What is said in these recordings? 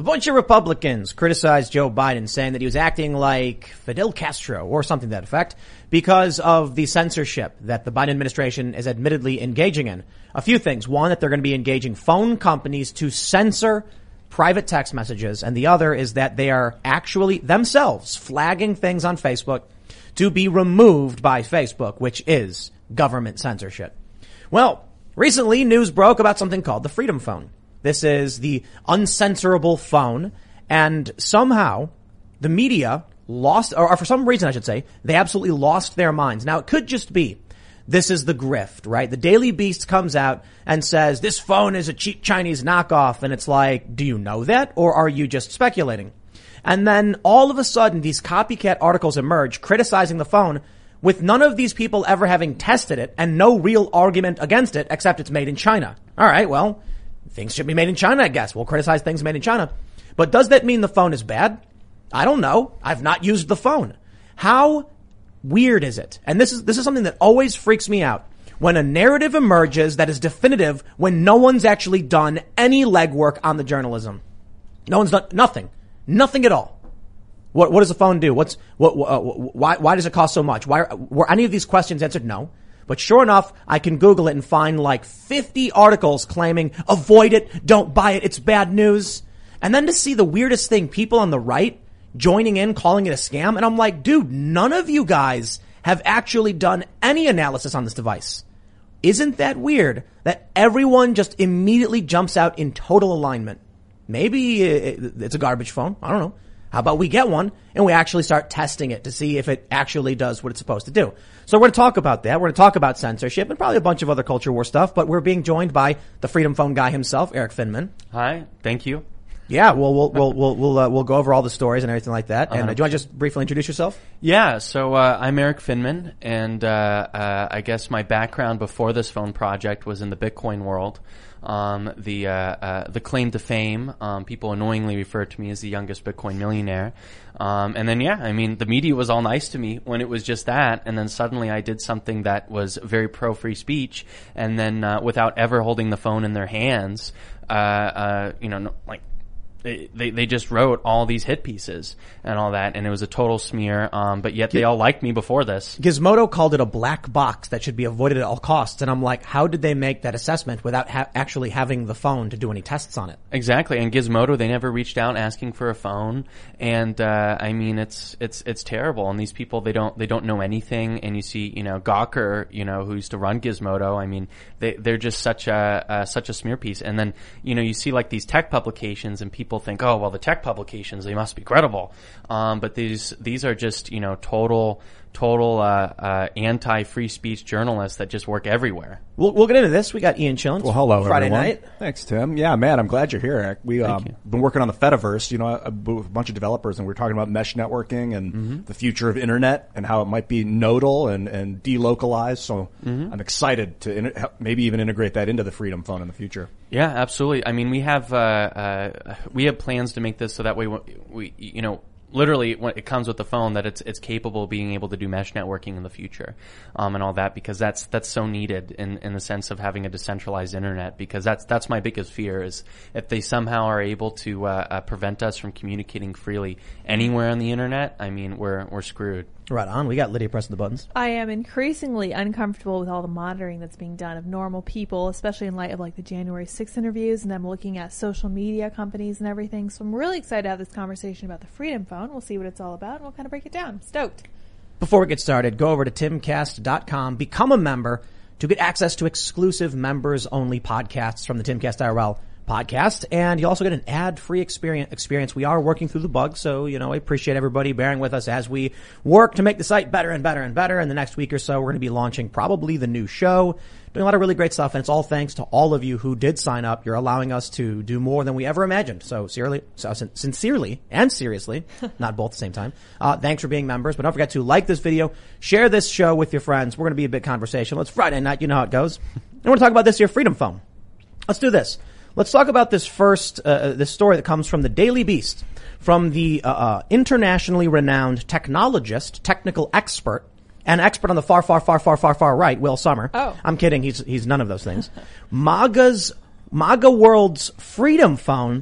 A bunch of Republicans criticized Joe Biden, saying that he was acting like Fidel Castro or something to that effect because of the censorship that the Biden administration is admittedly engaging in. A few things. One, that they're going to be engaging phone companies to censor private text messages. And the other is that they are actually themselves flagging things on Facebook to be removed by Facebook, which is government censorship. Well, recently news broke about something called the Freedom Phone. This is the uncensorable phone, and somehow the media lost, or for some reason I should say, they absolutely lost their minds. Now it could just be, this is the grift, right? The Daily Beast comes out and says, this phone is a cheap Chinese knockoff, and it's like, do you know that, or are you just speculating? And then all of a sudden these copycat articles emerge criticizing the phone with none of these people ever having tested it and no real argument against it except it's made in China. All right, well, things should be made in China, I guess. We'll criticize things made in China. But does that mean the phone is bad? I don't know. I've not used the phone. How weird is it? And this is something that always freaks me out. When a narrative emerges that is definitive when no one's actually done any legwork on the journalism. No one's done nothing. Nothing at all. What does the phone do? Why does it cost so much? Were any of these questions answered? No. But sure enough, I can Google it and find like 50 articles claiming, avoid it, don't buy it, it's bad news. And then to see the weirdest thing, people on the right joining in, calling it a scam. And I'm like, dude, none of you guys have actually done any analysis on this device. Isn't that weird that everyone just immediately jumps out in total alignment? Maybe it's a garbage phone. I don't know. How about we get one and we actually start testing it to see if it actually does what it's supposed to do? So we're going to talk about that. We're going to talk about censorship and probably a bunch of other culture war stuff, but we're being joined by the Freedom Phone guy himself, Eric Finman. Hi. Thank you. Yeah, we'll go over all the stories and everything like that. And do you want to just briefly introduce yourself? Yeah, so I'm Eric Finman, and I guess my background before this phone project was in the Bitcoin world. The claim to fame, people annoyingly refer to me as the youngest Bitcoin millionaire. And then, yeah, I mean, the media was all nice to me when it was just that. And then suddenly I did something that was very pro free speech. And then, without ever holding the phone in their hands, They just wrote all these hit pieces and all that, and it was a total smear, but yet they all liked me before this. Gizmodo called it a black box that should be avoided at all costs, and I'm like, how did they make that assessment without actually having the phone to do any tests on it? Exactly, and Gizmodo, they never reached out asking for a phone, and I mean, it's terrible, and these people, they don't know anything, and you see, Gawker, who used to run Gizmodo, I mean, they're just such a smear piece, and then, you see like these tech publications, and people think, oh, well, the tech publications, they must be credible. But these are just, total anti-free speech journalists that just work everywhere. We'll get into this. We got Ian Chillins. Well, hello, Friday everyone. night. Thanks, Tim. Yeah, man, I'm glad you're here, Eric. We've been working on the Fediverse, a bunch of developers, and we're talking about mesh networking and the future of internet and how it might be nodal and delocalized. So I'm excited to maybe even integrate that into the Freedom Phone in the future. Yeah, absolutely. I mean, we have plans to make this so that way we literally, when it comes with the phone, that it's capable of being able to do mesh networking in the future, and all that, because that's so needed in the sense of having a decentralized internet, because that's my biggest fear, is if they somehow are able to prevent us from communicating freely anywhere on the internet, I mean, we're screwed. Right on. We got Lydia pressing the buttons. I am increasingly uncomfortable with all the monitoring that's being done of normal people, especially in light of like the January 6th interviews, and them looking at social media companies and everything. So I'm really excited to have this conversation about the Freedom Phone. We'll see what it's all about, and we'll kind of break it down. Stoked. Before we get started, go over to timcast.com, become a member to get access to exclusive members-only podcasts from the Timcast IRL podcast, and you also get an ad-free experience. We are working through the bugs, so I appreciate everybody bearing with us as we work to make the site better and better and better. In the next week or so, we're going to be launching probably the new show, doing a lot of really great stuff, and it's all thanks to all of you who did sign up. You're allowing us to do more than we ever imagined. So sincerely and seriously, not both at the same time, thanks for being members. But don't forget to like this video, share this show with your friends. We're going to be a big conversation. It's Friday night, you know how it goes. And we're going to talk about this here, Freedom Phone. Let's do this. Let's talk about this first, this story that comes from the Daily Beast, from the internationally renowned technologist, technical expert, and expert on the far right, Will Sommer. Oh. I'm kidding. He's none of those things. MAGA World's Freedom Phone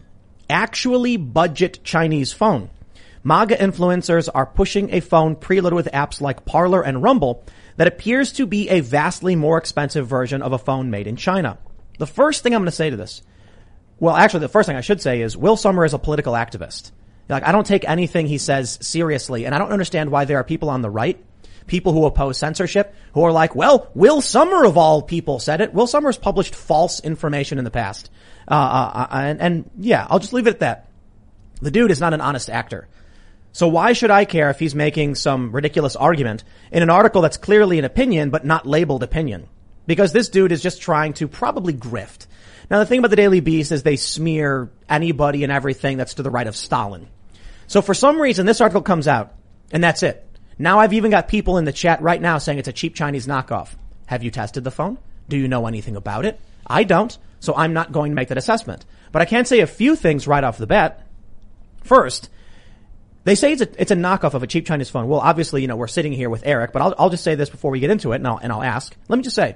actually budget Chinese phone. MAGA influencers are pushing a phone preloaded with apps like Parler and Rumble that appears to be a vastly more expensive version of a phone made in China. The first thing I'm going to say to this, well, actually, the first thing I should say is Will Sommer is a political activist. Like, I don't take anything he says seriously, and I don't understand why there are people on the right, people who oppose censorship, who are like, well, Will Sommer of all people said it. Will Sommer's published false information in the past. And yeah, I'll just leave it at that. The dude is not an honest actor. So why should I care if he's making some ridiculous argument in an article that's clearly an opinion, but not labeled opinion? Because this dude is just trying to probably grift. Now, the thing about the Daily Beast is they smear anybody and everything that's to the right of Stalin. So for some reason, this article comes out, and that's it. Now I've even got people in the chat right now saying it's a cheap Chinese knockoff. Have you tested the phone? Do you know anything about it? I don't, so I'm not going to make that assessment. But I can say a few things right off the bat. First, they say it's a knockoff of a cheap Chinese phone. Well, obviously, we're sitting here with Eric, but I'll just say this before we get into it, and I'll ask. Let me just say,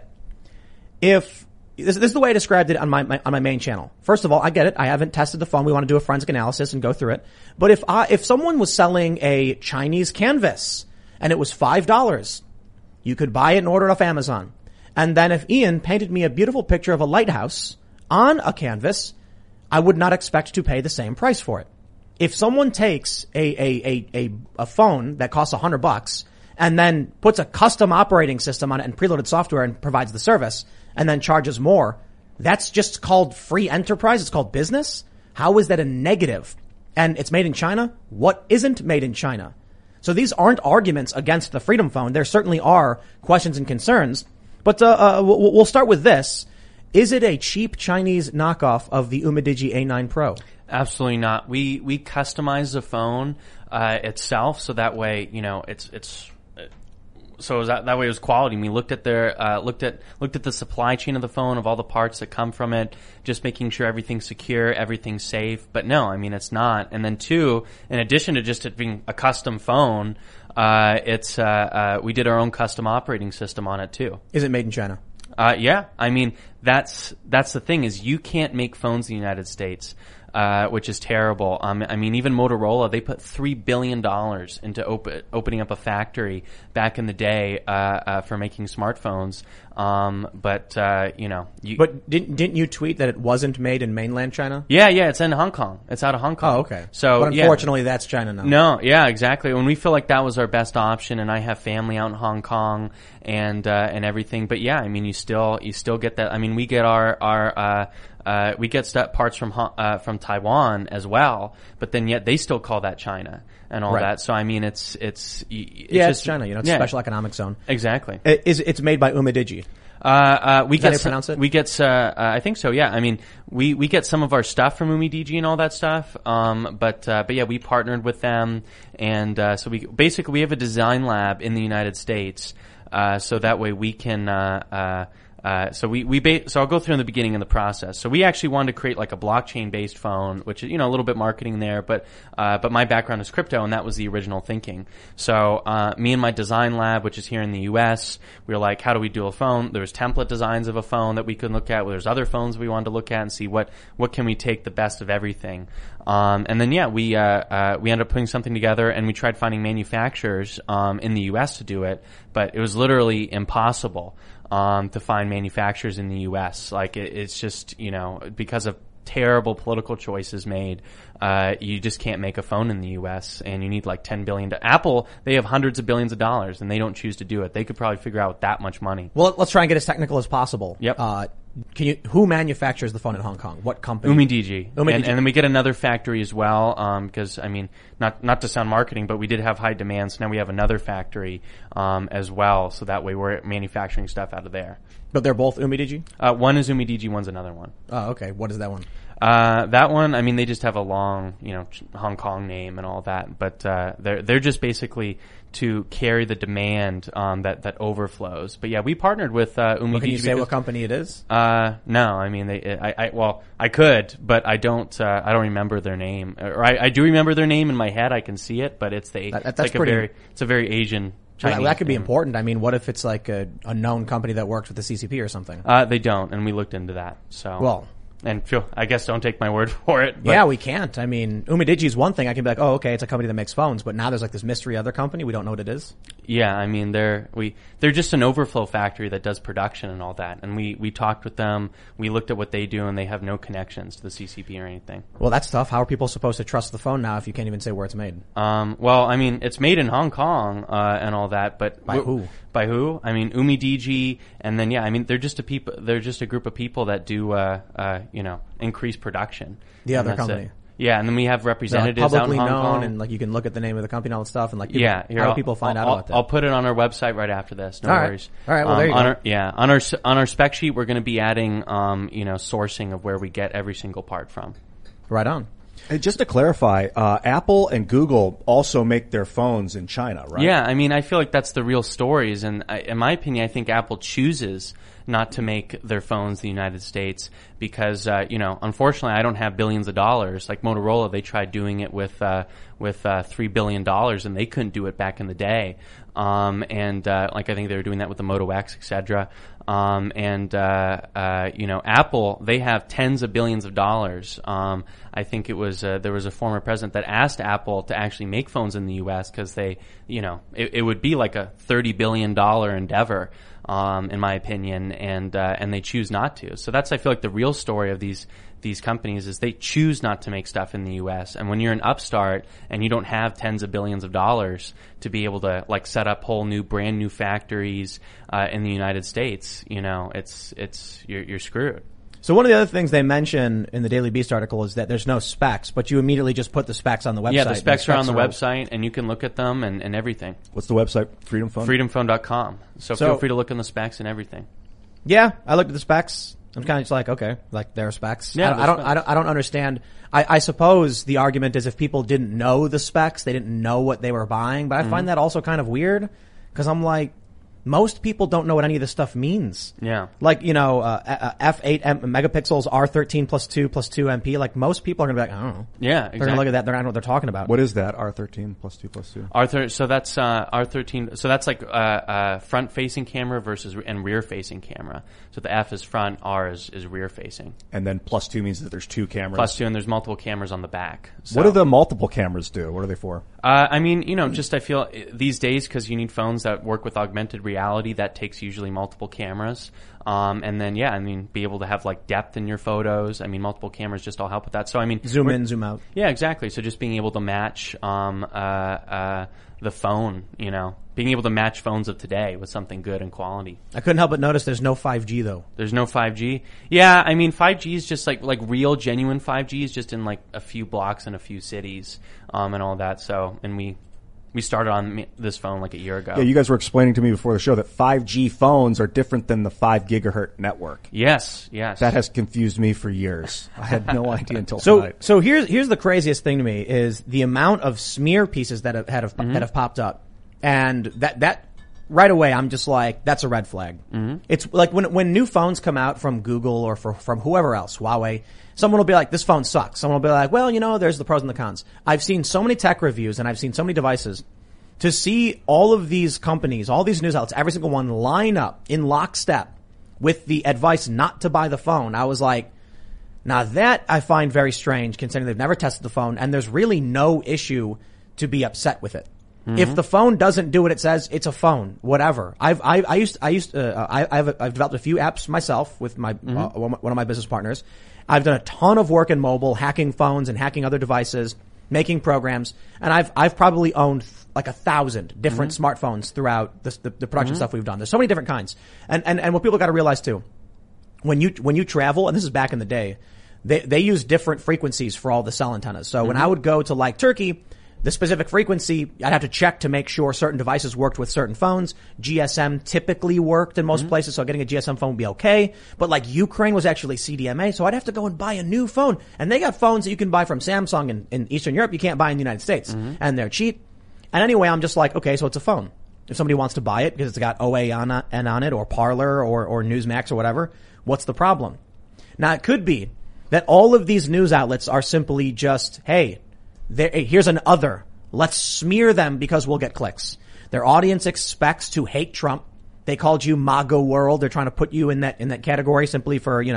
if this is the way I described it on my main channel. First of all, I get it. I haven't tested the phone. We want to do a forensic analysis and go through it. But if someone was selling a Chinese canvas and it was $5, you could buy it and order it off Amazon. And then if Ian painted me a beautiful picture of a lighthouse on a canvas, I would not expect to pay the same price for it. If someone takes a phone that costs $100 and then puts a custom operating system on it and preloaded software and provides the service and then charges more, that's just called free enterprise. It's called business. How is that a negative? And it's made in China. What isn't made in China? So these aren't arguments against the Freedom Phone. There certainly are questions and concerns. But we'll start with this. Is it a cheap Chinese knockoff of the Umidigi A9 Pro? Absolutely not. We customize the phone itself, so that way, that way it was quality. We looked at looked at the supply chain of the phone, of all the parts that come from it, just making sure everything's secure, everything's safe. But no, I mean, it's not. And then two, in addition to just it being a custom phone, we did our own custom operating system on it too. Is it made in China? Yeah. I mean, that's the thing, is you can't make phones in the United States. Which is terrible. I mean, even Motorola, they put $3 billion into opening up a factory back in the day, for making smartphones. But didn't you tweet that it wasn't made in mainland China? Yeah, it's in Hong Kong. It's out of Hong Kong. Oh, okay. So, but unfortunately, that's China now. No, yeah, exactly. When we feel like that was our best option, and I have family out in Hong Kong and everything. But yeah, I mean, you still get that. I mean, we get we get parts from Taiwan as well, but then yet they still call that China and all that. So I mean, it's just China. It's a special economic zone. Exactly. It's made by Umidigi. We get how you pronounce it? We get I think so. Yeah. I mean, we get some of our stuff from Umidigi and all that stuff. But yeah, we partnered with them, and so we have a design lab in the United States, so that way we can. So I'll go through in the beginning of the process. So we actually wanted to create like a blockchain based phone, which is, a little bit marketing there, but my background is crypto, and that was the original thinking. So, me and my design lab, which is here in the US, we were like, how do we do a phone? There's template designs of a phone that we could look at. There's other phones we wanted to look at and see what can we take the best of everything. And then we ended up putting something together, and we tried finding manufacturers, in the US to do it, but it was literally impossible. To find manufacturers in the U.S. Like, it's just, because of terrible political choices made, you just can't make a phone in the U.S. and you need like $10 billion. Apple, they have hundreds of billions of dollars and they don't choose to do it. They could probably figure out that much money. Well, let's try and get as technical as possible. Yep. Who manufactures the phone in Hong Kong? What company? Umidigi. And then we get another factory as well, because, I mean, not to sound marketing, but we did have high demand, so now we have another factory, as well, so that way we're manufacturing stuff out of there. But they're both Umidigi? One is Umidigi, one's another one. Oh, okay. What is that one? That one, I mean, they just have a long, Hong Kong name and all that, but they're just basically to carry the demand that overflows. But yeah, we partnered with Umidigi. Well, can you say what company it is? No, I mean, I could, but I don't remember their name. Or I do remember their name in my head. I can see it, but it's it's a very Asian Chinese. Well, that could be important. I mean, what if it's like a known company that works with the CCP or something? They don't, and we looked into that. So well. And I guess don't take my word for it. But yeah, we can't. I mean, Umidigi is one thing. I can be like, oh, okay, it's a company that makes phones, but now there's like this mystery other company. We don't know what it is. Yeah, I mean, they're just an overflow factory that does production and all that. And we talked with them. We looked at what they do, and they have no connections to the CCP or anything. Well, that's tough. How are people supposed to trust the phone now if you can't even say where it's made? Well, I mean, it's made in Hong Kong and all that, but by who? By who? I mean, Umidigi, and then I mean, they're just a group of people that do increase production. The other company. Yeah, and then we have representatives like out in Hong Kong. And like you can look at the name of the company and all that stuff, and like here, how do people find out about that? I'll put it on our website right after this. No worries. All right. Well, there you go. On our spec sheet, we're going to be adding sourcing of where we get every single part from. Right on. And just to clarify, Apple and Google also make their phones in China, right? Yeah, I mean, I feel like that's the real stories, and in my opinion, I think Apple chooses not to make their phones in the United States because, unfortunately, I don't have billions of dollars. Like Motorola, they tried doing it with $3 billion, and they couldn't do it back in the day. I think they were doing that with the Moto X, etc. Apple, they have tens of billions of dollars. I think it was there was a former president that asked Apple to actually make phones in the U.S. because they, it would be like a $30 billion endeavor. In my opinion, and they choose not to. So that's, I feel like, the real story of these companies is they choose not to make stuff in the U.S. And when you're an upstart and you don't have tens of billions of dollars to be able to like set up brand new factories in the United States, you're screwed. So one of the other things they mention in the Daily Beast article is that there's no specs, but you immediately just put the specs on the website. Yeah, the specs are on the website, and you can look at them and everything. What's the website? Freedom Phone? Freedomphone.com. So feel free to look in the specs and everything. Yeah, I looked at the specs. I'm kind of just like, okay, like there are specs. Yeah, I don't understand. I suppose the argument is if people didn't know the specs, they didn't know what they were buying. But I find that also kind of weird because I'm like, most people don't know what any of this stuff means. Yeah. Like, f8 megapixels, R13 plus 2 MP. Like, most people are going to be like, I don't know. Yeah, exactly. They're going to look at that. They're not know what they're talking about. What is that, R13 plus 2 plus 2? So that's R13. So that's like front-facing camera and rear-facing camera. So the F is front, R is rear-facing. And then plus 2 means that there's 2 cameras. Plus 2, and there's multiple cameras on the back. So, what do the multiple cameras do? What are they for? I feel these days, because you need phones that work with augmented reality, that takes usually multiple cameras. And then, be able to have like depth in your photos. I mean, multiple cameras just all help with that. So, I mean, zoom in, zoom out. Yeah, exactly. So just being able to match, the phone, being able to match phones of today with something good and quality. I couldn't help but notice there's no 5G though. There's no 5G. Yeah, I mean 5G is just like real genuine 5G is just in like a few blocks in a few cities, and all that. So, and we started on this phone like a year ago. Yeah, you guys were explaining to me before the show that 5G phones are different than the 5 gigahertz network. Yes. That has confused me for years. I had no idea until tonight. So here's the craziest thing to me is the amount of smear pieces that have popped up. And that right away, I'm just like, that's a red flag. Mm-hmm. It's like when new phones come out from Google or from whoever else, Huawei, someone will be like, this phone sucks. Someone will be like, well, there's the pros and the cons. I've seen so many tech reviews and I've seen so many devices. To see all of these companies, all these news outlets, every single one line up in lockstep with the advice not to buy the phone, I was like, now that I find very strange considering they've never tested the phone and there's really no issue to be upset with it. Mm-hmm. If the phone doesn't do what it says, it's a phone, whatever. I've developed a few apps myself with my, one of my business partners. I've done a ton of work in mobile, hacking phones and hacking other devices, making programs, and I've probably owned like 1,000 different smartphones throughout the production stuff we've done. There's so many different kinds. And what people got to realize too, when you travel, and this is back in the day, they use different frequencies for all the cell antennas. So when I would go to like Turkey, the specific frequency, I'd have to check to make sure certain devices worked with certain phones. GSM typically worked in most places, so getting a GSM phone would be okay. But like Ukraine was actually CDMA, so I'd have to go and buy a new phone. And they got phones that you can buy from Samsung in Eastern Europe, you can't buy in the United States. And they're cheap. And anyway, I'm just like, okay, so it's a phone. If somebody wants to buy it because it's got OA on it, or Parler, or Newsmax or whatever, what's the problem? Now, it could be that all of these news outlets are simply just, hey, here's an other. Let's smear them because we'll get clicks. Their audience expects to hate Trump. They called you MAGA world. They're trying to put you in that category simply for,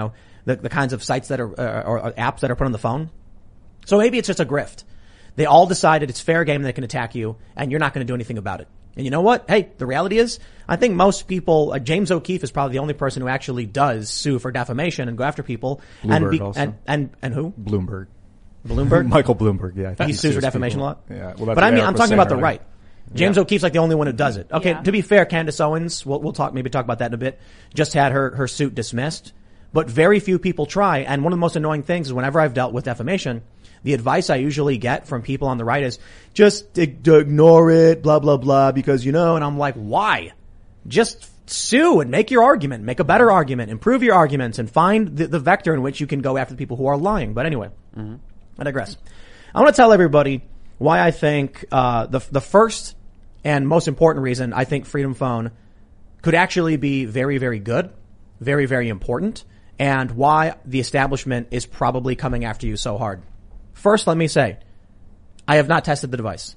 the kinds of sites that are, or apps that are put on the phone. So maybe it's just a grift. They all decided it's fair game, they can attack you, and you're not going to do anything about it. And you know what? Hey, the reality is, I think most people, James O'Keefe is probably the only person who actually does sue for defamation and go after people. Bloomberg also. And who? Bloomberg. Michael Bloomberg, yeah. I think he sues for defamation people. a lot? Yeah. Well, but I mean, I'm talking about the right. James O'Keefe's like the only one who does it. Okay, Yeah. to be fair, Candace Owens, we'll talk about that in a bit, just had her suit dismissed. But very few people try. And one of the most annoying things is whenever I've dealt with defamation, the advice I usually get from people on the right is just ignore it, blah, blah, blah, because, and I'm like, why? Just sue and make your argument, make a better argument, improve your arguments, and find the vector in which you can go after the people who are lying. But anyway, I digress. I want to tell everybody why I think the first and most important reason I think Freedom Phone could actually be very, very good, very, very important, and why the establishment is probably coming after you so hard. First, let me say, I have not tested the device.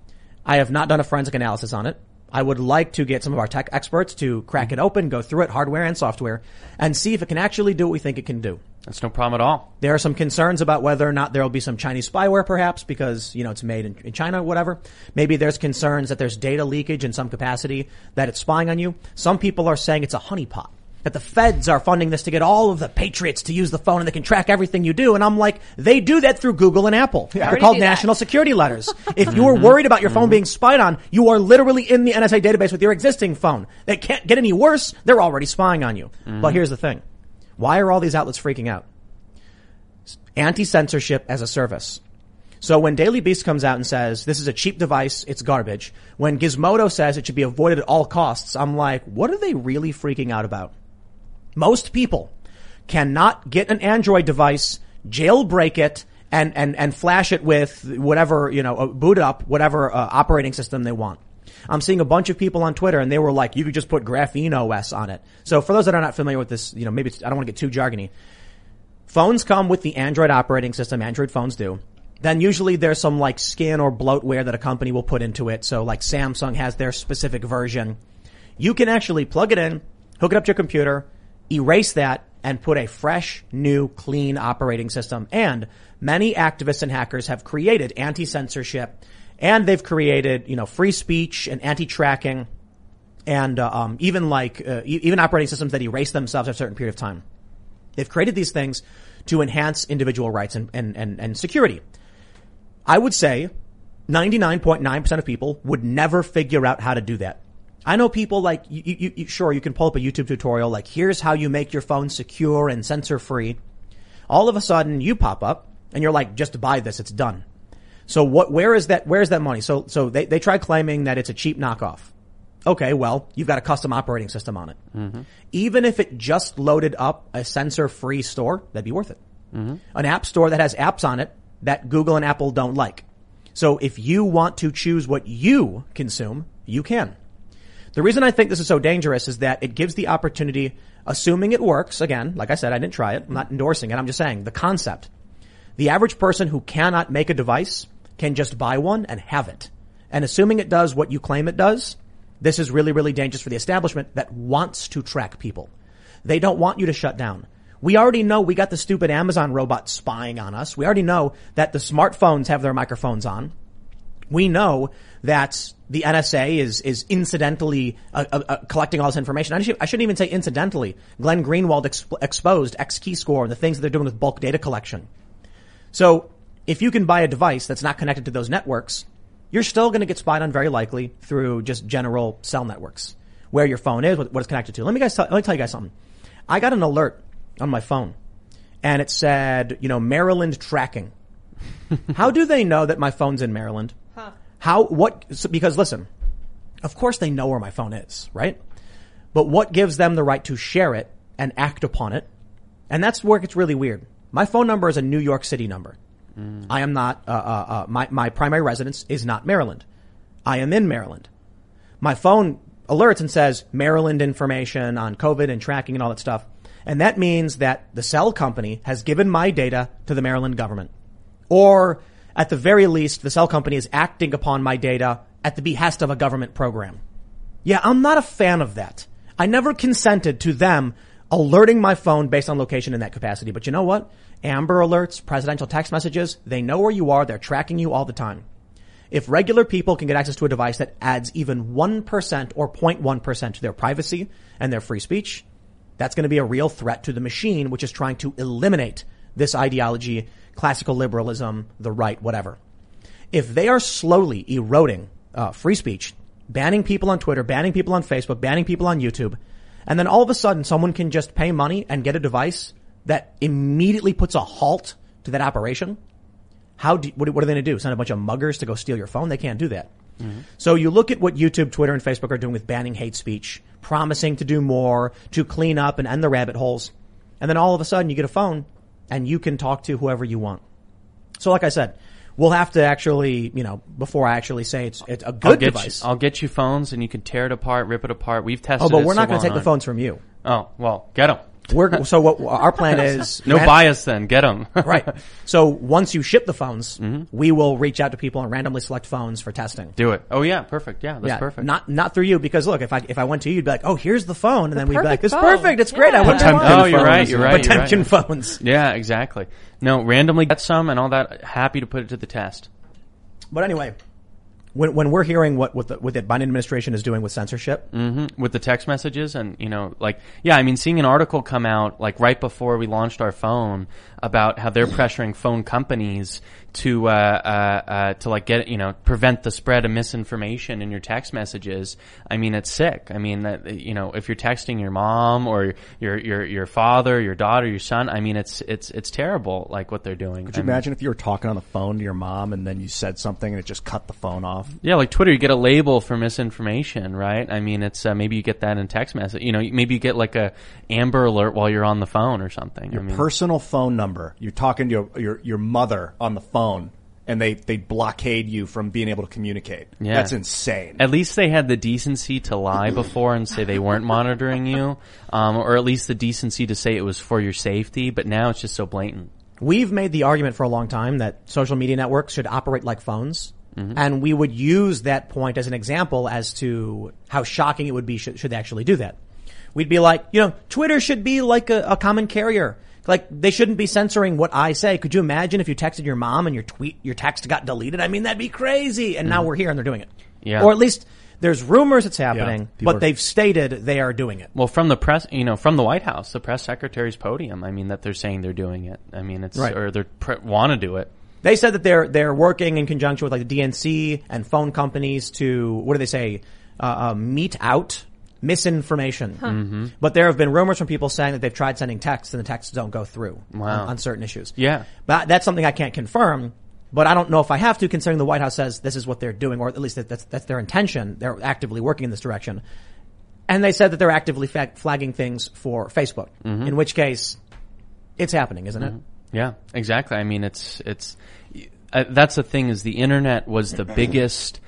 I have not done a forensic analysis on it. I would like to get some of our tech experts to crack it open, go through it, hardware and software, and see if it can actually do what we think it can do. That's no problem at all. There are some concerns about whether or not there will be some Chinese spyware, perhaps, because, it's made in China or whatever. Maybe there's concerns that there's data leakage in some capacity, that it's spying on you. Some people are saying it's a honeypot, that the feds are funding this to get all of the patriots to use the phone and they can track everything you do. And I'm like, they do that through Google and Apple. Yeah. They're called national security letters. If you are worried about your phone being spied on, you are literally in the NSA database with your existing phone. It can't get any worse. They're already spying on you. But here's the thing. Why are all these outlets freaking out? Anti-censorship as a service. So when Daily Beast comes out and says, this is a cheap device, it's garbage. When Gizmodo says it should be avoided at all costs, I'm like, what are they really freaking out about? Most people cannot get an Android device, jailbreak it, and flash it with whatever, boot up whatever operating system they want. I'm seeing a bunch of people on Twitter and they were like, you could just put Graphene OS on it. So for those that are not familiar with this, maybe I don't want to get too jargony. Phones come with the Android operating system. Android phones do. Then usually there's some like skin or bloatware that a company will put into it. So like Samsung has their specific version. You can actually plug it in, hook it up to your computer, erase that, and put a fresh, new, clean operating system. And many activists and hackers have created anti-censorship, and they've created, free speech and anti-tracking, and even operating systems that erase themselves after a certain period of time. They've created these things to enhance individual rights and security. I would say 99.9% of people would never figure out how to do that. I know people like, sure, you can pull up a YouTube tutorial, like here's how you make your phone secure and censor free. All of a sudden you pop up and you're like, just buy this, it's done. So where is that money? So they try claiming that it's a cheap knockoff. Okay, well, you've got a custom operating system on it. Mm-hmm. Even if it just loaded up a censor-free store, that'd be worth it. Mm-hmm. An app store that has apps on it that Google and Apple don't like. So if you want to choose what you consume, you can. The reason I think this is so dangerous is that it gives the opportunity, assuming it works, again, like I said, I didn't try it, I'm not endorsing it, I'm just saying, the concept. The average person who cannot make a device can just buy one and have it. And assuming it does what you claim it does, this is really, really dangerous for the establishment that wants to track people. They don't want you to shut down. We already know we got the stupid Amazon robot spying on us. We already know that the smartphones have their microphones on. We know that the NSA is incidentally collecting all this information. I shouldn't even say incidentally. Glenn Greenwald exposed X-Keyscore and the things that they're doing with bulk data collection. So if you can buy a device that's not connected to those networks, you're still going to get spied on very likely through just general cell networks, where your phone is, what it's connected to. Let me tell you guys something. I got an alert on my phone and it said, Maryland tracking. How do they know that my phone's in Maryland? Because listen, of course they know where my phone is, right? But what gives them the right to share it and act upon it? And that's where it gets really weird. My phone number is a New York City number. I am not, my primary residence is not Maryland. I am in Maryland. My phone alerts and says Maryland information on COVID and tracking and all that stuff. And that means that the cell company has given my data to the Maryland government. Or at the very least, the cell company is acting upon my data at the behest of a government program. Yeah, I'm not a fan of that. I never consented to them alerting my phone based on location in that capacity. But you know what? Amber alerts, presidential text messages, they know where you are. They're tracking you all the time. If regular people can get access to a device that adds even 1% or 0.1% to their privacy and their free speech, that's going to be a real threat to the machine, which is trying to eliminate this ideology, classical liberalism, the right, whatever. If they are slowly eroding free speech, banning people on Twitter, banning people on Facebook, banning people on YouTube, and then all of a sudden someone can just pay money and get a device that immediately puts a halt to that operation, what are they going to do? Send a bunch of muggers to go steal your phone? They can't do that. Mm-hmm. So you look at what YouTube, Twitter, and Facebook are doing with banning hate speech, promising to do more, to clean up and end the rabbit holes. And then all of a sudden you get a phone and you can talk to whoever you want. So like I said, we'll have to actually, before I actually say it's a good device. I'll get you phones and you can tear it apart, rip it apart. We've tested it. Oh, but we're not going to take the phones from you. Oh, well, get them. So what our plan is... No bias then. Get them. Right. So once you ship the phones, we will reach out to people and randomly select phones for testing. Do it. Oh yeah, perfect. Yeah, that's perfect. Not through you, because look, if I went to you, you'd be like, oh, here's the phone, and then we'd be like, this is perfect, it's great. I want Oh, you're right. Potemkin phones. Yeah, exactly. No, randomly get some and all that. Happy to put it to the test. But anyway, when we're hearing what the Biden administration is doing with censorship, with the text messages, and seeing an article come out like right before we launched our phone about how they're pressuring phone companies to prevent the spread of misinformation in your text messages. I mean, it's sick. I mean, if you're texting your mom or your father, your daughter, your son, I mean, it's terrible, like what they're doing. Could you imagine if you were talking on the phone to your mom and then you said something and it just cut the phone off? Yeah, like Twitter, you get a label for misinformation, right? I mean, it's maybe you get that in text message. Maybe you get like a Amber Alert while you're on the phone or something. Your personal phone number. You're talking to your mother on the phone, and they blockade you from being able to communicate. Yeah. That's insane. At least they had the decency to lie before and say they weren't monitoring you, or at least the decency to say it was for your safety. But now it's just so blatant. We've made the argument for a long time that social media networks should operate like phones. And we would use that point as an example as to how shocking it would be should they actually do that. We'd be like, Twitter should be like a common carrier. Like, they shouldn't be censoring what I say. Could you imagine if you texted your mom and your text got deleted? I mean, that'd be crazy. And now we're here and they're doing it. Yeah. Or at least there's rumors it's happening, but they've stated they are doing it. Well, from the press, from the White House, the press secretary's podium, I mean, that they're saying they're doing it. I mean, it's, right. Or they want to do it. They said that they're working in conjunction with like the DNC and phone companies to, what do they say, mete out misinformation. But there have been rumors from people saying that they've tried sending texts and the texts don't go through on certain issues. Yeah. But that's something I can't confirm, but I don't know if I have to, considering the White House says this is what they're doing, or at least that's their intention. They're actively working in this direction. And they said that they're actively flagging things for Facebook, in which case it's happening, isn't it? Yeah, exactly. I mean, it's that's the thing, is the internet was the biggest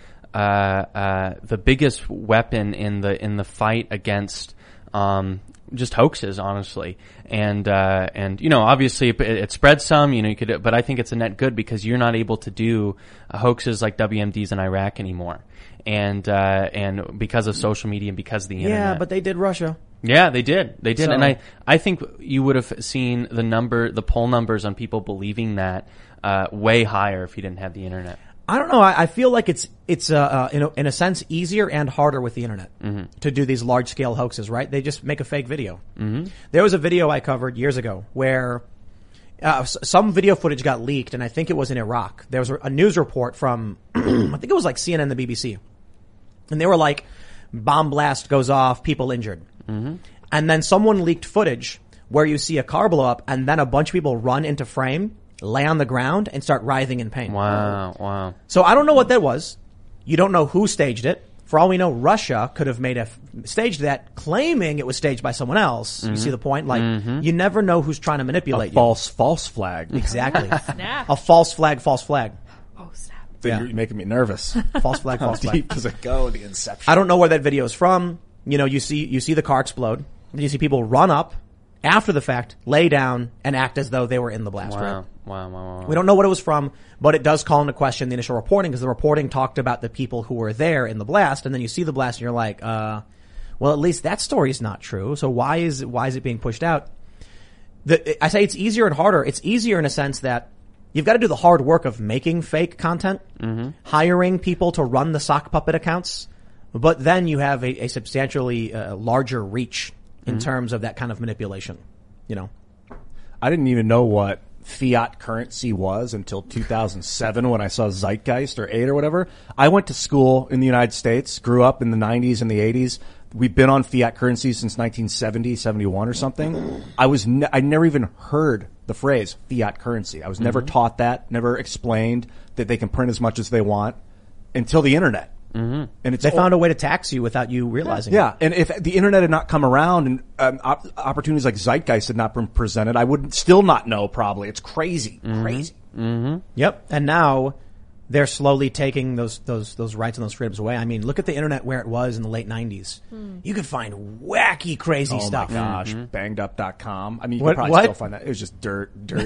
weapon in the fight against just hoaxes, honestly. And obviously it spread some, you could, but I think it's a net good because you're not able to do hoaxes like WMDs in Iraq anymore. And because of social media and because of the internet. Yeah, but they did Russia. Yeah, they did. So, and I think you would have seen the poll numbers on people believing that way higher if you didn't have the internet. I don't know. I feel like it's in a sense easier and harder with the internet to do these large scale hoaxes, right? They just make a fake video. There was a video I covered years ago where some video footage got leaked, and I think it was in Iraq. There was a news report from I think it was like CNN, the BBC, and they were like, bomb blast goes off, people injured. And then someone leaked footage where you see a car blow up and then a bunch of people run into frame, lay on the ground, and start writhing in pain. Wow. So I don't know what that was. You don't know who staged it. For all we know, Russia could have staged that, claiming it was staged by someone else. You see the point? Like, you never know who's trying to manipulate you. False flag. Exactly. Snap. A false flag. Oh, snap. You're making me nervous. False flag. How deep does it go, the inception? I don't know where that video is from. You see the car explode. Then you see people run up after the fact, lay down, and act as though they were in the blast. Wow. We don't know what it was from, but it does call into question the initial reporting, because the reporting talked about the people who were there in the blast, and then you see the blast and you're like, Well, at least that story is not true. So why is it being pushed out? I say it's easier and harder. It's easier in a sense that you've got to do the hard work of making fake content, hiring people to run the sock puppet accounts, but then you have a substantially larger reach in terms of that kind of manipulation, you know. I didn't even know what fiat currency was until 2007 when I saw Zeitgeist or 8 or whatever. I went to school in the United States, grew up in the 90s and the 80s. We've been on fiat currency since 1970, 71 or something. I never even heard the phrase fiat currency. I was never taught that, never explained that they can print as much as they want until the internet. And they found a way to tax you without you realizing it. And if the internet had not come around and opportunities like Zeitgeist had not been presented, I would still not know probably. It's crazy. Crazy. Yep. And now they're slowly taking those rights and those freedoms away. I mean, look at the internet where it was in the late 90s. You could find wacky, crazy stuff. Oh my gosh. Bangedup.com. I mean, you could probably still find that. It was just dirty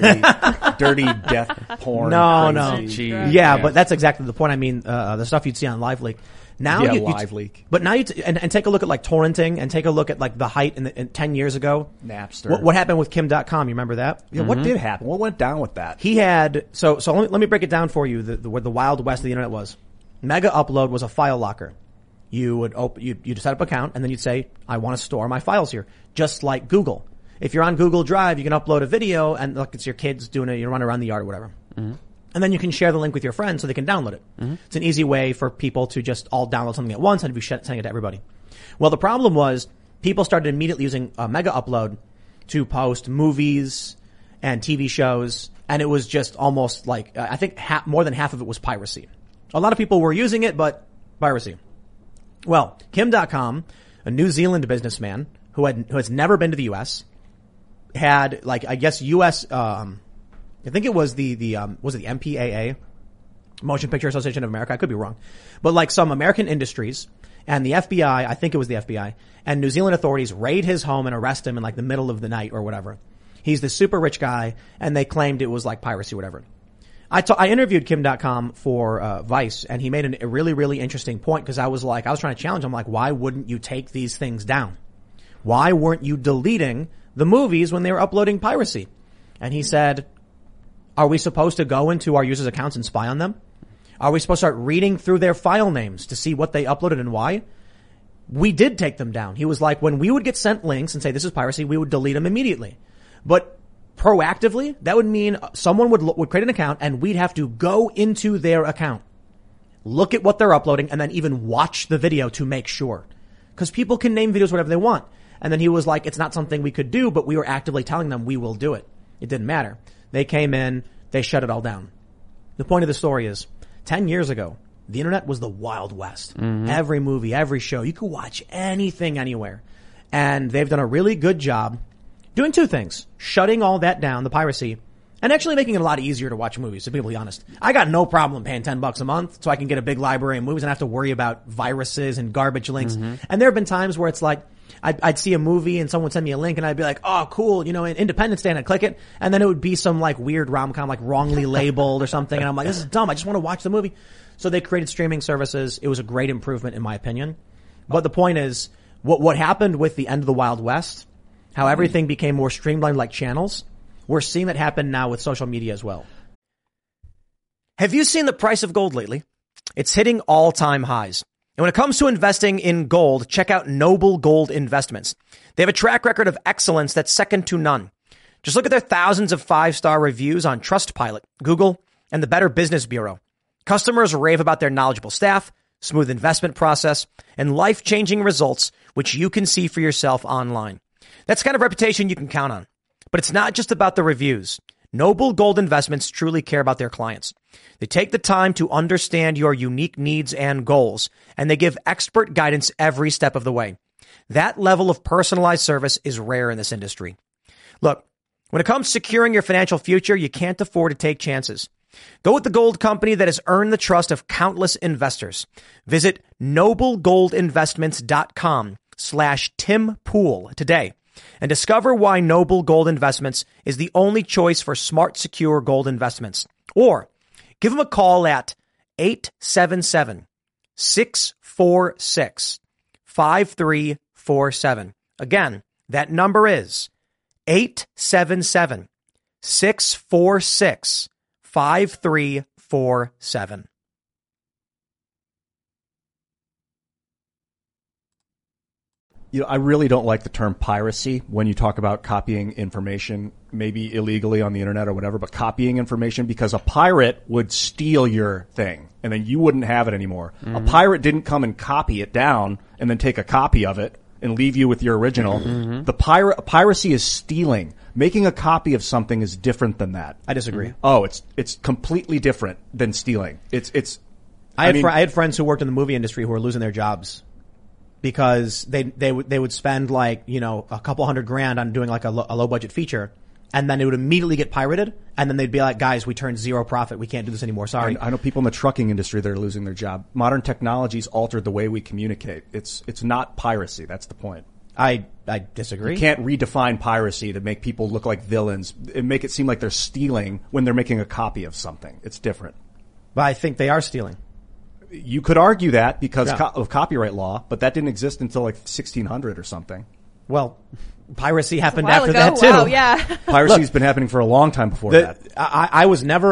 death porn. No. Yeah, but that's exactly the point. I mean, the stuff you'd see on LiveLeak. Now LiveLeak. But now and take a look at like torrenting and take a look at like the height in 10 years ago. Napster. What happened with Kim.com? You remember that? Yeah. What did happen? What went down with that? He had, so let me break it down for you. Where the Wild West of the internet was. Mega Upload was a file locker. You would you'd set up an account and then you'd say, I want to store my files here. Just like Google. If you're on Google Drive, you can upload a video and look, it's your kids doing it, you run around the yard or whatever. And then you can share the link with your friends so they can download it. It's an easy way for people to just all download something at once and be sending it to everybody. Well, the problem was people started immediately using Mega Upload to post movies and TV shows, and it was just almost like, I think more than half of it was piracy. A lot of people were using it, but piracy. Well, Kim.com, a New Zealand businessman who has never been to the U.S., had like, I guess U.S., I think it was was it the MPAA, Motion Picture Association of America? I could be wrong. But like some American industries and the FBI, I think it was the FBI, and New Zealand authorities raid his home and arrest him in like the middle of the night or whatever. He's the super rich guy, and they claimed it was like piracy or whatever. I interviewed Kim.com for Vice, and he made a really, really interesting point because I was trying to challenge him, like, why wouldn't you take these things down? Why weren't you deleting the movies when they were uploading piracy? And he said, are we supposed to go into our users' accounts and spy on them? Are we supposed to start reading through their file names to see what they uploaded and why? We did take them down. He was like, when we would get sent links and say this is piracy, we would delete them immediately. But proactively, that would mean someone would create an account and we'd have to go into their account, look at what they're uploading, and then even watch the video to make sure. Because people can name videos whatever they want. And then he was like, it's not something we could do, but we were actively telling them we will do it. It didn't matter. They came in, they shut it all down. The point of the story is, 10 years ago, the internet was the Wild West. Every movie, every show, you could watch anything, anywhere. And they've done a really good job doing two things. Shutting all that down, the piracy, and actually making it a lot easier to watch movies, to be completely honest. I got no problem paying $10 a month so I can get a big library of movies and have to worry about viruses and garbage links. And there have been times where it's like, I'd see a movie and someone would send me a link and I'd be like, oh, cool, you know, Independence Day, and I'd click it, and then it would be some like weird rom-com, like wrongly labeled or something, and I'm like, this is dumb, I just want to watch the movie. So they created streaming services. It was a great improvement in my opinion. But the point is, what happened with the end of the Wild West, how everything became more streamlined like channels, we're seeing that happen now with social media as well. Have you seen the price of gold lately? It's hitting all-time highs. And when it comes to investing in gold, check out Noble Gold Investments. They have a track record of excellence that's second to none. Just look at their thousands of 5-star reviews on Trustpilot, Google, and the Better Business Bureau. Customers rave about their knowledgeable staff, smooth investment process, and life-changing results, which you can see for yourself online. That's the kind of reputation you can count on. But it's not just about the reviews. Noble Gold Investments truly care about their clients. They take the time to understand your unique needs and goals, and they give expert guidance every step of the way. That level of personalized service is rare in this industry. Look, when it comes to securing your financial future, you can't afford to take chances. Go with the gold company that has earned the trust of countless investors. Visit noblegoldinvestments.com/Tim Pool today and discover why Noble Gold Investments is the only choice for smart, secure gold investments. Or give them a call at 877-646-5345. 877-646-5347. Again, that number is 877-646-5347. I really don't like the term piracy when you talk about copying information, maybe illegally on the internet or whatever, but copying information, because a pirate would steal your thing and then you wouldn't have it anymore. Mm-hmm. A pirate didn't come and copy it down and then take a copy of it and leave you with your original. Mm-hmm. Piracy is stealing. Making a copy of something is different than that. I disagree. Oh, it's completely different than stealing. I had friends who worked in the movie industry who were losing their jobs because they would spend a couple $100,000 on doing like a low budget feature, and then it would immediately get pirated, and then they'd be like, guys, we turned zero profit. We can't do this anymore. Sorry. I know people in the trucking industry that are losing their job. Modern technologies altered the way we communicate. It's not piracy. That's the point. I disagree. You can't redefine piracy to make people look like villains and make it seem like they're stealing when they're making a copy of something. It's different. But I think they are stealing. You could argue that because of copyright law, but that didn't exist until like 1600 or something. Well, piracy happened after that too. Wow, yeah. Piracy's been happening for a long time before that. I was never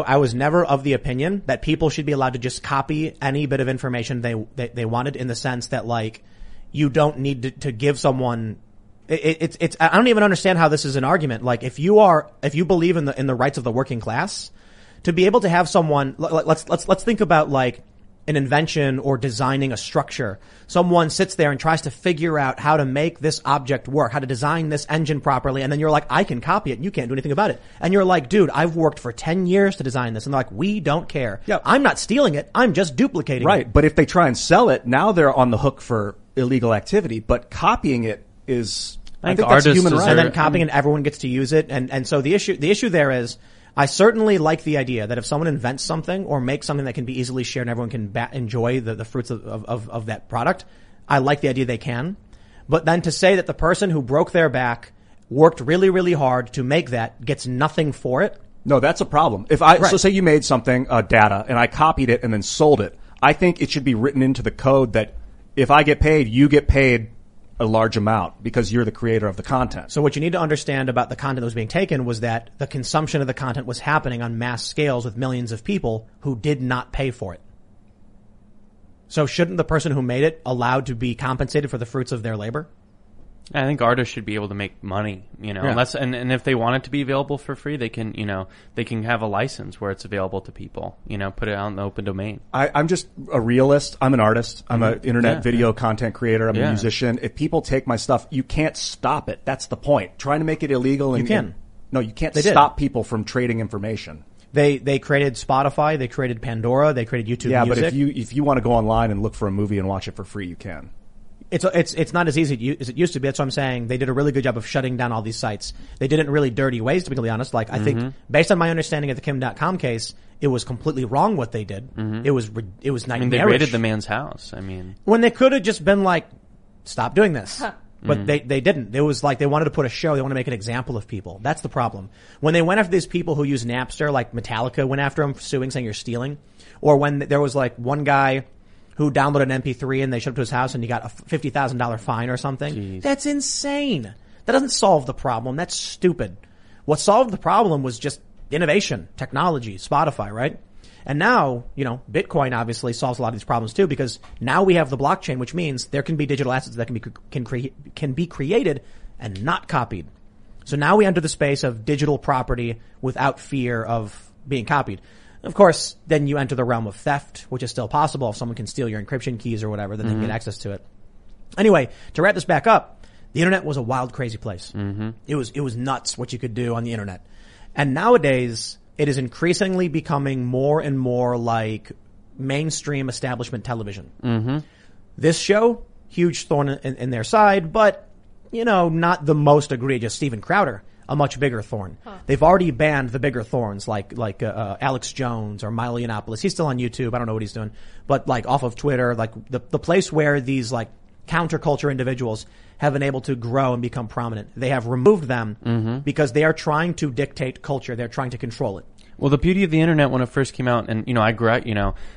of the opinion that people should be allowed to just copy any bit of information they wanted, in the sense that like you don't need to give someone. It's I don't even understand how this is an argument. Like if you believe in the rights of the working class, to be able to have someone, let's think about like an invention or designing a structure. Someone sits there and tries to figure out how to make this object work, how to design this engine properly. And then you're like, I can copy it and you can't do anything about it. And you're like, dude, I've worked for 10 years to design this. And they're like, we don't care. Yep. I'm not stealing it. I'm just duplicating it. Right. But if they try and sell it, now they're on the hook for illegal activity. But copying it is, I think that's human right. And then copying and everyone gets to use it. And so the issue there is, I certainly like the idea that if someone invents something or makes something that can be easily shared and everyone can enjoy the fruits of that product, I like the idea they can. But then to say that the person who broke their back, worked really, really hard to make that, gets nothing for it. No, that's a problem. So say you made something, data, and I copied it and then sold it. I think it should be written into the code that if I get paid, you get paid a large amount because you're the creator of the content. So what you need to understand about the content that was being taken was that the consumption of the content was happening on mass scales with millions of people who did not pay for it. So shouldn't the person who made it allowed to be compensated for the fruits of their labor? I think artists should be able to make money, unless, and if they want it to be available for free, they can have a license where it's available to people, put it out in the open domain. I'm just a realist. I'm an artist. I'm an internet video content creator. I'm a musician. If people take my stuff, you can't stop it. That's the point. Trying to make it illegal. You can. No, you can't stop people from trading information. They created Spotify, they created Pandora, they created YouTube Music. Yeah, but if you want to go online and look for a movie and watch it for free, you can. It's not as easy as it used to be. That's what I'm saying. They did a really good job of shutting down all these sites. They did it in really dirty ways, to be completely honest. Like, I think, based on my understanding of the Kim.com case, it was completely wrong what they did. It was nightmarish. I mean, they raided the man's house. When they could have just been like, stop doing this. But they didn't. It was like they wanted to put a show. They want to make an example of people. That's the problem. When they went after these people who use Napster, like Metallica went after them suing, saying you're stealing. Or when there was like one guy who downloaded an MP3 and they showed up to his house and he got a $50,000 fine or something. Jeez. That's insane. That doesn't solve the problem. That's stupid. What solved the problem was just innovation, technology, Spotify, right? And now, Bitcoin obviously solves a lot of these problems too, because now we have the blockchain, which means there can be digital assets that can be created and not copied. So now we enter the space of digital property without fear of being copied. Of course, then you enter the realm of theft, which is still possible. If someone can steal your encryption keys or whatever, then they can get access to it. Anyway, to wrap this back up, the internet was a wild, crazy place. It was nuts what you could do on the internet. And nowadays, it is increasingly becoming more and more like mainstream establishment television. This show, huge thorn in their side, but, not the most egregious. Steven Crowder, a much bigger thorn. They've already banned the bigger thorns like Alex Jones or Milo Yiannopoulos. He's still on YouTube. I don't know what he's doing. But like off of Twitter, like the place where these like counterculture individuals have been able to grow and become prominent. They have removed them because they are trying to dictate culture. They're trying to control it. Well, the beauty of the internet when it first came out, and I grew up,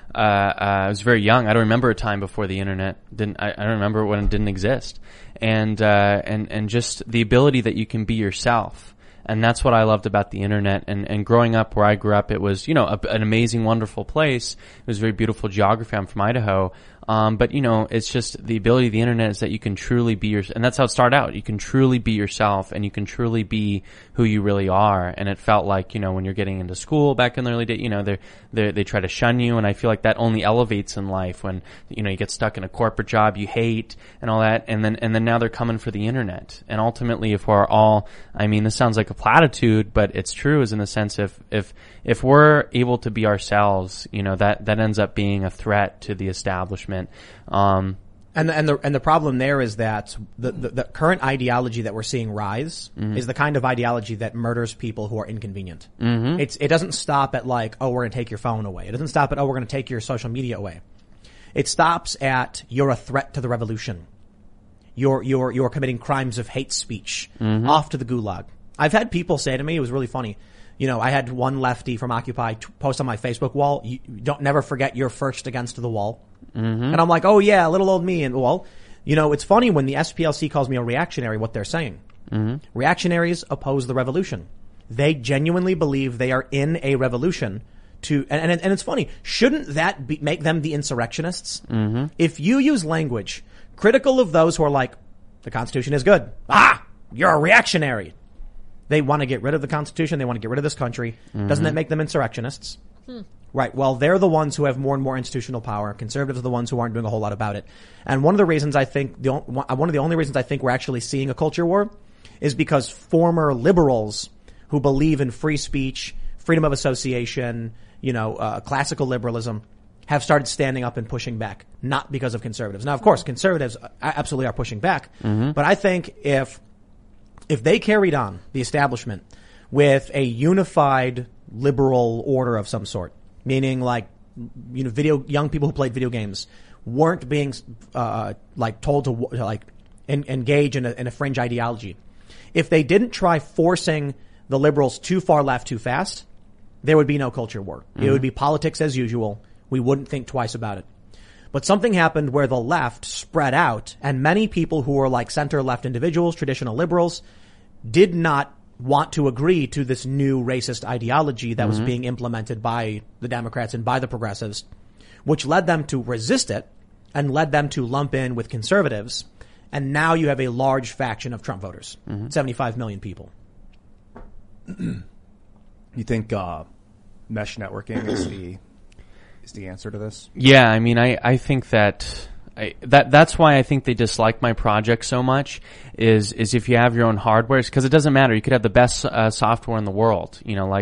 I was very young. I don't remember a time before the internet didn't. I don't remember when it didn't exist, and just the ability that you can be yourself. And that's what I loved about the internet. And growing up where I grew up, it was, an amazing, wonderful place. It was very beautiful geography. I'm from Idaho. But it's just the ability of the internet is that you can truly be and that's how it started out. You can truly be yourself and you can truly be who you really are. And it felt like, when you're getting into school back in the early days, they try to shun you. And I feel like that only elevates in life when, you get stuck in a corporate job you hate and all that. And then now they're coming for the internet. And ultimately, if we're all, this sounds like a platitude, but it's true is in the sense if we're able to be ourselves, that ends up being a threat to the establishment. And the problem there is that the current ideology that we're seeing rise is the kind of ideology that murders people who are inconvenient. Mm-hmm. It doesn't stop at like, oh, we're going to take your phone away. It doesn't stop at, oh, we're going to take your social media away. It stops at, you're a threat to the revolution. You're committing crimes of hate speech. Mm-hmm. Off to the gulag. I've had people say to me, it was really funny. I had one lefty from Occupy post on my Facebook wall, you don't never forget you're first against the wall. Mm-hmm. And I'm like, oh yeah, little old me. And well, it's funny when the SPLC calls me a reactionary, what they're saying. Mm-hmm. Reactionaries oppose the revolution. They genuinely believe they are in a revolution and it's funny. Shouldn't that make them the insurrectionists? Mm-hmm. If you use language critical of those who are like, the Constitution is good. You're a reactionary. They want to get rid of the Constitution. They want to get rid of this country. Mm-hmm. Doesn't that make them insurrectionists? Right. Well, they're the ones who have more and more institutional power. Conservatives are the ones who aren't doing a whole lot about it. And one of the reasons I think, one of the only reasons I think we're actually seeing a culture war is because former liberals who believe in free speech, freedom of association, classical liberalism have started standing up and pushing back, not because of conservatives. Now, of course, conservatives absolutely are pushing back. Mm-hmm. But I think if they carried on the establishment with a unified liberal order of some sort, meaning like, young people who played video games weren't being, told to engage in a fringe ideology. If they didn't try forcing the liberals too far left too fast, there would be no culture war. Mm-hmm. It would be politics as usual. We wouldn't think twice about it. But something happened where the left spread out, and many people who were like center-left individuals, traditional liberals, did not want to agree to this new racist ideology that was being implemented by the Democrats and by the progressives, which led them to resist it and led them to lump in with conservatives. And now you have a large faction of Trump voters, 75 million people. You think mesh networking is the answer to this? Yeah, I think that's why I think they dislike my project so much is if you have your own hardware, because it doesn't matter. You could have the best software in the world,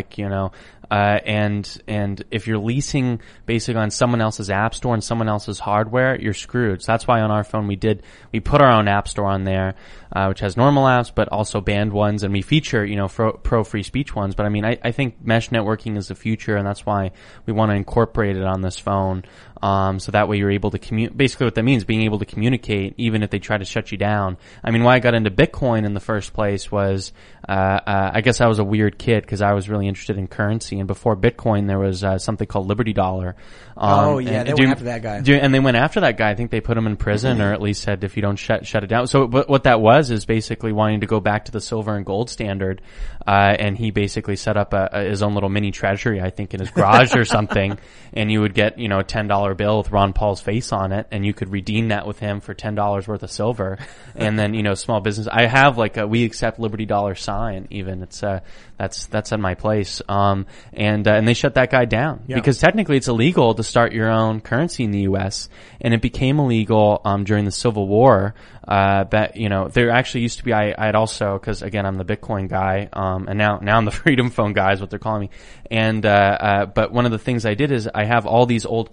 and if you're leasing basically on someone else's app store and someone else's hardware, you're screwed. So that's why on our phone we put our own app store on there, which has normal apps, but also banned ones, and we feature, pro free speech ones. But I think mesh networking is the future, and that's why we want to incorporate it on this phone. So that way you're able to basically what that means, being able to communicate even if they try to shut you down. Why I got into Bitcoin in the first place was, I guess I was a weird kid because I was really interested in currency. And before Bitcoin, there was something called Liberty Dollar. They went after that guy. And they went after that guy. I think they put him in prison, or at least said if you don't shut it down. So what that was is basically wanting to go back to the silver and gold standard. And he basically set up his own little mini treasury, I think, in his garage or something. And you would get, a $10 bill with Ron Paul's face on it, and you could redeem that with him for $10 worth of silver. And then, small business. I have we accept Liberty Dollar sign even. It's, that's at my place. And they shut that guy down because technically it's illegal to start your own currency in the U.S. And it became illegal, during the Civil War. There actually used to be, I had also, cause again, I'm the Bitcoin guy, and now I'm the Freedom Phone guy is what they're calling me. And, but one of the things I did is I have all these old currencies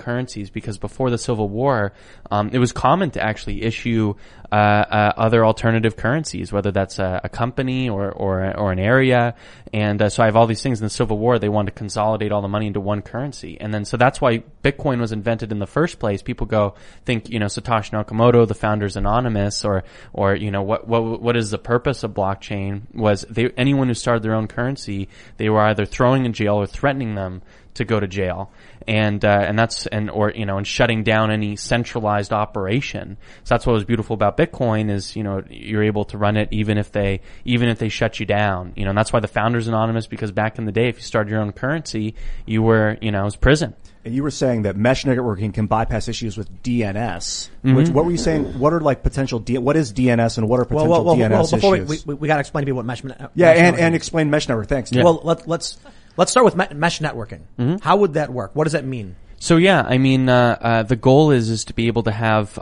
because before the Civil War, it was common to actually issue other alternative currencies, whether that's a company or an area. And so I have all these things in the Civil War. They wanted to consolidate all the money into one currency. And then so that's why Bitcoin was invented in the first place. People think, Satoshi Nakamoto, the founder's anonymous, or what is the purpose of blockchain? Was anyone who started their own currency, they were either throwing in jail or threatening them to go to jail, and shutting down any centralized operation. So that's what was beautiful about Bitcoin is, you're able to run it even if they shut you down. And that's why the founder's anonymous, because back in the day, if you started your own currency, you were, it was prison. And you were saying that mesh networking can bypass issues with DNS. Mm-hmm. What were you saying? What are potential what is DNS and what are potential DNS before issues? we got to explain to people what mesh networking. Yeah, and explain mesh network. Thanks. Yeah. Well, let's start with mesh networking. Mm-hmm. How would that work? What does that mean? So the goal is to be able to have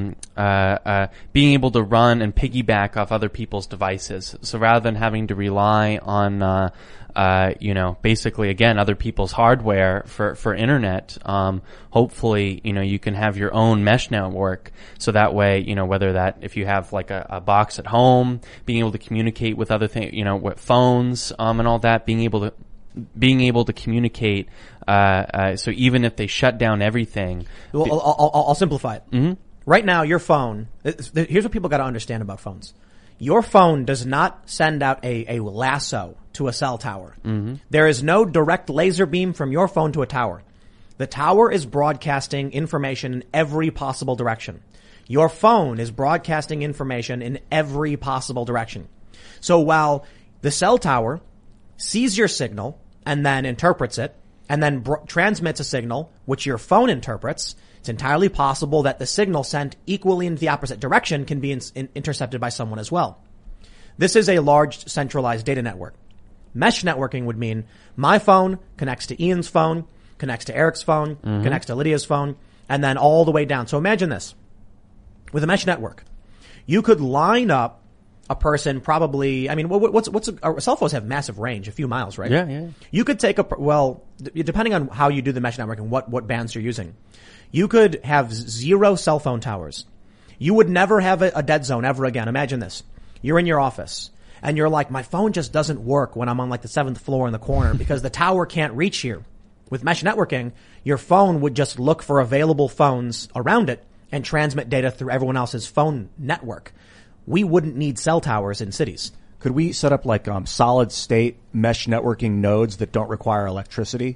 being able to run and piggyback off other people's devices. So rather than having to rely on basically again other people's hardware for internet, hopefully you can have your own mesh network. So that way whether that if you have like a box at home, being able to communicate with other things, with phones and all that, being able to communicate, so even if they shut down everything. Well, I'll simplify it. Mm-hmm. Right now, your phone, here's what people got to understand about phones. Your phone does not send out a lasso to a cell tower. Mm-hmm. There is no direct laser beam from your phone to a tower. The tower is broadcasting information in every possible direction. Your phone is broadcasting information in every possible direction. So while the cell tower sees your signal and then interprets it and then transmits a signal which your phone interprets, it's entirely possible that the signal sent equally in the opposite direction can be intercepted by someone as well. This is a large centralized data network. Mesh networking would mean my phone connects to Ian's phone, connects to Eric's phone, mm-hmm. connects to Lydia's phone, and then all the way down. So imagine this. With a mesh network, you could line up a person probably, cell phones have massive range, a few miles, right? Yeah. You could take depending on how you do the mesh network and what bands you're using, you could have 0 cell phone towers. You would never have a dead zone ever again. Imagine this. You're in your office and you're like, my phone just doesn't work when I'm on like the 7th floor in the corner because the tower can't reach here. With mesh networking, your phone would just look for available phones around it and transmit data through everyone else's phone network. We wouldn't need cell towers in cities. Could we set up like solid state mesh networking nodes that don't require electricity?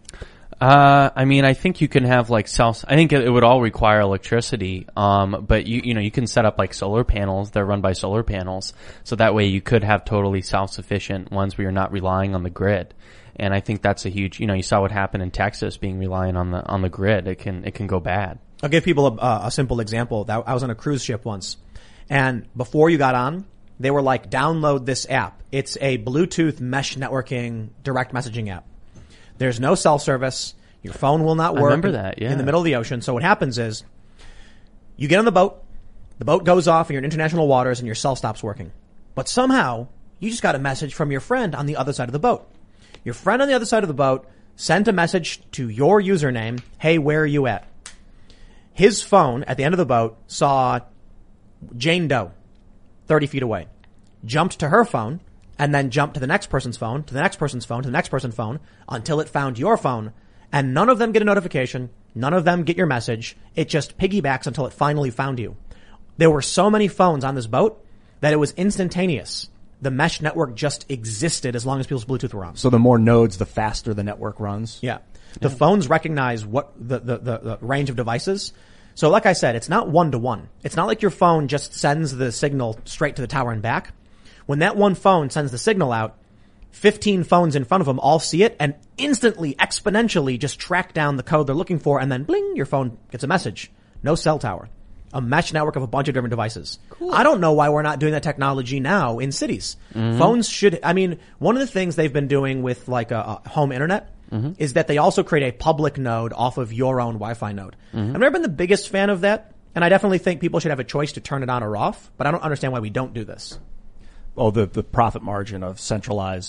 I think you can have like I think it would all require electricity. But you can set up like solar panels. They're run by solar panels. So that way you could have totally self-sufficient ones where you're not relying on the grid. And I think that's a huge, you saw what happened in Texas being reliant on the grid. It can go bad. I'll give people a simple example. I was on a cruise ship once. And before you got on, they were like, download this app. It's a Bluetooth mesh networking direct messaging app. There's no cell service. Your phone will not work. I remember that, yeah. In the middle of the ocean. So what happens is you get on the boat goes off and you're in international waters and your cell stops working. But somehow you just got a message from your friend on the other side of the boat. Your friend on the other side of the boat sent a message to your username, hey, where are you at? His phone at the end of the boat saw Jane Doe, 30 feet away, jumped to her phone and then jumped to the next person's phone, to the next person's phone, to the next person's phone until it found your phone. And none of them get a notification. None of them get your message. It just piggybacks until it finally found you. There were so many phones on this boat that it was instantaneous. The mesh network just existed as long as people's Bluetooth were on. So the more nodes, the faster the network runs? Yeah. The phones recognize what the range of devices. So like I said, it's not 1-to-1. It's not like your phone just sends the signal straight to the tower and back. When that one phone sends the signal out, 15 phones in front of them all see it and instantly, exponentially just track down the code they're looking for and then bling, your phone gets a message. No cell tower. A mesh network of a bunch of different devices. Cool. I don't know why we're not doing that technology now in cities. Mm-hmm. Phones should, one of the things they've been doing with like a home internet is that they also create a public node off of your own Wi-Fi node. Mm-hmm. I've never been the biggest fan of that, and I definitely think people should have a choice to turn it on or off, but I don't understand why we don't do this. Oh, the profit margin of centralized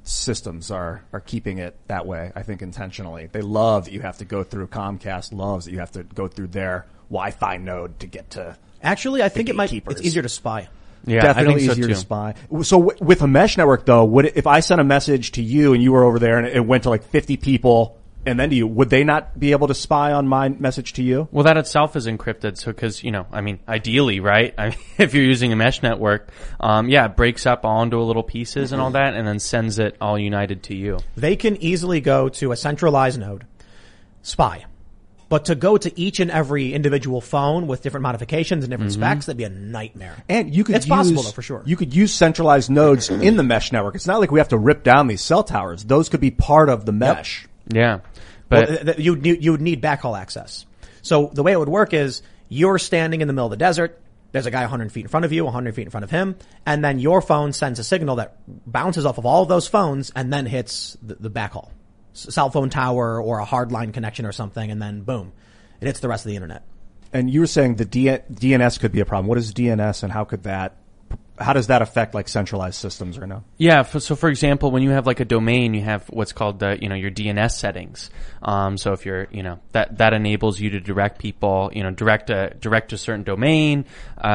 systems are keeping it that way, I think intentionally. They love that you have to go through Comcast, loves that you have to go through their Wi-Fi node to get to. Actually, I think it's easier to spy. Yeah, Definitely I think easier so to too. spy. So with a mesh network though, if I sent a message to you and you were over there and it went to like 50 people and then to you, would they not be able to spy on my message to you? Well, that itself is encrypted. So, cause, ideally, right? If you're using a mesh network, it breaks up all into little pieces and all that and then sends it all united to you. They can easily go to a centralized node, spy. But to go to each and every individual phone with different modifications and different specs, that'd be a nightmare. And it's possible though, for sure. You could use centralized nodes in the mesh network. It's not like we have to rip down these cell towers. Those could be part of the mesh. Yeah. But you would need backhaul access. So the way it would work is you're standing in the middle of the desert. There's a guy 100 feet in front of you, 100 feet in front of him. And then your phone sends a signal that bounces off of all of those phones and then hits the backhaul. Cell phone tower or a hardline connection or something. And then boom, it hits the rest of the internet. And you were saying the DNS could be a problem. What is DNS and how does that affect like centralized systems right now? Yeah. So for example, when you have like a domain, you have what's called your DNS settings. So if you're, that enables you to direct people, direct a certain domain.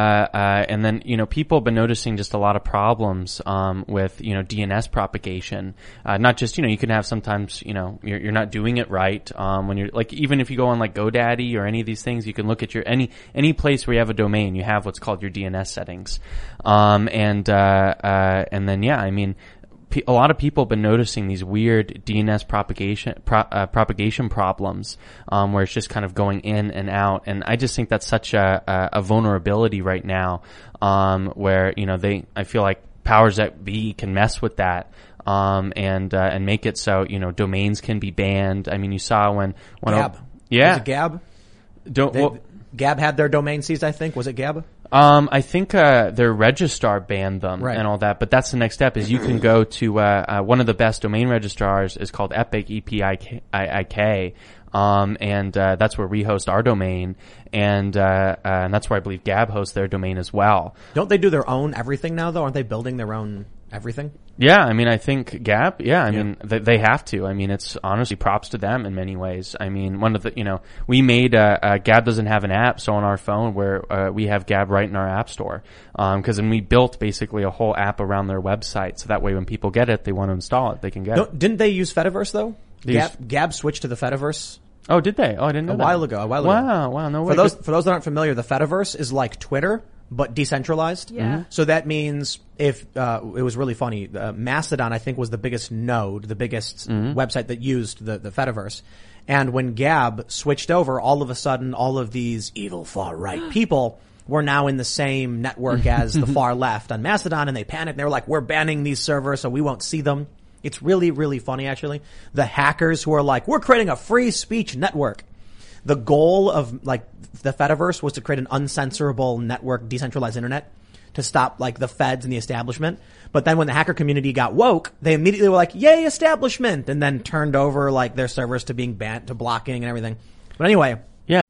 And then, people have been noticing just a lot of problems, with, DNS propagation. Not just, you can have sometimes, you're not doing it right. When you're like, even if you go on like GoDaddy or any of these things, you can look at your, any place where you have a domain, you have what's called your DNS settings. And then, a lot of people have been noticing these weird DNS propagation problems, where it's just kind of going in and out. And I just think that's such a vulnerability right now, where, I feel like powers that be can mess with that. And make it so, domains can be banned. I mean, you saw when Gab. Yeah. Was it Gab? Gab had their domain seized, I think. Was it Gab? I think their registrar banned them and all that, but that's the next step is you can go to one of the best domain registrars is called Epic, EPIK, and that's where we host our domain, and that's where I believe Gab hosts their domain as well. Don't they do their own everything now, though? Aren't they building their own everything? Yeah, I think Gab, mean, they have to. It's honestly props to them in many ways. One of the, we made, Gab doesn't have an app, so on our phone where, we have Gab right in our app store. Then we built basically a whole app around their website, so that way when people get it, they want to install it, they can get it. Didn't they use Fediverse though? Gab switched to the Fediverse. Oh, did they? Oh, I didn't know A while ago. Wow, no way. For those that aren't familiar, the Fediverse is like Twitter, but decentralized. Yeah. Mm-hmm. So that means if, it was really funny, Mastodon, I think, was the biggest node, the biggest website that used the Fediverse. And when Gab switched over, all of a sudden, all of these evil far-right people were now in the same network as the far left on Mastodon, and they panicked. They were like, we're banning these servers, so we won't see them. It's really, really funny, actually. The hackers who are like, we're creating a free speech network. The goal of like the Fediverse was to create an uncensorable network, decentralized internet to stop like the feds and the establishment. But then when the hacker community got woke, they immediately were like, yay, establishment, and then turned over like their servers to being banned, to blocking and everything. But anyway. Yeah.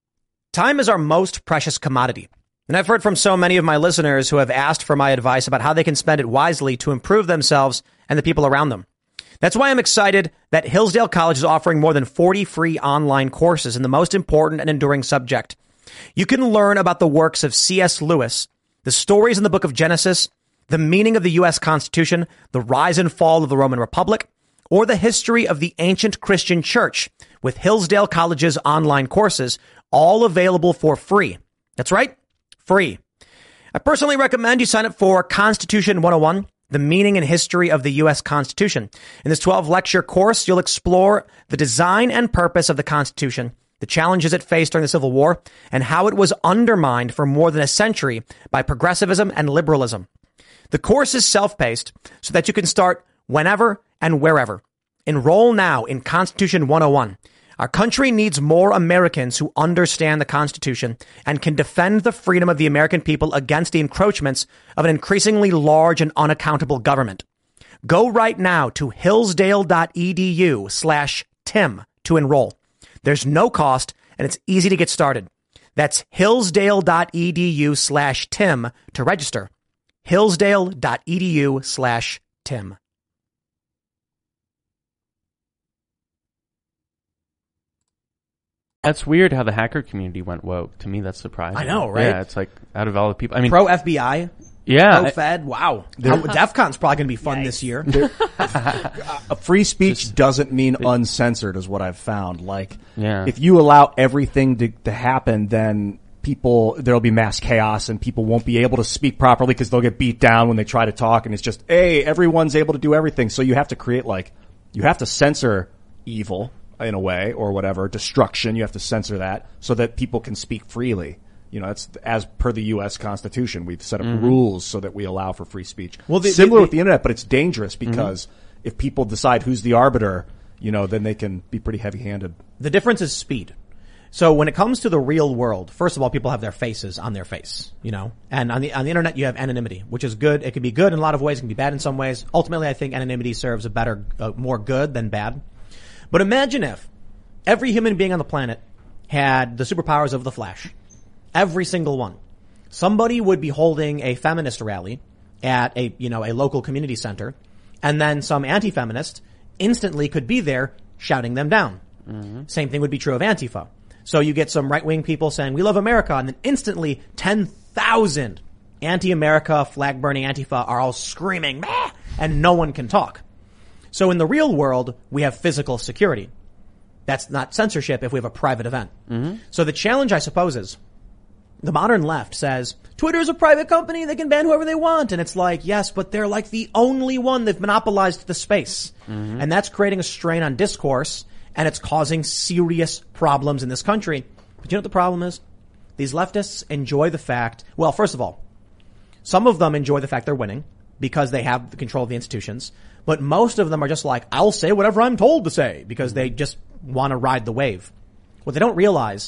Time is our most precious commodity. And I've heard from so many of my listeners who have asked for my advice about how they can spend it wisely to improve themselves and the people around them. That's why I'm excited that Hillsdale College is offering more than 40 free online courses in the most important and enduring subject. You can learn about the works of C.S. Lewis, the stories in the book of Genesis, the meaning of the U.S. Constitution, the rise and fall of the Roman Republic, or the history of the ancient Christian church with Hillsdale College's online courses, all available for free. That's right, free. I personally recommend you sign up for Constitution 101, the meaning and history of the U.S. Constitution. In this 12-lecture course, you'll explore the design and purpose of the Constitution, the challenges it faced during the Civil War, and how it was undermined for more than a century by progressivism and liberalism. The course is self-paced so that you can start whenever and wherever. Enroll now in Constitution 101. Our country needs more Americans who understand the Constitution and can defend the freedom of the American people against the encroachments of an increasingly large and unaccountable government. Go right now to hillsdale.edu/Tim to enroll. There's no cost and it's easy to get started. That's hillsdale.edu/Tim to register. hillsdale.edu/Tim. That's weird how the hacker community went woke. To me, that's surprising. I know, right? Yeah, it's like out of all the people. I mean, pro FBI, yeah, pro Fed. Wow, DEF CON's probably going to be fun this year. Free speech doesn't mean uncensored, is what I've found. Like, Yeah. if you allow everything to happen, then there'll be mass chaos and people won't be able to speak properly because they'll get beat down when they try to talk. And it's just, hey, everyone's able to do everything. So you have to create you have to censor evil in a way or whatever, destruction. You have to censor that so that people can speak freely. You know, that's as per the U.S. Constitution. We've set up rules so that we allow for free speech. Well, similar with the internet, but it's dangerous because if people decide who's the arbiter, you know, then they can be pretty heavy-handed. The difference is speed. So when it comes to the real world, first of all, people have their faces on their face, you know, and on the internet you have anonymity, which is good. It can be good in a lot of ways. It can be bad in some ways. Ultimately, I think anonymity serves more good than bad. But imagine if every human being on the planet had the superpowers of the Flash. Every single one. Somebody would be holding a feminist rally at a local community center, and then some anti-feminist instantly could be there shouting them down. Same thing would be true of Antifa. So you get some right-wing people saying, we love America, and then instantly 10,000 anti-America, flag-burning Antifa are all screaming, meh, and no one can talk. So in the real world, we have physical security. That's not censorship if we have a private event. So the challenge, I suppose, is the modern left says, Twitter is a private company, they can ban whoever they want. And it's like, yes, but they're like the only one. They've monopolized the space. And that's creating a strain on discourse, and it's causing serious problems in this country. But you know what the problem is? These leftists enjoy the fact, well, first of all, some of them enjoy the fact they're winning because they have the control of the institutions. But most of them are just like, I'll say whatever I'm told to say because they just want to ride the wave. What they don't realize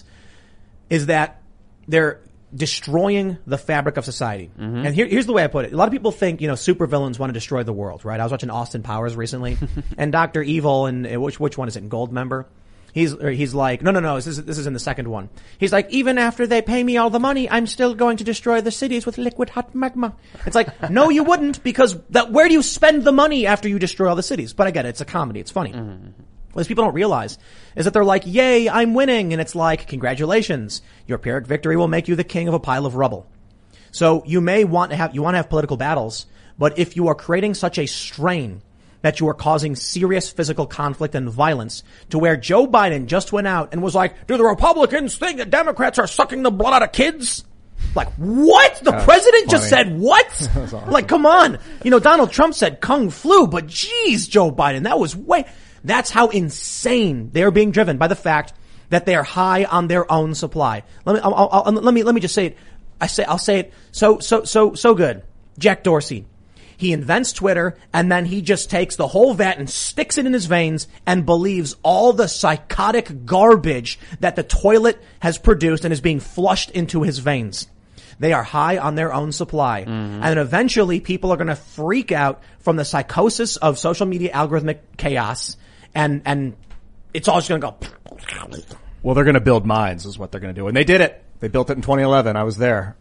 is that they're destroying the fabric of society. And here's the way I put it. A lot of people think, supervillains want to destroy the world, right? I was watching Austin Powers recently and Dr. Evil and which one is it? Goldmember. He's like, no, this is in the second one. He's like, even after they pay me all the money, I'm still going to destroy the cities with liquid hot magma. It's like, no, you wouldn't, because where do you spend the money after you destroy all the cities? But I get it. It's a comedy. It's funny. What people don't realize is that they're like, yay, I'm winning. And it's like, congratulations. Your Pyrrhic victory will make you the king of a pile of rubble. So you want to have political battles, but if you are creating such a strain that you are causing serious physical conflict and violence to where Joe Biden just went out and was like, do the Republicans think that Democrats are sucking the blood out of kids? Like, what? The president just said what? Awesome. Like, come on. Donald Trump said Kung Flu, but geez, Joe Biden, that was that's how insane they are being driven by the fact that they are high on their own supply. Let me just say it. I'll say it so good. Jack Dorsey. He invents Twitter, and then he just takes the whole vat and sticks it in his veins and believes all the psychotic garbage that the toilet has produced and is being flushed into his veins. They are high on their own supply. And eventually people are going to freak out from the psychosis of social media algorithmic chaos, and it's all just going to go. Well, they're going to build mines is what they're going to do. And they did it. They built it in 2011. I was there.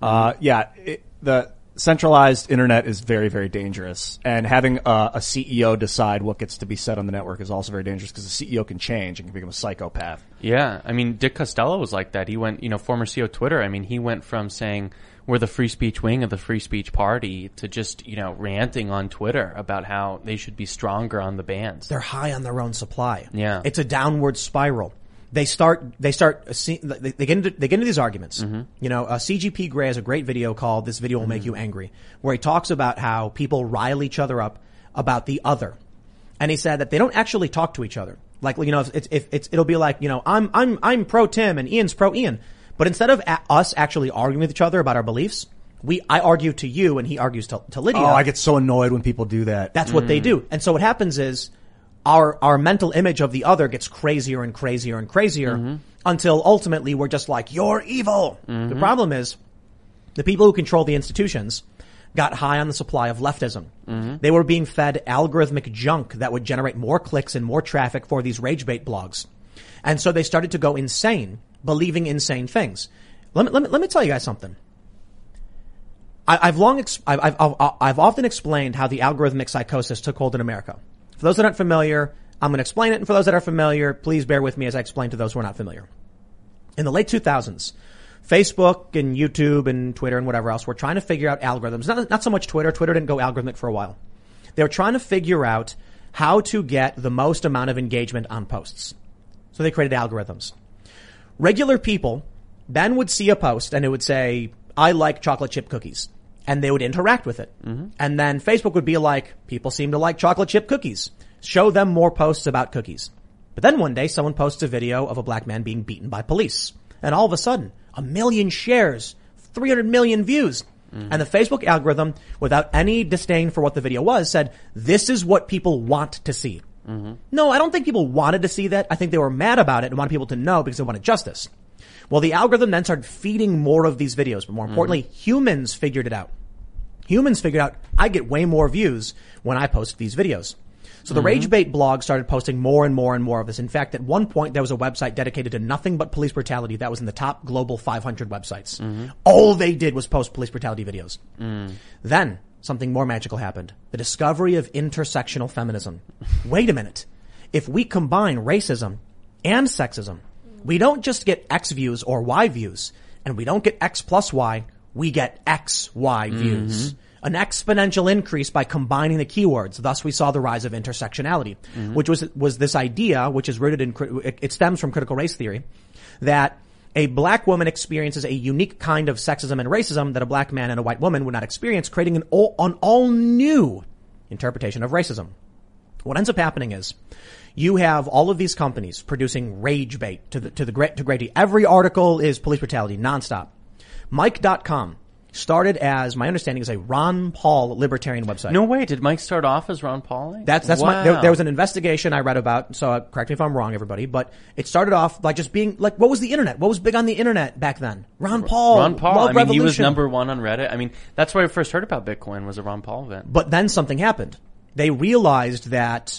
The centralized internet is very, very dangerous. And having a CEO decide what gets to be said on the network is also very dangerous because the CEO can change and can become a psychopath. Yeah. I mean, Dick Costolo was like that. He went, former CEO of Twitter. I mean, he went from saying we're the free speech wing of the free speech party to just, ranting on Twitter about how they should be stronger on the bans. They're high on their own supply. Yeah. It's a downward spiral. They get into these arguments. CGP Grey has a great video called "This Video Will Make You Angry," where he talks about how people rile each other up about the other, and he said that they don't actually talk to each other. Like, it'll be like, I'm pro Tim and Ian's pro Ian, but instead of us actually arguing with each other about our beliefs, I argue to you and he argues to Lydia. Oh, I get so annoyed when people do that. That's what they do, and so what happens is, our mental image of the other gets crazier and crazier and crazier until ultimately we're just like, you're evil. The problem is the people who control the institutions got high on the supply of leftism. They were being fed algorithmic junk that would generate more clicks and more traffic for these rage bait blogs. And so they started to go insane, believing insane things. Let me tell you guys something. I've often explained how the algorithmic psychosis took hold in America. For those that aren't familiar, I'm going to explain it. And for those that are familiar, please bear with me as I explain to those who are not familiar. In the late 2000s, Facebook and YouTube and Twitter and whatever else were trying to figure out algorithms. Not so much Twitter. Twitter didn't go algorithmic for a while. They were trying to figure out how to get the most amount of engagement on posts. So they created algorithms. Regular people then would see a post and it would say, I like chocolate chip cookies. And they would interact with it. Mm-hmm. And then Facebook would be like, people seem to like chocolate chip cookies. Show them more posts about cookies. But then one day someone posts a video of a black man being beaten by police. And all of a sudden, 1 million shares, 300 million views. Mm-hmm. And the Facebook algorithm, without any disdain for what the video was, said, this is what people want to see. Mm-hmm. No, I don't think people wanted to see that. I think they were mad about it and wanted people to know because they wanted justice. Well, the algorithm then started feeding more of these videos, but more importantly, humans figured it out. Humans figured out I get way more views when I post these videos. So the Rage Bait blog started posting more and more and more of this. In fact, at one point, there was a website dedicated to nothing but police brutality that was in the top global 500 websites. Mm-hmm. All they did was post police brutality videos. Then something more magical happened. The discovery of intersectional feminism. Wait a minute. If we combine racism and sexism, we don't just get X views or Y views, and we don't get X plus Y, we get XY views. An exponential increase by combining the keywords. Thus, we saw the rise of intersectionality, which was this idea, which is rooted in, it stems from critical race theory, that a black woman experiences a unique kind of sexism and racism that a black man and a white woman would not experience, creating an all new interpretation of racism. What ends up happening is you have all of these companies producing rage bait to great. Every article is police brutality nonstop. Mike.com started as, my understanding, is a Ron Paul libertarian website. No way. Did Mike start off as Ron Paul? That's wow. There was an investigation I read about, so correct me if I'm wrong, everybody, but it started off like just being like, what was the internet? What was big on the internet back then? Ron Paul. I mean, he was number one on Reddit. I mean, that's where I first heard about Bitcoin, was a Ron Paul event. But then something happened. They realized that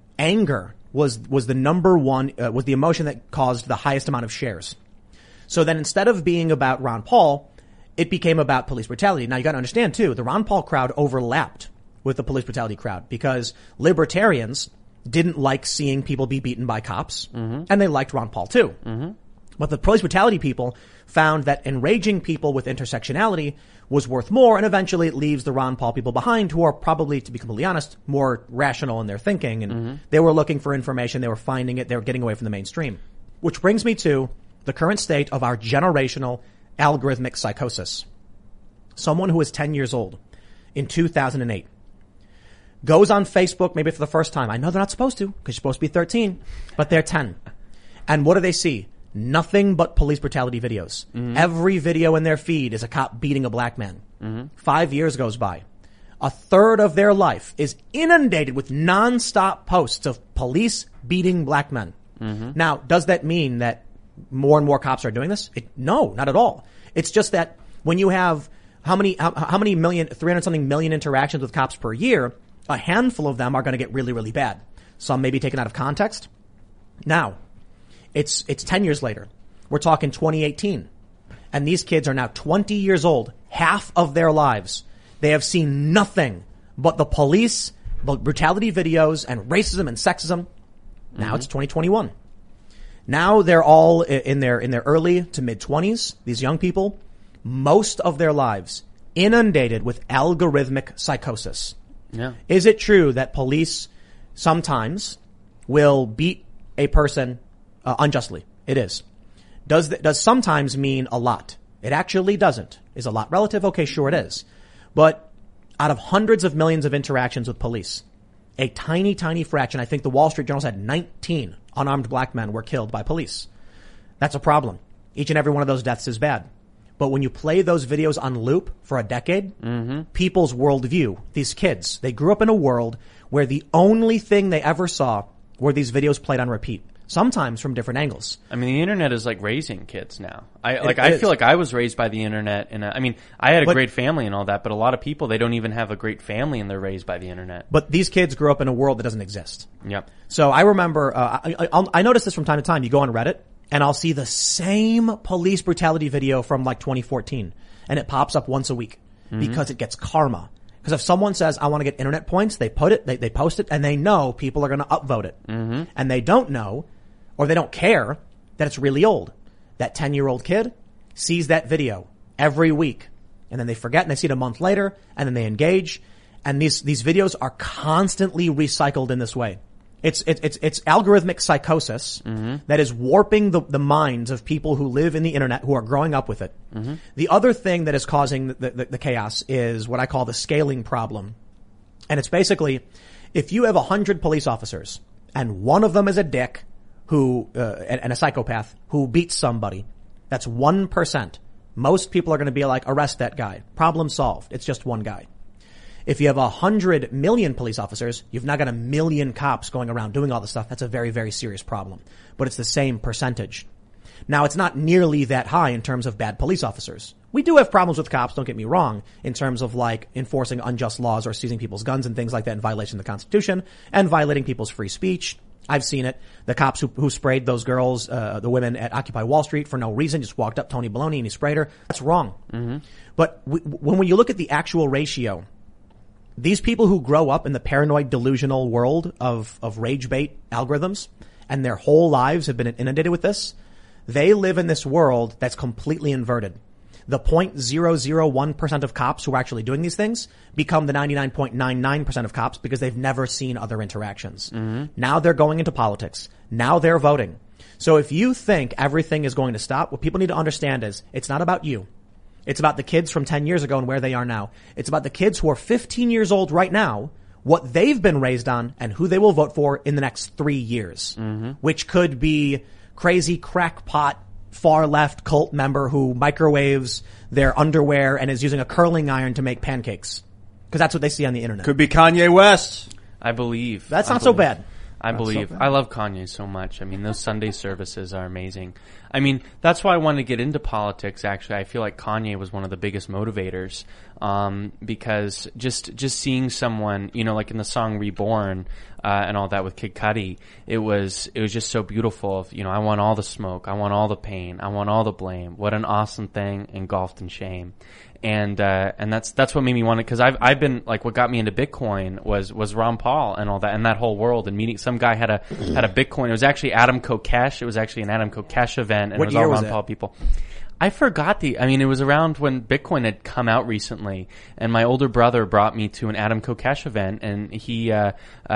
anger was the number one, was the emotion that caused the highest amount of shares. So then instead of being about Ron Paul, it became about police brutality. Now you got to understand too, the Ron Paul crowd overlapped with the police brutality crowd because libertarians didn't like seeing people be beaten by cops, and they liked Ron Paul too. But the police brutality people found that enraging people with intersectionality was worth more, and eventually it leaves the Ron Paul people behind who are probably, to be completely honest, more rational in their thinking, and they were looking for information, they were finding it, they were getting away from the mainstream. Which brings me to the current state of our generational algorithmic psychosis. Someone who is 10 years old in 2008 goes on Facebook maybe for the first time. I know they're not supposed to because you're supposed to be 13, but they're 10. And what do they see? Nothing but police brutality videos. Every video in their feed is a cop beating a black man. 5 years goes by. A third of their life is inundated with nonstop posts of police beating black men. Now, does that mean that more and more cops are doing this? No, not at all. It's just that when you have how many million, 300 something million interactions with cops per year, a handful of them are going to get really, really bad. Some may be taken out of context. Now, it's 10 years later. We're talking 2018. And these kids are now 20 years old. Half of their lives, they have seen nothing but the police, brutality videos, and racism and sexism. Now it's 2021. Now they're all in their early to mid 20s, these young people, most of their lives inundated with algorithmic psychosis. Yeah. Is it true that police sometimes will beat a person unjustly? It is. Does sometimes mean a lot? It actually doesn't. Is a lot relative? Okay, sure it is. But out of hundreds of millions of interactions with police, a tiny, tiny fraction, I think the Wall Street Journal said 19 unarmed black men were killed by police. That's a problem. Each and every one of those deaths is bad. But when you play those videos on loop for a decade, people's worldview, these kids, they grew up in a world where the only thing they ever saw were these videos played on repeat, sometimes from different angles. I mean, the internet is like raising kids now. I feel like I was raised by the internet, and I mean, I had a great family and all that, but a lot of people, they don't even have a great family and they're raised by the internet. But these kids grew up in a world that doesn't exist. Yep. So I remember, I notice this from time to time. You go on Reddit and I'll see the same police brutality video from like 2014, and it pops up once a week because it gets karma. Because if someone says, I want to get internet points, they post it, and they know people are going to upvote it. And they don't know, or they don't care, that it's really old. That 10-year-old kid sees that video every week, and then they forget and they see it a month later, and then they engage. And these videos are constantly recycled in this way. It's algorithmic psychosis that is warping the minds of people who live in the internet, who are growing up with it. The other thing that is causing the chaos is what I call the scaling problem. And it's basically, if you have 100 police officers and one of them is a dick who, and a psychopath who beats somebody, that's 1%. Most people are going to be like, arrest that guy. Problem solved. It's just one guy. If you have 100 million police officers, you've now got 1 million cops going around doing all this stuff. That's a very, very serious problem. But it's the same percentage. Now, it's not nearly that high in terms of bad police officers. We do have problems with cops, don't get me wrong, in terms of like enforcing unjust laws or seizing people's guns and things like that in violation of the Constitution and violating people's free speech. I've seen it. The cops who sprayed those girls, the women at Occupy Wall Street for no reason, just walked up Tony Baloney and he sprayed her. That's wrong. But when you look at the actual ratio, these people who grow up in the paranoid, delusional world of rage bait algorithms and their whole lives have been inundated with this, they live in this world that's completely inverted. The 0.001% of cops who are actually doing these things become the 99.99% of cops because they've never seen other interactions. Now they're going into politics. Now they're voting. So if you think everything is going to stop, what people need to understand is it's not about you. It's about the kids from 10 years ago and where they are now. It's about the kids who are 15 years old right now, what they've been raised on, and who they will vote for in the next 3 years, which could be crazy crackpot far left cult member who microwaves their underwear and is using a curling iron to make pancakes. Because that's what they see on the internet. Could be Kanye West. I believe. That's not so bad. I believe. I love Kanye so much. I mean, those Sunday services are amazing. I mean, that's why I wanted to get into politics, actually. I feel like Kanye was one of the biggest motivators, because just seeing someone, you know, like in the song Reborn, and all that with Kid Cudi, it was just so beautiful. You know, I want all the smoke. I want all the pain. I want all the blame. What an awesome thing, engulfed in shame. And that's what made me want it, because I've been like, what got me into Bitcoin was Ron Paul and all that, and that whole world, and meeting some guy had a Bitcoin. It was actually Adam Kokesh. It was actually an Adam Kokesh event, and What it was year all was Ron it? Paul people. I forgot it was around when Bitcoin had come out recently, and my older brother brought me to an Adam Kokesh event, and he got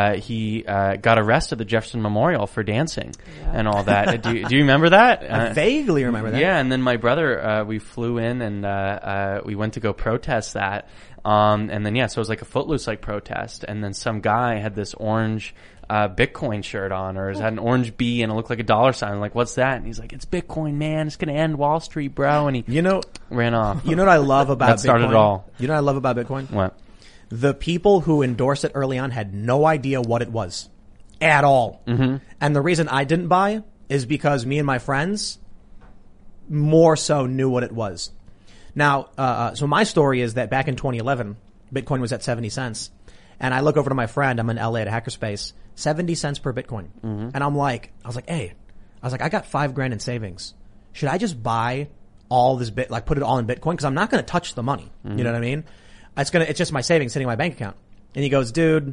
arrested at the Jefferson Memorial for dancing and all that. Do you remember that? I vaguely remember that. Yeah, and then my brother, we flew in and we went to go protest that. And then, so it was like a Footloose like protest, and then some guy had this orange Bitcoin shirt on, or had an orange B and it looked like a dollar sign. I'm like, what's that? And he's like, it's Bitcoin, man. It's going to end Wall Street, bro. And he ran off. You know what I love about that started Bitcoin? it all. You know what I love about Bitcoin? What? The people who endorsed it early on had no idea what it was at all. And the reason I didn't buy is because me and my friends more so knew what it was. Now, so my story is that back in 2011, Bitcoin was at 70 cents. And I look over to my friend, I'm in LA at a hackerspace, 70 cents per Bitcoin. And I was like, I got $5,000 in savings. Should I just buy all this put it all in Bitcoin? Cause I'm not going to touch the money. You know what I mean? It's just my savings sitting in my bank account. And he goes, dude,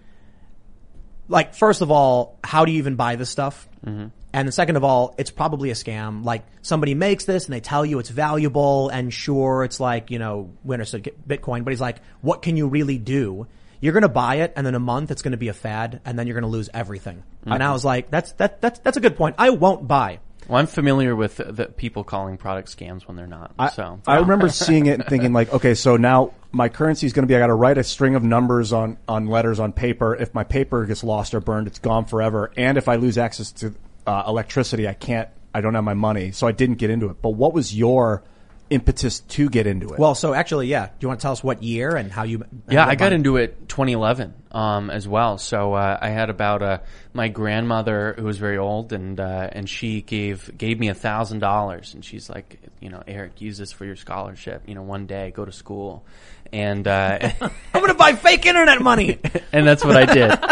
like, first of all, how do you even buy this stuff? And then second of all, it's probably a scam. Like, somebody makes this and they tell you it's valuable, and sure, it's like, you know, we understood Bitcoin, but he's like, what can you really do? You're going to buy it, and then a month it's going to be a fad, and then you're going to lose everything. And I was like, that's a good point. I won't buy. Well, I'm familiar with the people calling products scams when they're not. I remember seeing it and thinking like, okay, so now my currency is going to be, I got to write a string of numbers on letters on paper. If my paper gets lost or burned, it's gone forever. And if I lose access to electricity, I don't have my money. So I didn't get into it. But what was your impetus to get into it? Well, so actually, do you want to tell us what year and how you? I got into it 2011 as well. So I had about my grandmother who was very old, and she gave me $1,000, and she's like, you know, Eric, use this for your scholarship. You know, one day go to school. And I'm going to buy fake internet money. And that's what I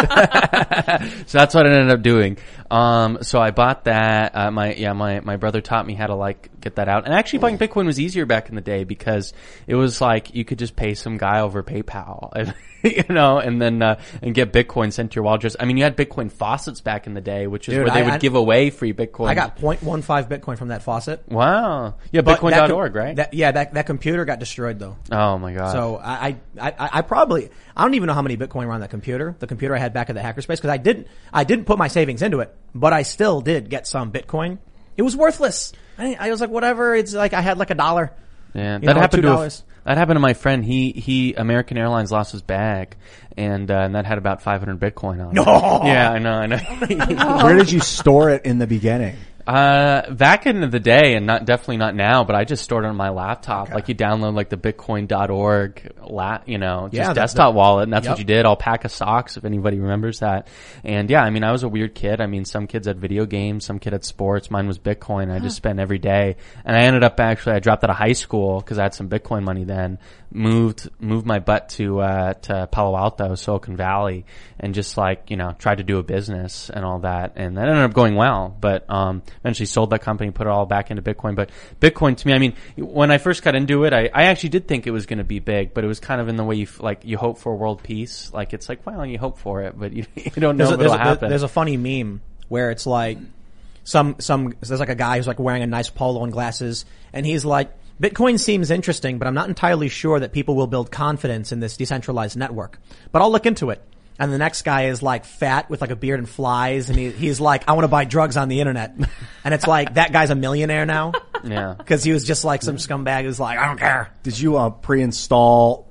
did. So that's what I ended up doing. So I bought that. My brother taught me how to like get that out. And actually buying Bitcoin was easier back in the day because it was like you could just pay some guy over PayPal, and, you know, and then and get Bitcoin sent to your wallet address. I mean, you had Bitcoin faucets back in the day, which is where they would give away free Bitcoin. I got 0.15 Bitcoin from that faucet. Wow. Yeah, Bitcoin.org, right? That computer got destroyed though. Oh my god. So I don't even know how many Bitcoin were on that computer. The computer I had back at the hackerspace, because I didn't put my savings into it, but I still did get some Bitcoin. It was worthless. I was like, whatever. It's like I had like $1. Yeah, that happened that happened to my friend. He American Airlines lost his bag, and that had about 500 Bitcoin on it. No. Yeah, I know. Where did you store it in the beginning? Back in the day, and definitely not now, but I just stored it on my laptop. Okay. Like you download like the Bitcoin.org desktop wallet, and that's what you did. Alpaca socks, if anybody remembers that. And yeah, I mean, I was a weird kid. I mean, some kids had video games, some kid had sports. Mine was Bitcoin. I just spent every day. And I ended up I dropped out of high school because I had some Bitcoin money then, moved my butt to Palo Alto, Silicon Valley, and just tried to do a business and all that. And that ended up going well, but, eventually sold that company, put it all back into Bitcoin. But Bitcoin to me, I mean, when I first got into it, I actually did think it was going to be big, but it was kind of in the way you hope for world peace. Like it's like, well, you hope for it, but you don't know if it'll happen. There's a funny meme where it's like there's like a guy who's like wearing a nice polo and glasses, and he's like, Bitcoin seems interesting, but I'm not entirely sure that people will build confidence in this decentralized network, but I'll look into it. And the next guy is like fat with like a beard and flies, and he's like, I want to buy drugs on the internet. And it's like, that guy's a millionaire now. Yeah. Cause he was just like some scumbag who's like, I don't care. Did you pre-install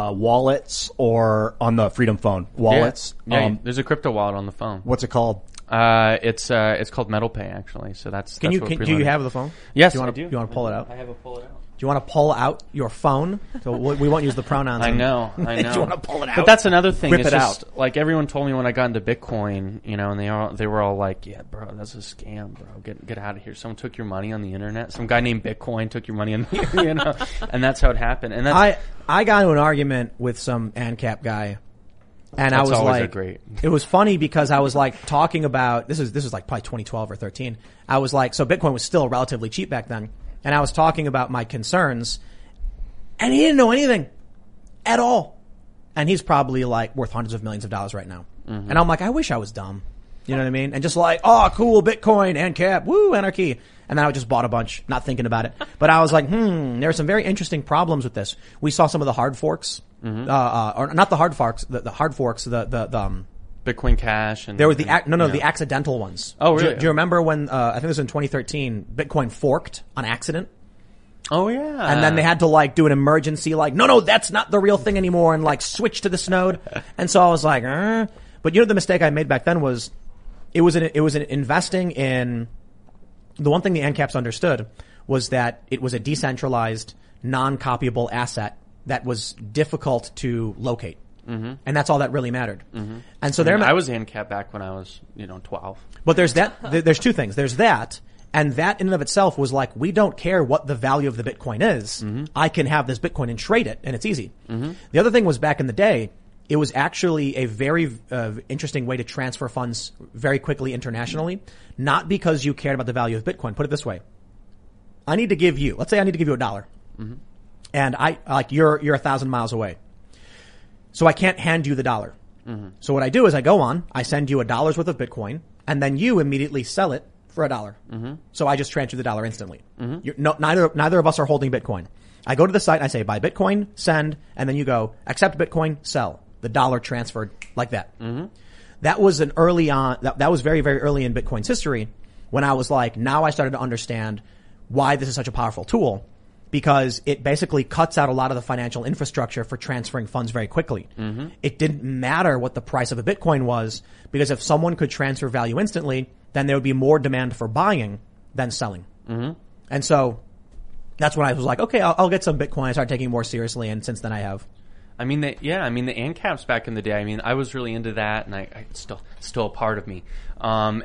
wallets or on the Freedom Phone wallets? Yeah. There's a crypto wallet on the phone. What's it called? It's called MetalPay actually. So do you have the phone? Yes, I do. Do you want to pull it out? I have a pull it out. Do you want to pull out your phone? So we won't use the pronouns. I know. Do you want to pull it out? But that's another thing. Rip it's it just, out. Like everyone told me when I got into Bitcoin, and they were all like, yeah, bro, that's a scam, bro. Get out of here. Someone took your money on the internet. Some guy named Bitcoin took your money on the, and that's how it happened. And that's, I got into an argument with some ANCAP guy. And I was like, great. It was funny because I was like talking about, this is like probably 2012 or 13. I was like, so Bitcoin was still relatively cheap back then. And I was talking about my concerns, and he didn't know anything at all. And he's probably like worth hundreds of millions of dollars right now. Mm-hmm. And I'm like, I wish I was dumb. You know what I mean? And just like, oh, cool, Bitcoin, ANCAP, woo, anarchy. And then I just bought a bunch, not thinking about it. But I was like, there are some very interesting problems with this. We saw some of the hard forks, or not the hard forks, the hard forks, the Bitcoin Cash, and there were the accidental ones. Oh, really? Do you remember when I think it was in 2013, Bitcoin forked on accident? Oh yeah. And then they had to like do an emergency, like, no, that's not the real thing anymore, and like switch to this node. And so I was like, But you know, the mistake I made back then was, it was an investing in, the one thing the ANCAPs understood was that it was a decentralized, non-copyable asset that was difficult to locate. Mm-hmm. And that's all that really mattered. Mm-hmm. And so I was ANCAP back when I was, 12. But there's there's two things. There's that, and that in and of itself was like, we don't care what the value of the Bitcoin is. Mm-hmm. I can have this Bitcoin and trade it, and it's easy. Mm-hmm. The other thing was, back in the day, it was actually a very interesting way to transfer funds very quickly internationally, not because you cared about the value of Bitcoin. Put it this way. Let's say I need to give you $1. Mm-hmm. And you're 1,000 miles away. So I can't hand you the $1. Mm-hmm. So what I do is I go on, I send you $1 worth of Bitcoin, and then you immediately sell it for $1. Mm-hmm. So I just transfer the $1 instantly. Mm-hmm. Neither of us are holding Bitcoin. I go to the site and I say, buy Bitcoin, send, and then you go, accept Bitcoin, sell. The $1 transferred like that. Mm-hmm. That was that was very, very early in Bitcoin's history, when I was like, now I started to understand why this is such a powerful tool, because it basically cuts out a lot of the financial infrastructure for transferring funds very quickly. Mm-hmm. It didn't matter what the price of a Bitcoin was, because if someone could transfer value instantly, then there would be more demand for buying than selling. Mm-hmm. And so that's when I was like, okay, I'll get some Bitcoin. I started taking it more seriously, and since then I have. I mean, the ANCAPs back in the day, I mean, I was really into that, and I still a part of me. But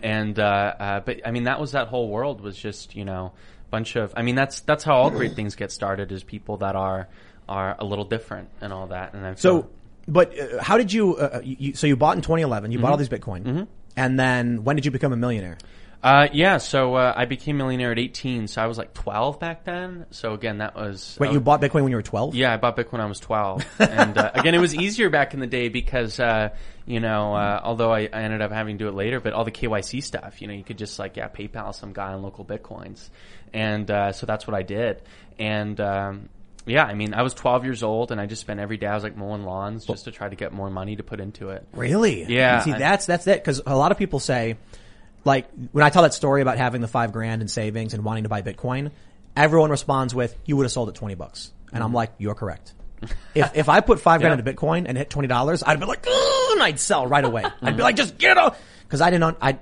I mean, that was, that whole world was just, bunch of, I mean, that's how all great things get started, is people that are a little different and all that. And how did you, so you bought in 2011, you bought all these Bitcoin, and then when did you become a millionaire? So I became millionaire at 18, so I was like 12 back then. So again, that was... Wait, you bought Bitcoin when you were 12? Yeah, I bought Bitcoin when I was 12. And again, it was easier back in the day because, although I ended up having to do it later, but all the KYC stuff, you could just PayPal some guy on local Bitcoins. And so that's what I did. And I was 12 years old, and I just spent every day, I was mowing lawns just to try to get more money to put into it. Really? Yeah. See, that's it. Because a lot of people say... when I tell that story about having the $5,000 in savings and wanting to buy Bitcoin, everyone responds with, you would have sold it $20. And I'm like, you're correct. If I put $5,000 into Bitcoin and hit $20, I'd be like, and I'd sell right away. I'd be like, just get it. Cause I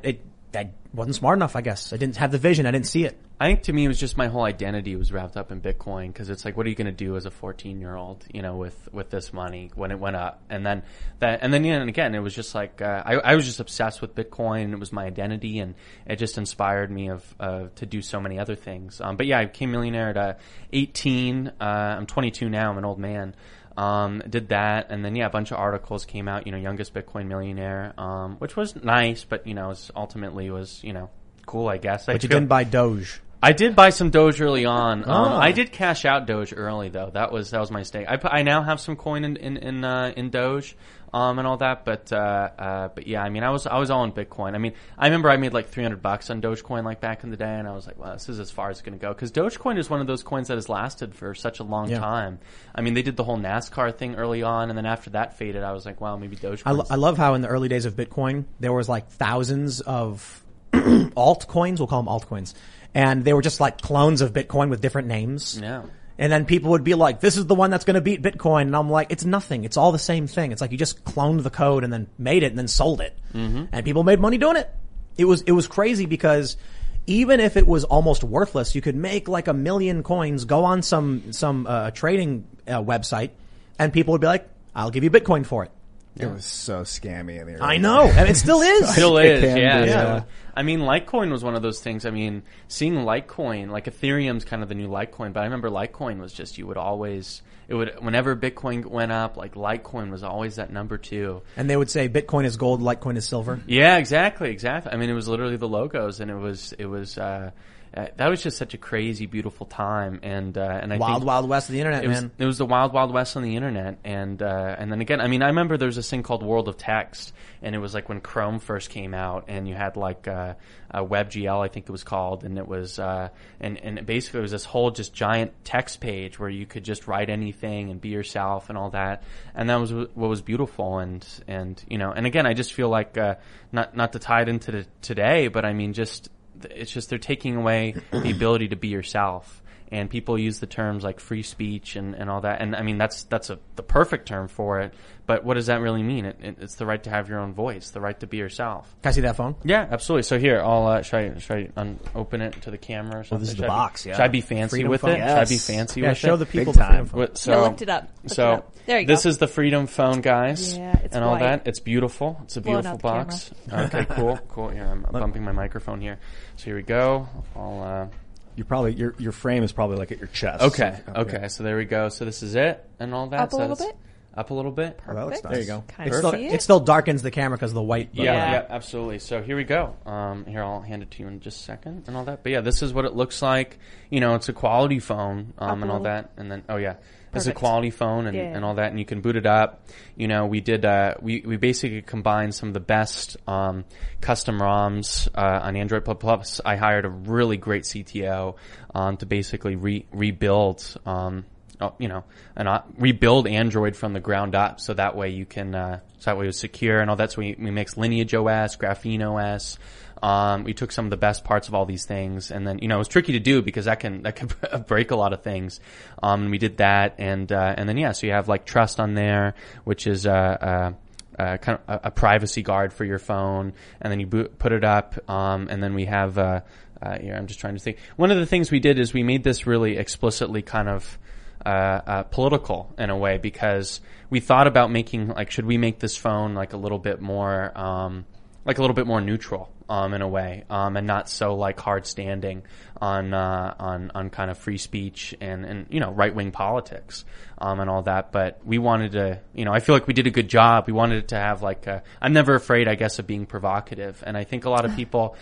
wasn't smart enough, I guess. I didn't have the vision. I didn't see it. I think to me it was just my whole identity was wrapped up in Bitcoin because it's what are you going to do as a 14-year-old, with this money when it went up, and then again it was just I was just obsessed with Bitcoin. It was my identity, and it just inspired me to do so many other things. But yeah, I became millionaire at 18. I'm 22 now. I'm an old man. Did that, and then a bunch of articles came out. Youngest Bitcoin millionaire, which was nice, but ultimately was cool, I guess. But you didn't buy Doge. I did buy some Doge early on. I did cash out Doge early though. That was my mistake. I now have some coin in Doge, and all that. But yeah, I was all in Bitcoin. I remember I made $300 on Dogecoin back in the day, and I was like, well, this is as far as it's going to go because Dogecoin is one of those coins that has lasted for such a long time. They did the whole NASCAR thing early on, and then after that faded, I was like, wow, maybe Dogecoin. I love how in the early days of Bitcoin there was thousands of altcoins. We'll call them altcoins. And they were just clones of Bitcoin with different names. Yeah. And then people would be like, this is the one that's going to beat Bitcoin. And I'm like, it's nothing. It's all the same thing. It's you just cloned the code and then made it and then sold it. Mm-hmm. And people made money doing it. It was crazy because even if it was almost worthless, you could make 1 million coins, go on some trading website, and people would be like, I'll give you Bitcoin for it. It was so scammy in the early I know. And it still is. Still is, yeah. So, Litecoin was one of those things. Seeing Litecoin, Ethereum's kind of the new Litecoin, but I remember Litecoin was just, whenever Bitcoin went up, Litecoin was always that number 2. And they would say Bitcoin is gold, Litecoin is silver. Yeah, exactly. It was literally the logos, and it was that was just such a crazy, beautiful time, and I wild west of the internet, man. It was the wild west on the internet, and then again, I remember there was this thing called World of Text, and it was when Chrome first came out, and you had WebGL, I think it was called, and it was and basically it was this whole just giant text page where you could just write anything and be yourself and all that, and that was what was beautiful, and again, I just feel not to tie it into today, but it's just they're taking away the ability to be yourself, and people use the terms free speech and all that, and that's the perfect term for it. But what does that really mean? It's the right to have your own voice, the right to be yourself. Can I see that phone? Yeah, absolutely. So here, I'll should I open it to the camera or something? Well, this is the box. Yeah. Should I be fancy Freedom with phone? it? Yes. Should I be fancy with it? Show the people Big the Freedom time. phone. I looked it up. There you go. This is the Freedom Phone, guys. Yeah, it's and all white. that. It's beautiful. It's a Blowing beautiful out the box. Okay, cool. Here, I'm bumping my microphone here. So here we go. I'll You probably your frame is probably at your chest. Okay. So there we go. So this is it and all that. Up a little bit? Up a little bit. Oh, that looks Perfect. nice. There you go. Kind of see It still darkens the camera because of the white. Yeah, absolutely. So here we go. Here, I'll hand it to you in just a second and all that. But yeah, this is what it looks like. It's a quality phone and all that. And then, it's a quality phone and all that. And you can boot it up. We did, we basically combined some of the best custom ROMs on Android. Plus, I hired a really great CTO to basically rebuild rebuild Android from the ground up, so that way you can, so that way it was secure and all that. So we mixed Lineage OS, Graphene OS. We took some of the best parts of all these things, and then, it was tricky to do because that can break a lot of things. And we did that, and then, so you have Trust on there, which is, kind of a privacy guard for your phone, and then you put it up, and then we have, here, I'm just trying to think. One of the things we did is we made this really explicitly kind of, political in a way, because we thought about making should we make this phone a little bit more neutral, in a way, and not so like hard standing on kind of free speech and right wing politics, and all that. But we wanted to, I feel like we did a good job. We wanted it to have like I'm never afraid, I guess, of being provocative. And I think a lot of people,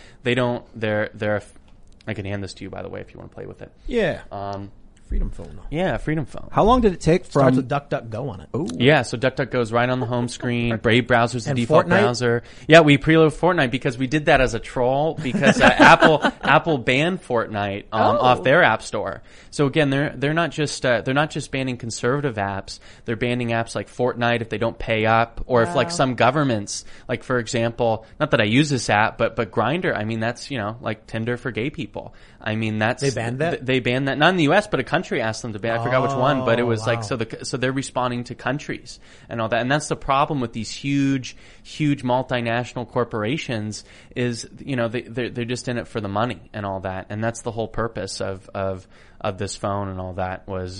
they're I can hand this to you, by the way, if you want to play with it. Yeah. Freedom Phone. Yeah, Freedom Phone. How long did it take from... Starts with DuckDuckGo on it. Ooh. Yeah, so DuckDuckGo's right on the home screen. Brave browser's the And default Fortnite? browser. Yeah, we preload Fortnite because we did that as a troll because Apple banned Fortnite off their app store. So again, they're not just banning conservative apps. They're banning apps like Fortnite if they don't pay up, or if like some governments, like for example, not that I use this app, but Grindr. I mean, that's like Tinder for gay people. I mean, They banned that? They banned that. Not in the U.S., but a country asked them to ban. I forgot which one, but it was wow. like so they're responding to countries and all that. And that's the problem with these huge multinational corporations is they're just in it for the money and all that. And that's the whole purpose of this phone and all that was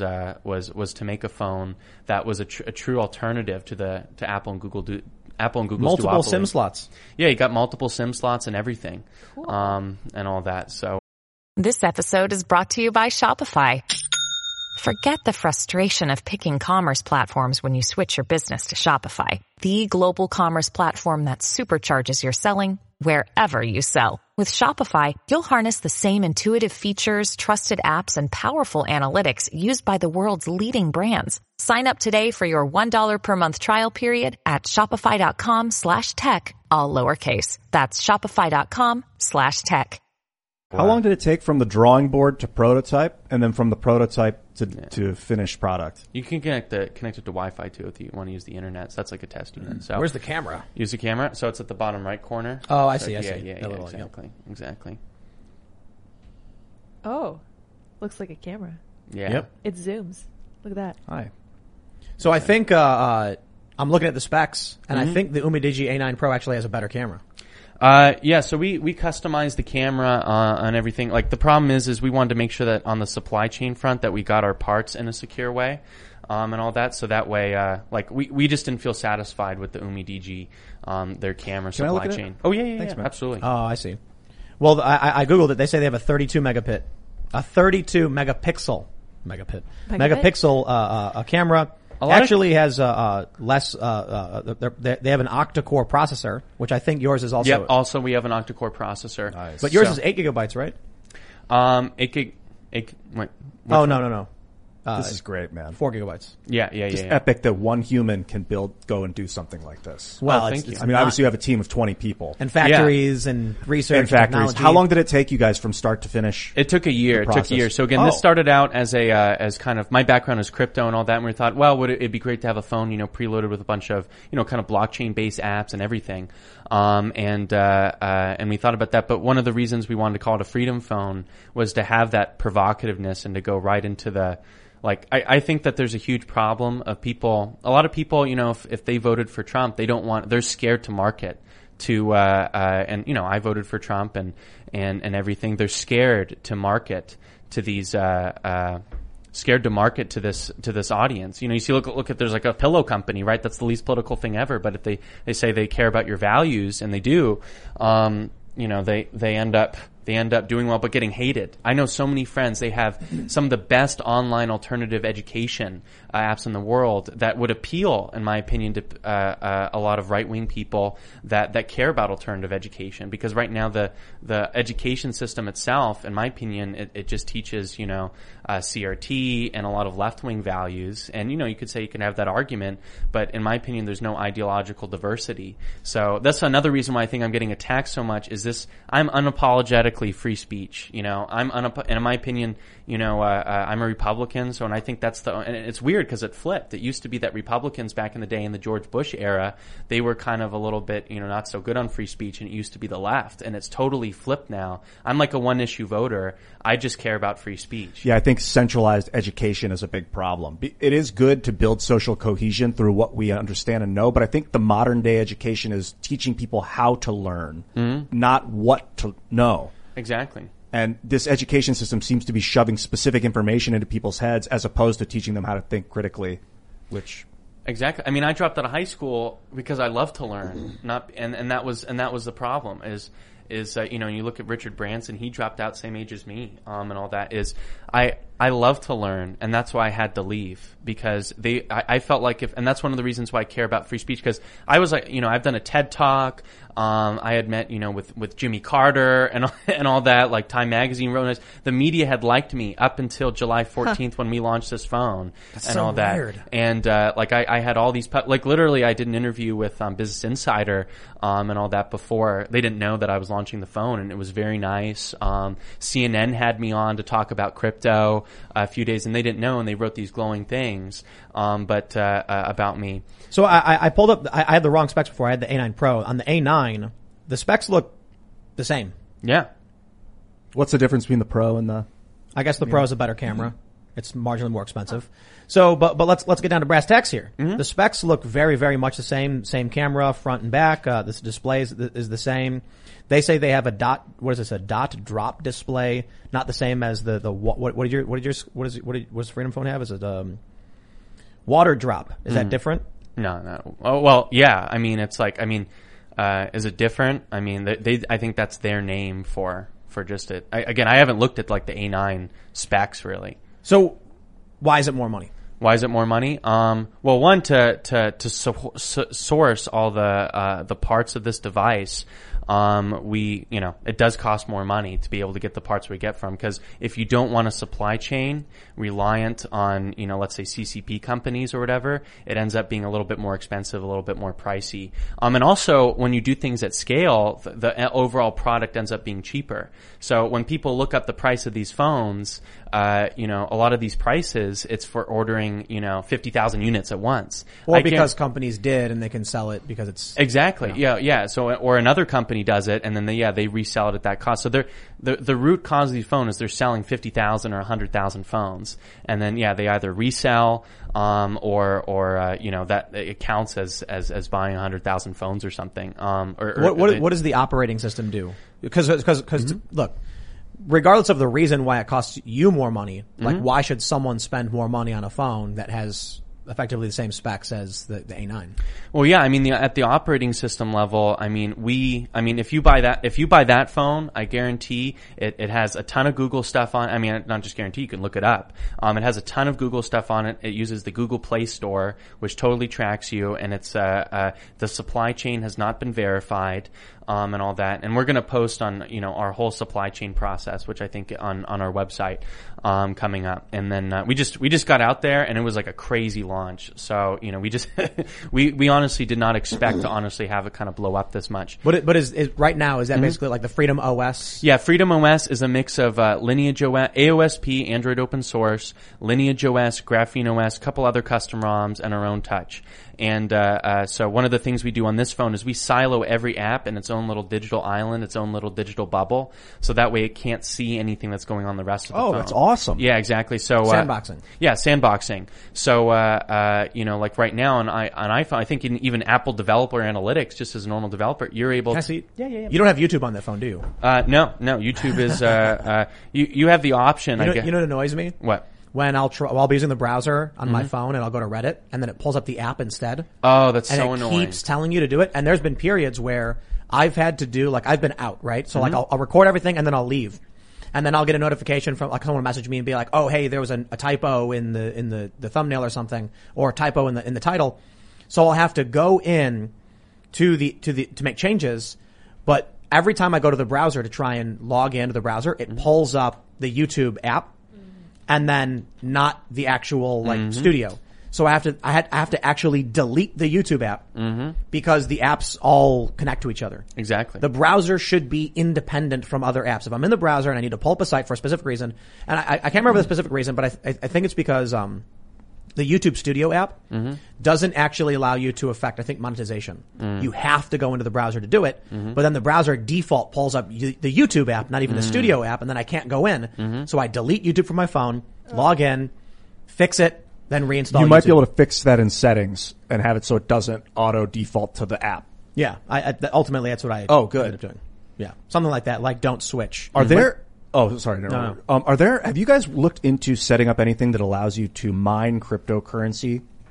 to make a phone that was a true alternative to Apple and Google's Multiple duopoly. SIM slots. Yeah, you got multiple SIM slots and everything, Cool. and all that. So. This episode is brought to you by Shopify. Forget the frustration of picking commerce platforms when you switch your business to Shopify, the global commerce platform that supercharges your selling wherever you sell. With Shopify, you'll harness the same intuitive features, trusted apps, and powerful analytics used by the world's leading brands. Sign up today for your $1 per month trial period at shopify.com/tech, all lowercase. That's shopify.com/tech. How long did it take from the drawing board to prototype, and then from the prototype to finished product? You can connect it to Wi-Fi too if you want to use the internet. So that's like a test unit. So Where's the camera? use the camera. So it's at the bottom right corner. Oh, I So, see. I see. Yeah, That little, exactly. Oh, looks like a camera. Yeah. Yep. It zooms. Look at that. Hi. So I think I'm looking at the specs, and I think the Umidigi A9 Pro actually has a better camera. Yeah, so we customized the camera and everything. Like the problem is we wanted to make sure that on the supply chain front that we got our parts in a secure way, and all that. So that way, we just didn't feel satisfied with the Umidigi, their camera Can I look supply at it? chain. Oh yeah, Thanks, man. absolutely. Oh, I see. Well, I googled it. They say they have a 32 megapixel a camera. Actually has less. They have an octa-core processor, which I think yours is also. Yep. Also, we have an octa-core processor. Nice. But yours is 8 gigabytes, right? 8 gig. Wait. Oh no. This is great, man. 4 gigabytes. Yeah. Just epic that one human can go and do something like this. Well, thank you. I mean, obviously you have a team of 20 people. and factories and research And factories. technology. How long did it take you guys from start to finish? It took a year. It took process? a year. So again, this started out as as kind of my background is crypto and all that. And we thought, well, it'd be great to have a phone, preloaded with a bunch of, kind of blockchain based apps and everything. And we thought about that. But one of the reasons we wanted to call it a Freedom Phone was to have that provocativeness and to go right into the, I think that there's a huge problem of a lot of people, if they voted for Trump, they're scared to market to, and I voted for Trump and everything. They're scared to market to these, scared to market to this audience. You see, look at, there's like a pillow company, right? That's the least political thing ever. But if they say they care about your values, and they do, they end up doing well, but getting hated. I know so many friends, they have some of the best online alternative education apps in the world that would appeal, in my opinion, to a lot of right-wing people that care about alternative education. Because right now the education system itself, in my opinion, it just teaches, CRT and a lot of left-wing values. And, you could say you can have that argument, but in my opinion, there's no ideological diversity. So that's another reason why I think I'm getting attacked so much is this, I'm unapologetically free speech. And in my opinion, I'm a Republican. So, and I think and it's weird because it flipped. It used to be that Republicans back in the day in the George Bush era, they were kind of a little bit, not so good on free speech, and it used to be the left. And it's totally flipped now. I'm like a one issue voter. I just care about free speech. Yeah, I think centralized education is a big problem. It is good to build social cohesion through what we understand and know, but I think the modern day education is teaching people how to learn, not what to know. Exactly. And this education system seems to be shoving specific information into people's heads as opposed to teaching them how to think critically, which... Exactly. I mean, I dropped out of high school because I love to learn, and that was the problem. Is is, you know, you look at Richard Branson, he dropped out same age as me, and all that is, I love to learn, and that's why I had to leave, because I felt like and that's one of the reasons why I care about free speech, because I was like, you know, I've done a TED Talk, I had met, you know, with Jimmy Carter and all that, like Time Magazine wrote us. The media had liked me up until July 14th when we launched this phone and all that. Weird. And, like I had all these, like literally I did an interview with, Business Insider, and all that before. They didn't know that I was launching the phone, and it was very nice. CNN had me on to talk about crypto a few days, and they didn't know, and they wrote these glowing things, but about me. So I pulled up, I had the wrong specs before. I had the A9 Pro. On the A9, the specs look the same. Yeah. What's the difference between the Pro and the? I guess the Pro is a better camera. It's marginally more expensive. So, but let's get down to brass tacks here. The specs look very, very much the same. Same camera, front and back. This display is the same. They say they have a dot. What is this? A dot drop display, not the same as the what does Freedom Phone have? Is it water drop? Is that different? No. Oh, well, yeah. I mean, it's like, is it different? I mean, I think that's their name for just it. Again, I haven't looked at like the A9 specs really. So, why is it more money? Why is it more money? Well, one, to source all the parts of this device, it does cost more money to be able to get the parts we get from, because if you don't want a supply chain reliant on, let's say CCP companies or whatever, it ends up being a little bit more expensive, a little bit more pricey. And also when you do things at scale, the overall product ends up being cheaper. So when people look up the price of these phones, a lot of these prices, it's for ordering, 50,000 units at once. Or because companies did and they can sell it because it's... Exactly. Yeah. So, or another company does it and then they resell it at that cost. So the root cause of these phones is they're selling 50,000 or 100,000 phones. And then, they either resell, or that it counts as buying 100,000 phones or something. What does the operating system do? Because look, regardless of the reason why it costs you more money, like why should someone spend more money on a phone that has effectively the same specs as the A9? Well, yeah, at the operating system level, if you buy that phone, I guarantee it has a ton of Google stuff on. Not just guarantee, you can look it up. It has a ton of Google stuff on it. It uses the Google Play Store, which totally tracks you, and it's the supply chain has not been verified. And all that. And we're going to post on, our whole supply chain process, which I think on our website, coming up. And then, we just got out there and it was like a crazy launch. So, we just, we honestly did not expect to honestly have it kind of blow up this much. But is right now, is that basically like the Freedom OS? Yeah, Freedom OS is a mix of, Lineage OS, AOSP, Android open source, Lineage OS, Graphene OS, a couple other custom ROMs, and our own touch. And so one of the things we do on this phone is we silo every app in its own little digital island, its own little digital bubble, so that way it can't see anything that's going on the rest of the phone. Oh, that's awesome. Yeah, exactly. So sandboxing. Yeah, sandboxing. So like right now on iPhone, I think even Apple Developer Analytics, just as a normal developer, you're able to. Yeah. You don't have YouTube on that phone, do you? No. YouTube is you have the option. You know what annoys me? What? When I'll be using the browser on my phone and I'll go to Reddit and then it pulls up the app instead. Oh, that's so annoying. And it keeps telling you to do it. And there's been periods where I've had to do, like, I've been out, right? So like I'll record everything and then I'll leave. And then I'll get a notification from, like, someone will message me and be like, oh, hey, there was a typo in the thumbnail or something, or a typo in the title. So I'll have to go in to make changes. But every time I go to the browser to try and log into the browser, it pulls up the YouTube app. And then not the actual studio. So I have to actually delete the YouTube app because the apps all connect to each other. Exactly. The browser should be independent from other apps. If I'm in the browser and I need to pull up a site for a specific reason, and I can't remember the specific reason, but I think it's because the YouTube Studio app doesn't actually allow you to affect, I think, monetization. You have to go into the browser to do it, but then the browser default pulls up the YouTube app, not even the Studio app, and then I can't go in. So I delete YouTube from my phone, log in, fix it, then reinstall You might YouTube. be able to fix that in settings and have it so it doesn't auto default to the app. Yeah, ultimately that's what I ended up doing. Yeah, something like that, like don't switch. Are there... Oh, sorry. No. Have you guys looked into setting up anything that allows you to mine cryptocurrency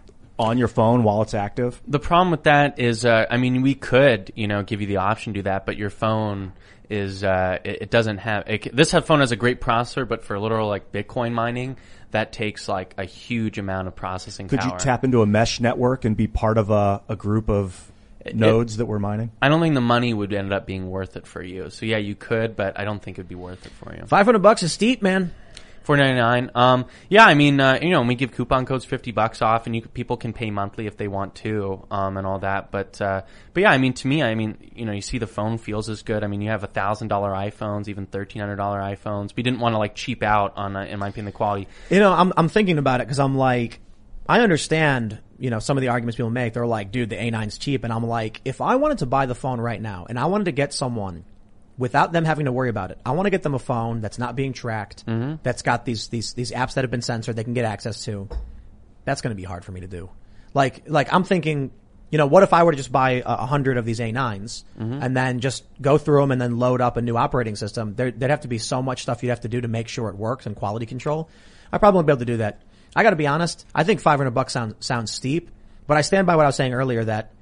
on your phone while it's active? The problem with that is, I mean, we could, give you the option to do that, but your phone is, it doesn't have, this phone has a great processor, but for literal like Bitcoin mining, that takes like a huge amount of processing power. Could you tap into a mesh network and be part of a group of nodes that we're mining? I don't think the money would end up being worth it for you. So yeah, you could, but I don't think it'd be worth it for you. $500 is steep, man. $4.99. Yeah, I mean, we give coupon codes $50 off, and people can pay monthly if they want to, and all that. But yeah, I mean, to me, you see the phone feels as good. I mean, you have $1,000 iPhones, even $1,300 iPhones. We didn't want to like cheap out on, in my opinion, the quality. I'm thinking about it because I'm like, I understand, some of the arguments people make. They're like, dude, the A9's cheap. And I'm like, if I wanted to buy the phone right now and I wanted to get someone without them having to worry about it, I want to get them a phone that's not being tracked, that's got these apps that have been censored they can get access to. That's going to be hard for me to do. Like I'm thinking, what if I were to just buy 100 of these A9s and then just go through them and then load up a new operating system? There'd have to be so much stuff you'd have to do to make sure it works and quality control. I probably won't be able to do that. I got to be honest. I think $500 sounds steep, but I stand by what I was saying earlier that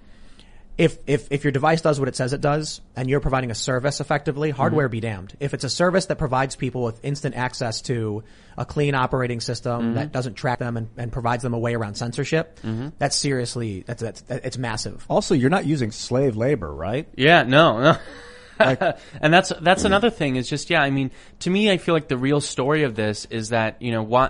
if your device does what it says it does and you're providing a service effectively, hardware be damned. If it's a service that provides people with instant access to a clean operating system that doesn't track them and provides them a way around censorship, that's seriously, it's massive. Also, you're not using slave labor, right? Yeah, no. And that's another thing is just, I mean, to me, I feel like the real story of this is that,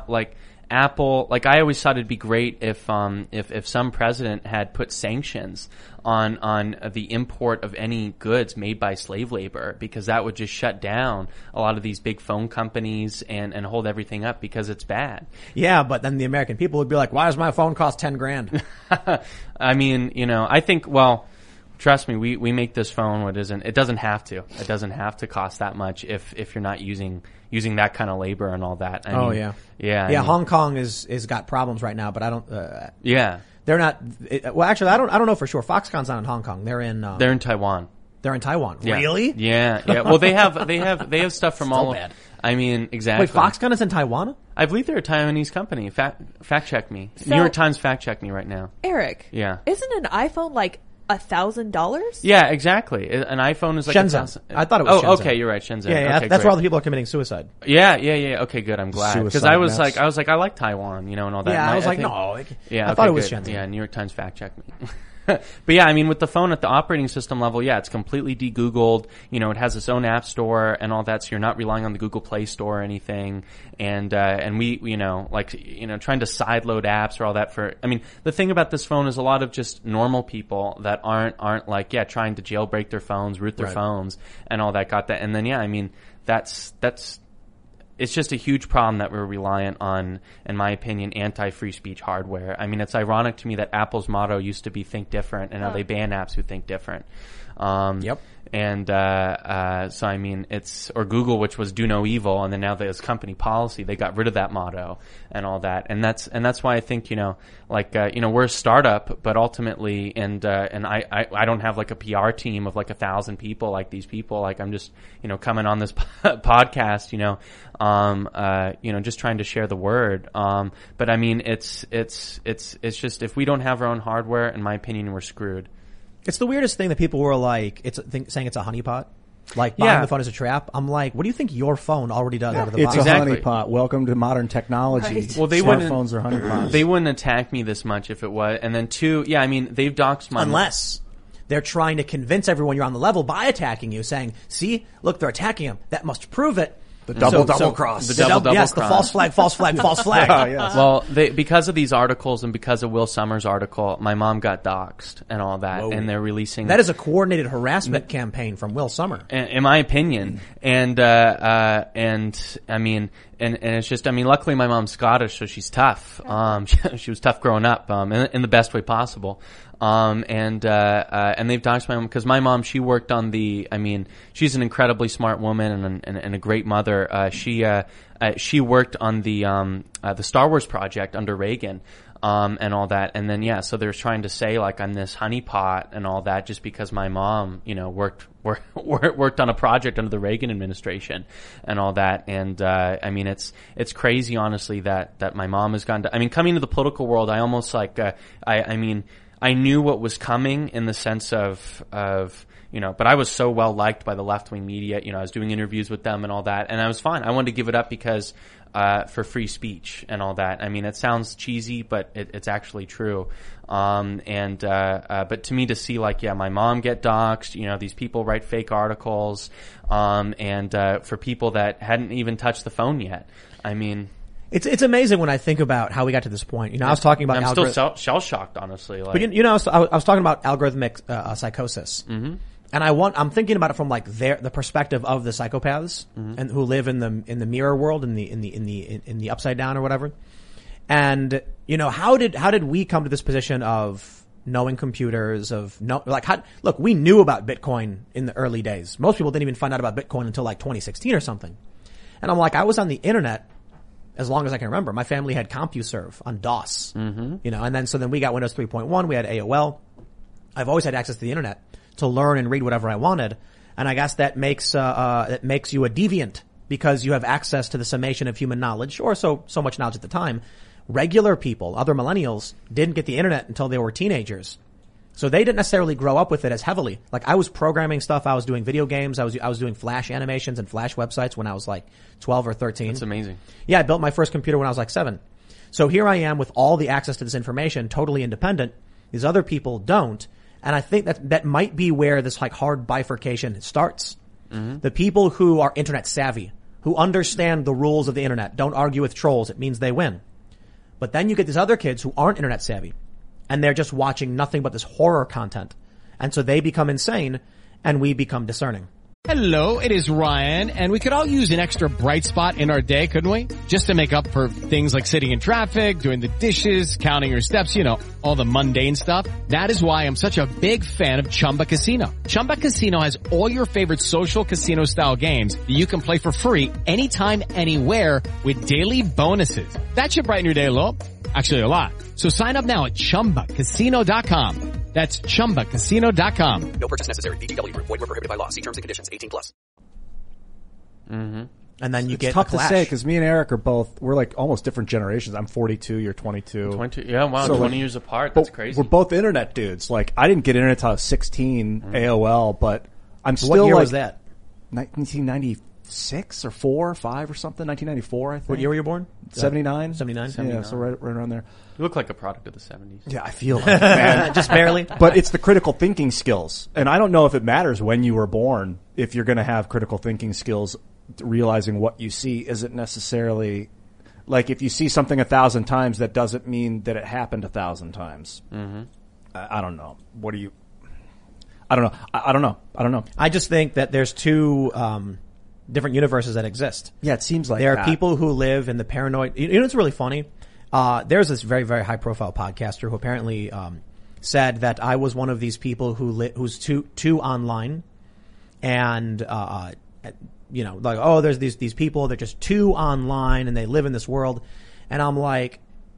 Apple, like I always thought it'd be great if some president had put sanctions on the import of any goods made by slave labor, because that would just shut down a lot of these big phone companies and hold everything up because it's bad. Yeah, but then the American people would be like, why does my phone cost $10,000? I mean, I think, trust me, we make this phone it doesn't have to. It doesn't have to cost that much if you're not using that kind of labor and all that. I mean, yeah. Yeah. Yeah, Hong Kong is got problems right now, but I don't yeah. They're not actually I don't know for sure. Foxconn's not in Hong Kong. They're in Taiwan. They're in Taiwan. Yeah. Really? Yeah, yeah. Well, they have stuff from all bad. I mean, exactly. Wait, Foxconn is in Taiwan? I believe they're a Taiwanese company. Fact check me. So, New York Times fact check me right now. Eric. Yeah. Isn't an iPhone like $1,000? Yeah, exactly. An iPhone is like Shenzhen. I thought it was Shenzhen. Oh, okay, you're right, Shenzhen. Yeah, okay, that's where all the people are committing suicide. Yeah. Okay, good. I'm glad, because I was nets. like, I like Taiwan, and all that. Yeah, and I was like, think, no. Yeah, I thought it was Shenzhen. Yeah, New York Times fact check me. But yeah, I mean, with the phone at the operating system level, it's completely de-Googled. It has its own app store and all that, so you're not relying on the Google Play Store or anything. And we, trying to sideload apps or all that the thing about this phone is a lot of just normal people that aren't trying to jailbreak their phones, root their phones and all that got that. And then, that's it's just a huge problem that we're reliant on, in my opinion, anti-free speech hardware. I mean, it's ironic to me that Apple's motto used to be think different, and now they ban apps who think different. Yep. And so I mean, or Google, which was do no evil, and then now there's company policy. They got rid of that motto and all that, and that's why I think we're a startup, but ultimately, and I don't have like a PR team of like 1,000 people like these people. Like I'm just coming on this podcast, just trying to share the word. But I mean, it's just if we don't have our own hardware, in my opinion, we're screwed. It's the weirdest thing that people were like, saying it's a honeypot. Like buying the phone is a trap. I'm like, what do you think your phone already does out of the box? It's a honeypot. Welcome to modern technology. Right. Well, smartphones are honeypots. They wouldn't attack me this much if it was. And then two, I mean, they've doxed my... Unless they're trying to convince everyone you're on the level by attacking you, saying, see, look, they're attacking him. That must prove it. The double cross. The double yes, cross. the false flag, false flag, false flag. Yes. Well, because of these articles and because of Will Summers' article, my mom got doxxed and all that, and they're releasing... That is a coordinated harassment campaign from Will Summer. In my opinion. And I mean... And it's just, luckily my mom's Scottish, so she's tough. She was tough growing up, in the best way possible. And they've doxed my mom, because my mom, she worked on she's an incredibly smart woman and a great mother. She worked on the Star Wars project under Reagan. and all that. And then, so they're trying to say like I'm this honeypot and all that just because my mom, worked on a project under the Reagan administration and all that. And, I mean, it's crazy, honestly, that my mom has gone to, I mean, coming to the political world, I almost like, I knew what was coming in the sense of, but I was so well liked by the left-wing media. I was doing interviews with them and all that, and I was fine. I wanted to give it up because, for free speech and all that. I mean, it sounds cheesy, but it's actually true. But to me to see like, my mom get doxxed, these people write fake articles, for people that hadn't even touched the phone yet. I mean, It's amazing when I think about how we got to this point. I was talking about I'm still shell shocked, honestly. Like, but I was talking about algorithmic psychosis, and I'm thinking about it from like the perspective of the psychopaths and who live in the mirror world, in the upside down or whatever. And how did we come to this position of knowing computers, look, we knew about Bitcoin in the early days. Most people didn't even find out about Bitcoin until like 2016 or something. And I'm like, I was on the internet as long as I can remember. My family had CompuServe on DOS, and then we got Windows 3.1. We had AOL. I've always had access to the internet to learn and read whatever I wanted. And I guess that makes you a deviant because you have access to the summation of human knowledge, or so much knowledge at the time. Regular people, other millennials, didn't get the internet until they were teenagers. So they didn't necessarily grow up with it as heavily. Like I was programming stuff. I was doing video games. I was doing Flash animations and Flash websites when I was like 12 or 13. That's amazing. Yeah, I built my first computer when I was like 7. So here I am with all the access to this information, totally independent. These other people don't. And I think that might be where this like hard bifurcation starts. The people who are internet savvy, who understand the rules of the internet, don't argue with trolls. It means they win. But then you get these other kids who aren't internet savvy. And they're just watching nothing but this horror content. And so they become insane and we become discerning. Hello, it is Ryan, and we could all use an extra bright spot in our day, couldn't we? Just to make up for things like sitting in traffic, doing the dishes, counting your steps, all the mundane stuff. That is why I'm such a big fan of Chumba Casino. Chumba Casino has all your favorite social casino style games that you can play for free anytime, anywhere with daily bonuses. That should brighten your day a little. Actually, a lot. So sign up now at ChumbaCasino.com. That's ChumbaCasino.com. No purchase necessary. VGW Group. Void where prohibited by law. See terms and conditions. 18+. And then you it's get tough a clash. to say because me and Eric we're like almost different generations. I'm 42. You're 22. 22. Yeah, wow, So 20 years apart. That's crazy. We're both internet dudes. Like I didn't get internet until I was 16, AOL, but I'm still What year like was that? 1996 or 4 or 5 or something. 1994, I think. What year were you born? 79. 79? Yeah, so right around there. You look like a product of the 70s. Yeah, I feel like it, man. Just barely. But it's the critical thinking skills. And I don't know if it matters when you were born, if you're going to have critical thinking skills, realizing what you see isn't necessarily, like if you see something 1,000 times, that doesn't mean that it happened 1,000 times. I don't know. I don't know. I just think that there's two different universes that exist. Yeah, it seems like there that. are people who live in the paranoid. It's really funny. There's this very, very high profile podcaster who apparently said that I was one of these people who's too online, and like, oh, there's these people that are just too online and they live in this world, and I'm like,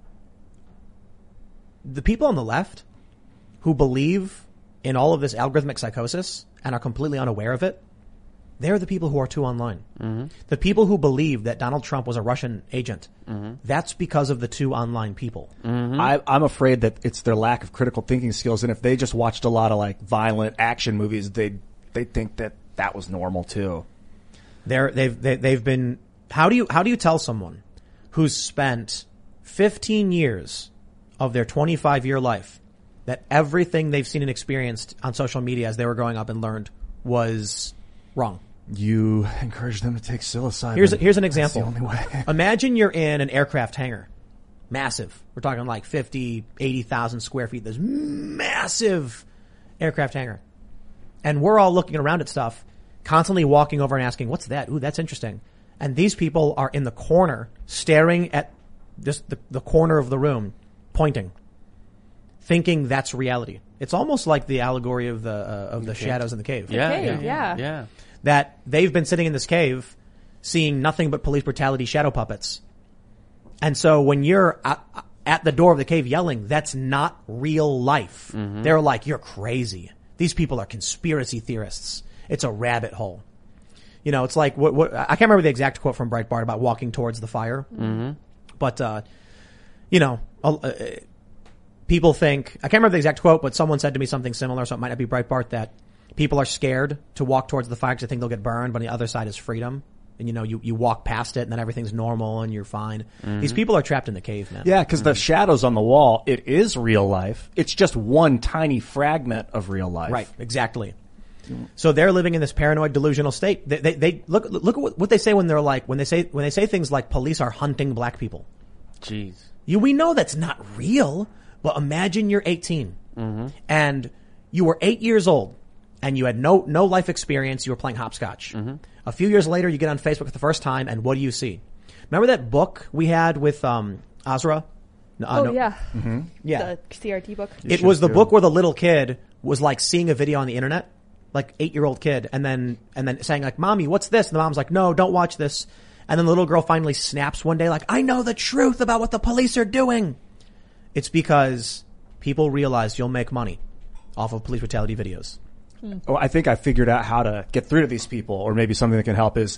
the people on the left who believe in all of this algorithmic psychosis and are completely unaware of it, they're the people who are too online. The people who believe that Donald Trump was a Russian agent, that's because of the too online people. I'm afraid that it's their lack of critical thinking skills, and if they just watched a lot of like violent action movies, they'd think that was normal too. They've been. How do you tell someone who's spent 15 years of their 25-year life that everything they've seen and experienced on social media as they were growing up and learned was wrong? You encourage them to take psilocybin. Here's an example. That's the only way. Imagine you're in an aircraft hangar. Massive. We're talking like 50, 80,000 square feet. This massive aircraft hangar. And we're all looking around at stuff, constantly walking over and asking, what's that? Ooh, that's interesting. And these people are in the corner, staring at just the corner of the room, pointing, thinking that's reality. It's almost like the allegory of the shadows in the cave. Yeah. That they've been sitting in this cave, seeing nothing but police brutality shadow puppets. And so when you're at the door of the cave yelling, that's not real life. They're like, you're crazy. These people are conspiracy theorists. It's a rabbit hole. You know, it's like what I can't remember the exact quote from Breitbart about walking towards the fire. But, you know, people think, I can't remember the exact quote, but someone said to me something similar, so it might not be Breitbart, that people are scared to walk towards the fire because they think they'll get burned, but on the other side is freedom. And, you know, you walk past it and then everything's normal and you're fine. These people are trapped in the cave, man. Yeah, because the shadows on the wall, it is real life. It's just one tiny fragment of real life. Right, exactly. So they're living in this paranoid, delusional state. They look at what they say when they're like, when they say things like police are hunting black people. Jeez. We know that's not real, but imagine you're 18 and you were 8 years old and you had no life experience. You were playing hopscotch. A few years later, you get on Facebook for the first time, and what do you see? Remember that book we had with Azra? Yeah. Yeah. The CRT book. It was the book where the little kid was like seeing a video on the internet, like 8-year-old kid, and then saying like, "Mommy, what's this?" And the mom's like, "No, don't watch this." And then the little girl finally snaps one day like, "I know the truth about what the police are doing." It's because people realize you'll make money off of police brutality videos. Oh, I think I figured out how to get through to these people, or maybe something that can help is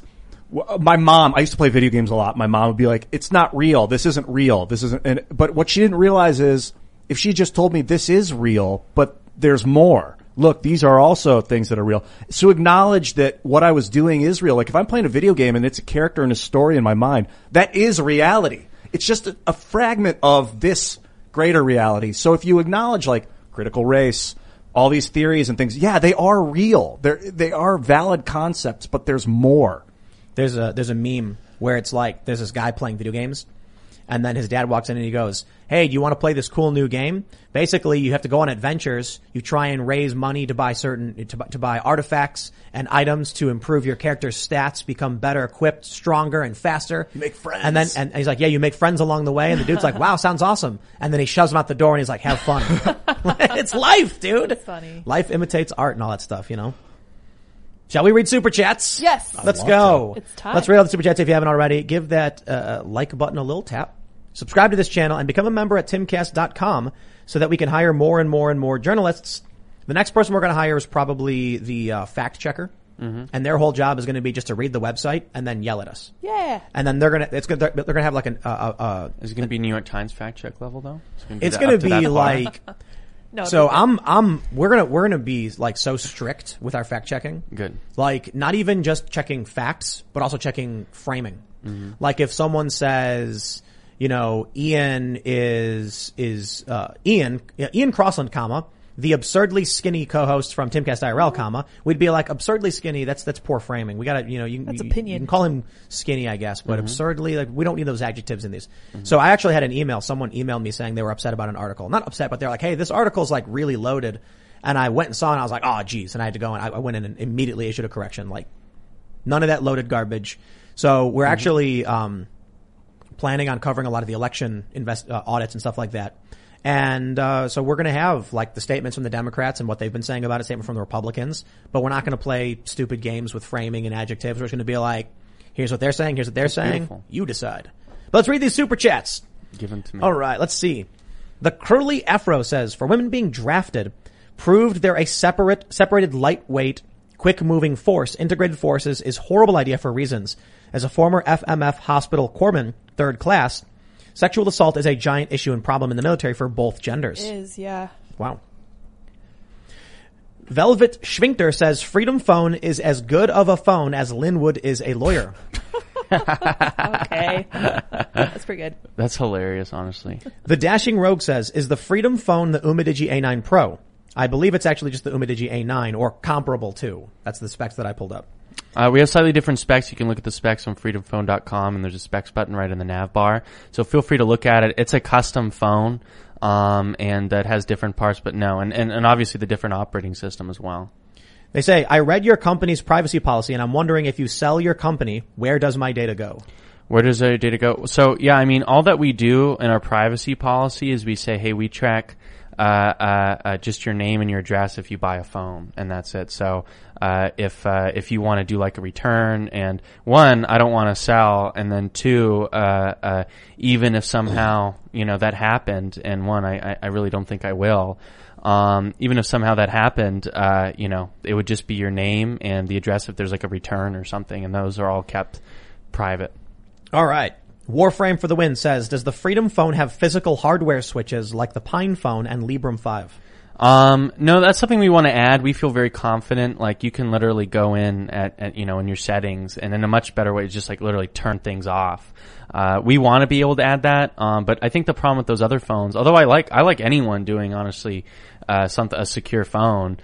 my mom. I used to play video games a lot. My mom would be like, "It's not real. This isn't real. This isn't." But what she didn't realize is if she just told me this is real, but there's more. Look, these are also things that are real. So acknowledge that what I was doing is real. Like if I'm playing a video game and it's a character and a story in my mind, that is reality. It's just a fragment of this greater reality. So if you acknowledge like critical race, all these theories and things, yeah, they are real. They are valid concepts, but there's more. There's a meme where it's like there's this guy playing video games, and then his dad walks in and he goes, "Hey, do you want to play this cool new game?" Basically, you have to go on adventures. You try and raise money to buy to buy artifacts and items to improve your character's stats, become better equipped, stronger, and faster. You make friends. And he's like, "Yeah, you make friends along the way." And the dude's like, "Wow, sounds awesome." And then he shoves him out the door and he's like, "Have fun." It's life, dude. That's funny. Life imitates art and all that stuff, you know. Shall we read super chats? Yes. Let's go. It's time. Let's read all the super chats if you haven't already. Give that like button a little tap. Subscribe to this channel and become a member at timcast.com so that we can hire more and more and more journalists. The next person we're going to hire is probably the fact checker. And their whole job is going to be just to read the website and then yell at us. Yeah. And then they're going to have like Is it going to be New York Times fact check level though? It's going to be like No. So we're going to be like so strict with our fact checking. Good. Like not even just checking facts, but also checking framing. Like if someone says, you know, Ian Ian Crossland, comma, the absurdly skinny co-host from Timcast IRL, comma, we'd be like, absurdly skinny, that's poor framing. We gotta, you know, That's opinion. You can call him skinny, I guess, but absurdly, like, we don't need those adjectives in these. So I actually had an email, someone emailed me saying they were upset about an article. Not upset, but they're like, hey, this article's like really loaded. And I went and saw it and I was like, oh geez. And I had to go and I went in and immediately issued a correction. Like, none of that loaded garbage. So we're actually, planning on covering a lot of the election audits and stuff like that. And so we're going to have like the statements from the Democrats and what they've been saying about it, statement from the Republicans, but we're not going to play stupid games with framing and adjectives. We're just going to be like, here's what they're saying, here's what they're saying. Beautiful. You decide. But let's read these super chats. Give them to me. All right, let's see. The Curly Afro says, for women being drafted, proved they're a separated lightweight, quick-moving force. Integrated forces is horrible idea for reasons. As a former FMF hospital corpsman, 3rd class, sexual assault is a giant issue and problem in the military for both genders. It is, yeah. Wow. Velvet Schwinkter says, Freedom Phone is as good of a phone as Linwood is a lawyer. Okay. That's pretty good. That's hilarious, honestly. The Dashing Rogue says, is the Freedom Phone the Umidigi A9 Pro? I believe it's actually just the Umidigi A9 or comparable to. That's the specs that I pulled up. We have slightly different specs. You can look at the specs on freedomphone.com, and there's a specs button right in the nav bar. So feel free to look at it. It's a custom phone, and that has different parts, but no, and obviously the different operating system as well. They say, I read your company's privacy policy, and I'm wondering if you sell your company, where does my data go? Where does our data go? So, yeah, I mean, all that we do in our privacy policy is we say, hey, we track just your name and your address if you buy a phone, and that's it. So if you want to do like a return, and one, I don't want to sell, and then two, even if somehow that happened, and one, I really don't think I will. Even if somehow that happened, it would just be your name and the address if there's like a return or something, and those are all kept private. All right. Warframe for the win says, does the Freedom phone have physical hardware switches like the Pine phone and Librem 5? No, that's something we want to add. We feel very confident. Like you can literally go in at in your settings, and in a much better way, just like literally turn things off. We want to be able to add that. But I think the problem with those other phones, although I like anyone doing honestly, a secure phone,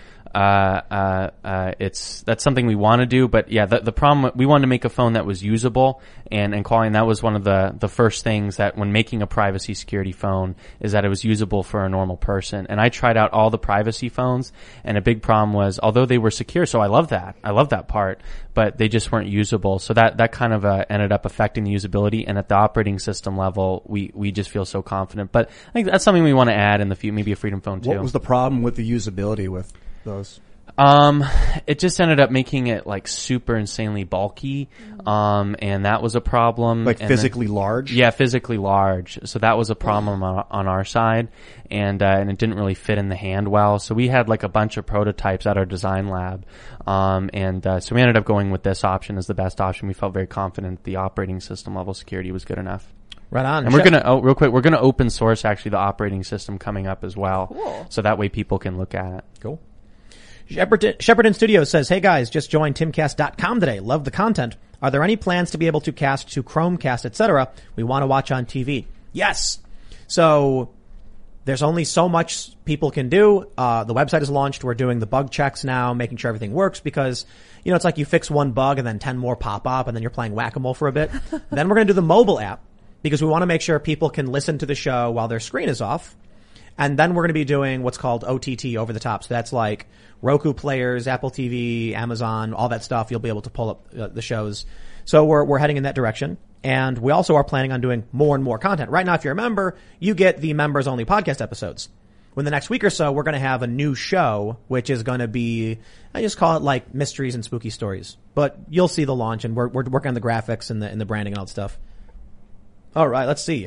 that's something we want to do. But yeah, the problem, we wanted to make a phone that was usable, and calling that was one of the first things that when making a privacy security phone is that it was usable for a normal person. And I tried out all the privacy phones, and a big problem was, although they were secure, so I love that part, but they just weren't usable. So that kind of ended up affecting the usability. And at the operating system level, we just feel so confident. But I think that's something we want to add in the future, maybe a Freedom phone too. What was the problem with the usability with those? It just ended up making it like super insanely bulky. And that was a problem. Like physically large? Yeah, physically large. So that was a problem on our side. And it didn't really fit in the hand well. So we had like a bunch of prototypes at our design lab. So we ended up going with this option as the best option. We felt very confident the operating system level security was good enough. Right on. And we're real quick, we're gonna open source actually the operating system coming up as well. Cool. So that way people can look at it. Cool. Shepperton Studios says, hey guys, just joined timcast.com today. Love the content. Are there any plans to be able to cast to Chromecast, etc.? We want to watch on TV. Yes. So there's only so much people can do. The website is launched. We're doing the bug checks now, making sure everything works because, it's like you fix one bug and then 10 more pop up and then you're playing whack-a-mole for a bit. Then we're going to do the mobile app because we want to make sure people can listen to the show while their screen is off. And then we're going to be doing what's called OTT, over the top. So that's like Roku players, Apple TV, Amazon, all that stuff. You'll be able to pull up the shows. So we're heading in that direction. And we also are planning on doing more and more content. Right now, if you're a member, you get the members only podcast episodes. In the next week or so, we're going to have a new show, which is going to be, I just call it like mysteries and spooky stories. But you'll see the launch, and we're working on the graphics and the branding and all that stuff. All right, let's see.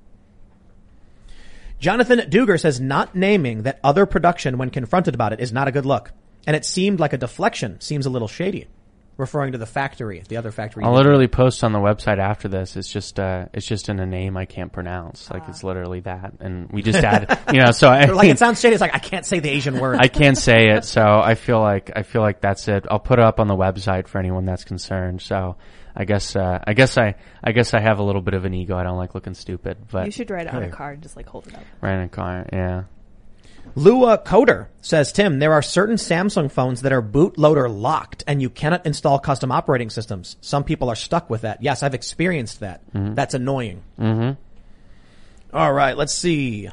Jonathan Duger says, not naming that other production when confronted about it is not a good look. And it seemed like a deflection. Seems a little shady. Referring to the factory, the other factory. I'll literally post on the website after this. It's just in a name I can't pronounce. Like it's literally that. And we just add, so it sounds shady. It's like, I can't say the Asian word. I can't say it. So I feel like that's it. I'll put it up on the website for anyone that's concerned. So I guess I have a little bit of an ego. I don't like looking stupid, but you should write it on a card and just like hold it up. Write on a card. Yeah. Lua Coder says, Tim, there are certain Samsung phones that are bootloader locked and you cannot install custom operating systems. Some people are stuck with that. Yes, I've experienced that. Mm-hmm. That's annoying. Mm-hmm. All right, let's see.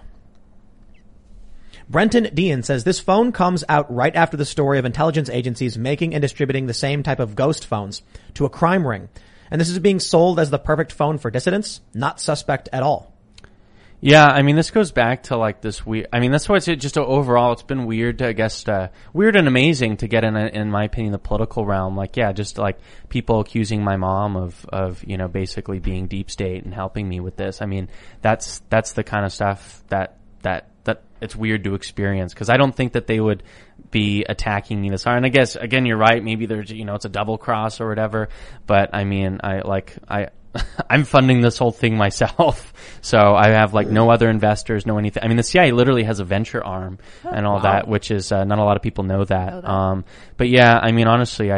Brenton Dean says, this phone comes out right after the story of intelligence agencies making and distributing the same type of ghost phones to a crime ring. And this is being sold as the perfect phone for dissidents, not suspect at all. Yeah, I mean, this goes back to like this weird, I mean, that's why it's just overall, it's been weird to, I guess, weird and amazing to get in my opinion, the political realm. Like, yeah, just like people accusing my mom of, basically being deep state and helping me with this. I mean, that's the kind of stuff that it's weird to experience because I don't think that they would be attacking me this hard. And I guess, again, you're right. Maybe there's, it's a double cross or whatever. But I mean, I'm funding this whole thing myself. So I have like no other investors, no anything. I mean, the CIA literally has a venture arm and all that, which is, not a lot of people know that. But yeah, I mean, honestly,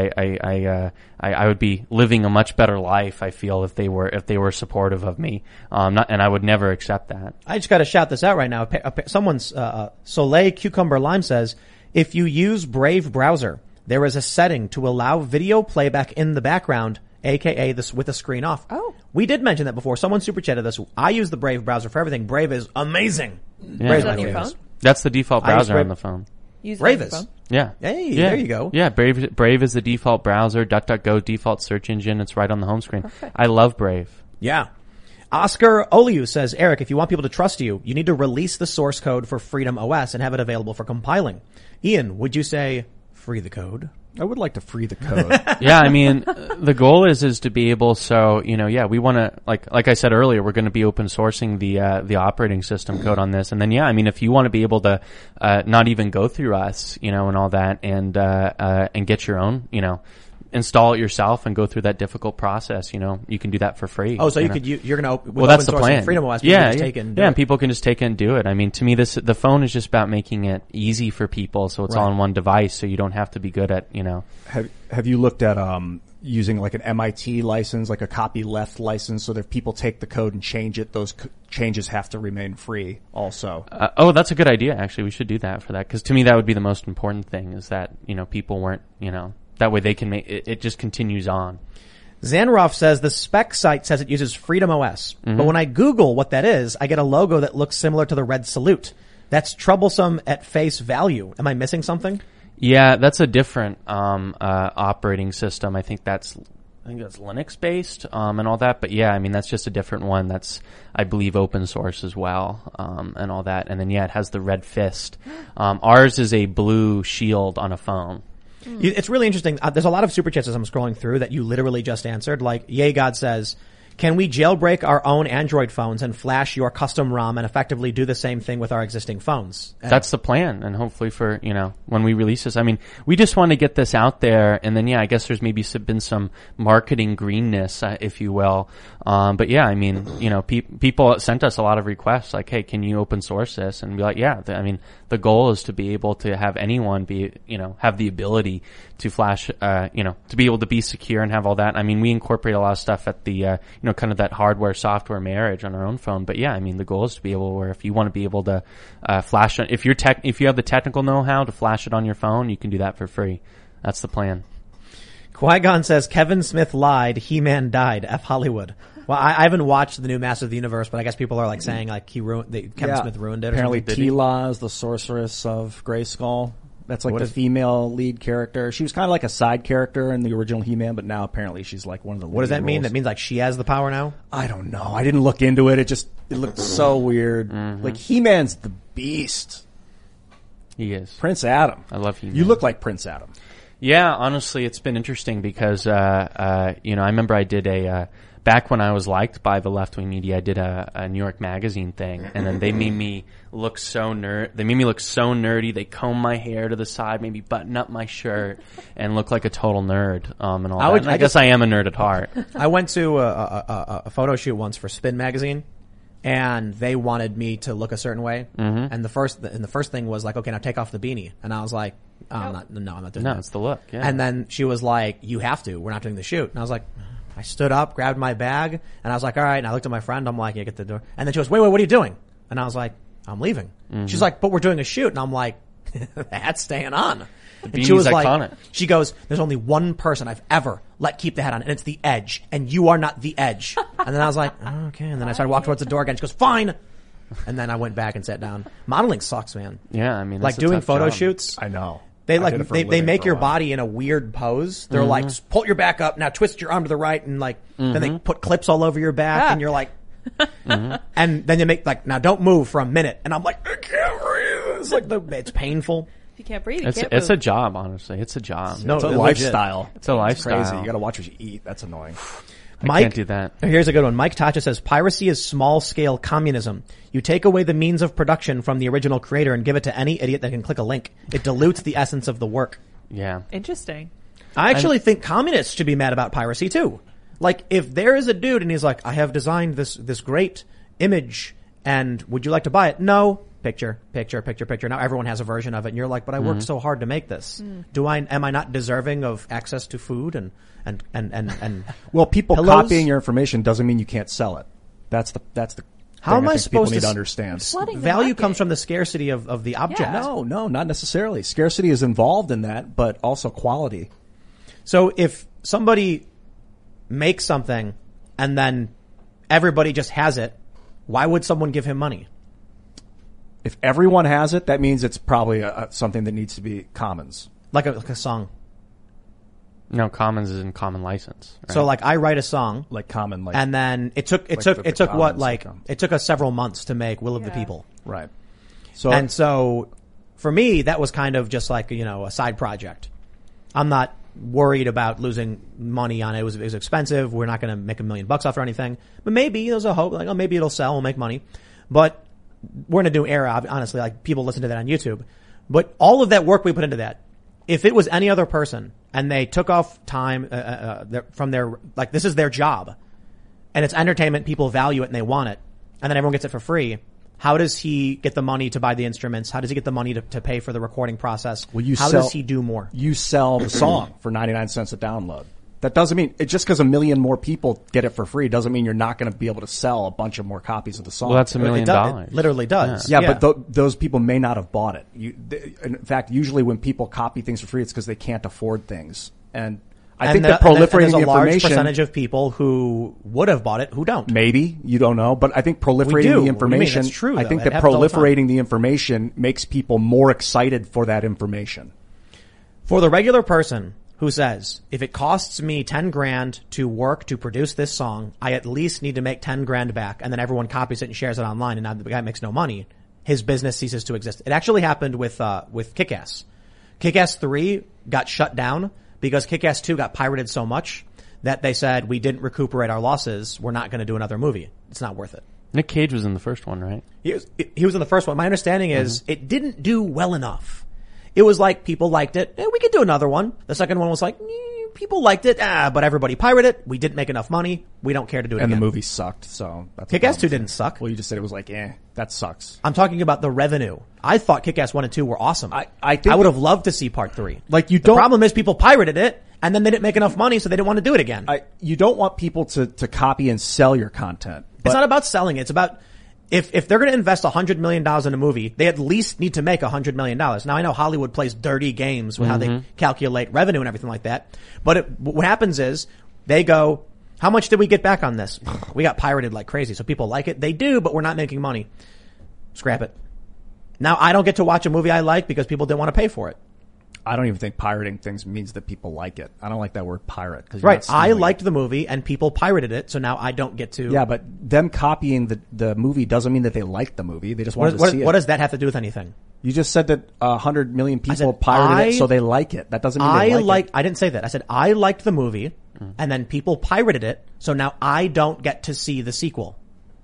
I would be living a much better life, I feel, if they were supportive of me. And I would never accept that. I just got to shout this out right now. Someone's, Soleil Cucumber Lime says, if you use Brave browser, there is a setting to allow video playback in the background, aka this with the screen off. Oh. We did mention that before. Someone super chatted this. I use the Brave browser for everything. Brave is amazing. Yeah. Brave on your phone? That's the default browser on the phone. Use Brave is. Yeah. Hey, yeah. There you go. Yeah, Brave is the default browser. DuckDuckGo default search engine. It's right on the home screen. Perfect. I love Brave. Yeah. Oscar Oliu says, Eric, if you want people to trust you, you need to release the source code for Freedom OS and have it available for compiling. Ian, would you say free the code? I would like to free the code. Yeah, I mean, the goal is to be able, so, we want to, like I said earlier, we're going to be open sourcing the operating system code on this. And then, if you want to be able to, not even go through us, and all that and get your own, install it yourself and go through that difficult process, you can do that for free. Oh, so you're going to, well, that's the plan. Freedom OS, and people can just take it and do it. I mean, to me, the phone is just about making it easy for people, so it's all on one device, so you don't have to be good at, Have you looked at using like an MIT license, like a copyleft license, so that if people take the code and change it, those changes have to remain free also? That's a good idea. Actually, we should do that for that, because to me, that would be the most important thing, is that people weren't, that way they can make it just continues on. Zanroff says the spec site says it uses Freedom OS, but when I Google what that is, I get a logo that looks similar to the red salute. That's troublesome at face value. Am I missing something? Yeah, that's a different operating system. I think that's Linux based and all that. But yeah, I mean, that's just a different one. That's, I believe, open source as well and all that. And then it has the red fist. Ours is a blue shield on a phone. It's really interesting. There's a lot of super chats as I'm scrolling through that you literally just answered. Like, Yay God says, can we jailbreak our own Android phones and flash your custom ROM and effectively do the same thing with our existing phones? That's the plan. And hopefully for, when we release this, I mean, we just want to get this out there. And then, I guess there's maybe been some marketing greenness, if you will. But yeah, I mean, people sent us a lot of requests like, hey, can you open source this? And be like, yeah, the goal is to be able to have anyone have the ability to flash, to be able to be secure and have all that. I mean, we incorporate a lot of stuff at the, kind of that hardware software marriage on our own phone. But yeah, I mean, the goal is to be able, where if you want to be able to, flash it, if you have the technical know-how to flash it on your phone, you can do that for free. That's the plan. Qui-Gon says Kevin Smith lied, He-Man died, F Hollywood. Well, I haven't watched the new Masters of the Universe, but I guess people are like saying like Kevin Smith ruined it. Apparently, Tila is the sorceress of Grayskull. That's like the female lead character. She was kind of like a side character in the original He-Man, but now apparently she's like one of the lead What does that mean? roles. That means like she has the power now? I don't know. I didn't look into it. It looked so weird. Mm-hmm. Like He-Man's the beast. He is. Prince Adam. I love He-Man. You look like Prince Adam. Yeah, honestly, it's been interesting because, I remember I did back when I was liked by the left-wing media, I did a New York Magazine thing, and then they made me look so nerdy. They combed my hair to the side, made me button up my shirt, and look like a total nerd, and all that. And I guess I am a nerd at heart. I went to a photo shoot once for Spin Magazine, and they wanted me to look a certain way. Mm-hmm. And the first thing was like, okay, now take off the beanie. And I was like, I'm not doing that. No, it's the look. Yeah. And then she was like, you have to. We're not doing the shoot. And I was like, I stood up, grabbed my bag, and I was like, all right. And I looked at my friend. I'm like, yeah, get the door. And then she goes, wait, what are you doing? And I was like, I'm leaving. Mm-hmm. She's like, but we're doing a shoot. And I'm like, that's staying on. And she was iconic. Like, she goes, there's only one person I've ever let keep the hat on, and it's the Edge, and you are not the Edge. And then I was like, oh, okay. And then I started walking towards the door again. She goes, fine. And then I went back and sat down. Modeling sucks, man. Yeah, I mean, like doing photo shoots. I know. They make your body in a weird pose. They're like, pull your back up, now twist your arm to the right, and like, then they put clips all over your back, and you're like, and then you make like, now don't move for a minute, and I'm like, I can't breathe. It's like it's painful. If you can't breathe, it's a job, honestly. It's a job. No, it's a lifestyle. It's a lifestyle. Crazy. You got to watch what you eat. That's annoying. I can't do that. Here's a good one. Mike Tacha says, piracy is small-scale communism. You take away the means of production from the original creator and give it to any idiot that can click a link. It dilutes the essence of the work. Yeah. Interesting. I actually think communists should be mad about piracy, too. Like, if there is a dude and he's like, I have designed this great image, and would you like to buy it? No. Picture. Now everyone has a version of it, and you're like, but I worked so hard to make this. Am I not deserving of access to food and well, people pillows? Copying your information doesn't mean you can't sell it. That's the how am I people supposed need to to understand? Value comes from the scarcity of the object. Yeah. No, not necessarily. Scarcity is involved in that, but also quality. So if somebody makes something and then everybody just has it, why would someone give him money? If everyone has it, that means it's probably something that needs to be commons. Like a song. No, commons is in common license. Right? So like I write a song, Like common, like and then it took us several months to make Will of the People. right. So And so for me, that was kind of just like, a side project. I'm not worried about losing money on it. It was expensive. We're not going to make $1 million off or anything, but maybe there's a hope, like, oh, maybe it'll sell, we'll make money. But we're in a new era, honestly, like people listen to that on YouTube. But all of that work we put into that, if it was any other person and they took off time from their, like, this is their job and it's entertainment, people value it and they want it, and then everyone gets it for free, how does he get the money to buy the instruments? How does he get the money to pay for the recording process? How does he do more? You sell the song for 99 cents a download. That doesn't mean, just because 1 million more people get it for free doesn't mean you're not going to be able to sell a bunch of more copies of the song. Well, that's $1 million. It literally does. Yeah, but those people may not have bought it. In fact, usually when people copy things for free, it's because they can't afford things. And I think that proliferating there's a the large information, percentage of people who would have bought it who don't. Maybe you don't know, but I think proliferating the information. What do you mean? That's true, I think that proliferating the information makes people more excited for that information. For the regular person who says, if it costs me 10 grand to work to produce this song, I at least need to make 10 grand back, and then everyone copies it and shares it online, and now the guy makes no money, his business ceases to exist. It actually happened with Kick-Ass. Kick-Ass 3 got shut down because Kick-Ass 2 got pirated so much that they said, we didn't recuperate our losses, we're not going to do another movie. It's not worth it. Nick Cage was in the first one, right? He was in the first one. My understanding is it didn't do well enough. It was like people liked it. We could do another one. The second one was like, people liked it, but everybody pirated it. We didn't make enough money. We don't care to do it again. And the movie sucked, so that's Kick-Ass 2 didn't suck. Well, you just said it was like, that sucks. I'm talking about the revenue. I thought Kick-Ass 1 and 2 were awesome. I think I would have loved to see part 3. Like the problem is people pirated it, and then they didn't make enough money, so they didn't want to do it again. You don't want people to copy and sell your content. It's not about selling it. It's about if they're going to invest $100 million in a movie, they at least need to make $100 million. Now I know Hollywood plays dirty games with how they calculate revenue and everything like that. But what happens is they go, how much did we get back on this? We got pirated like crazy. So people like it. They do, but we're not making money. Scrap it. Now I don't get to watch a movie I like because people didn't want to pay for it. I don't even think pirating things means that people like it. I don't like that word pirate. Right. I liked the movie and people pirated it, so now I don't get to. Yeah, but them copying the movie doesn't mean that they liked the movie. They just wanted to see it. What does that have to do with anything? You just said that 100 million people pirated it, so they like it. That doesn't mean they like it. I didn't say that. I said I liked the movie, and then people pirated it, so now I don't get to see the sequel.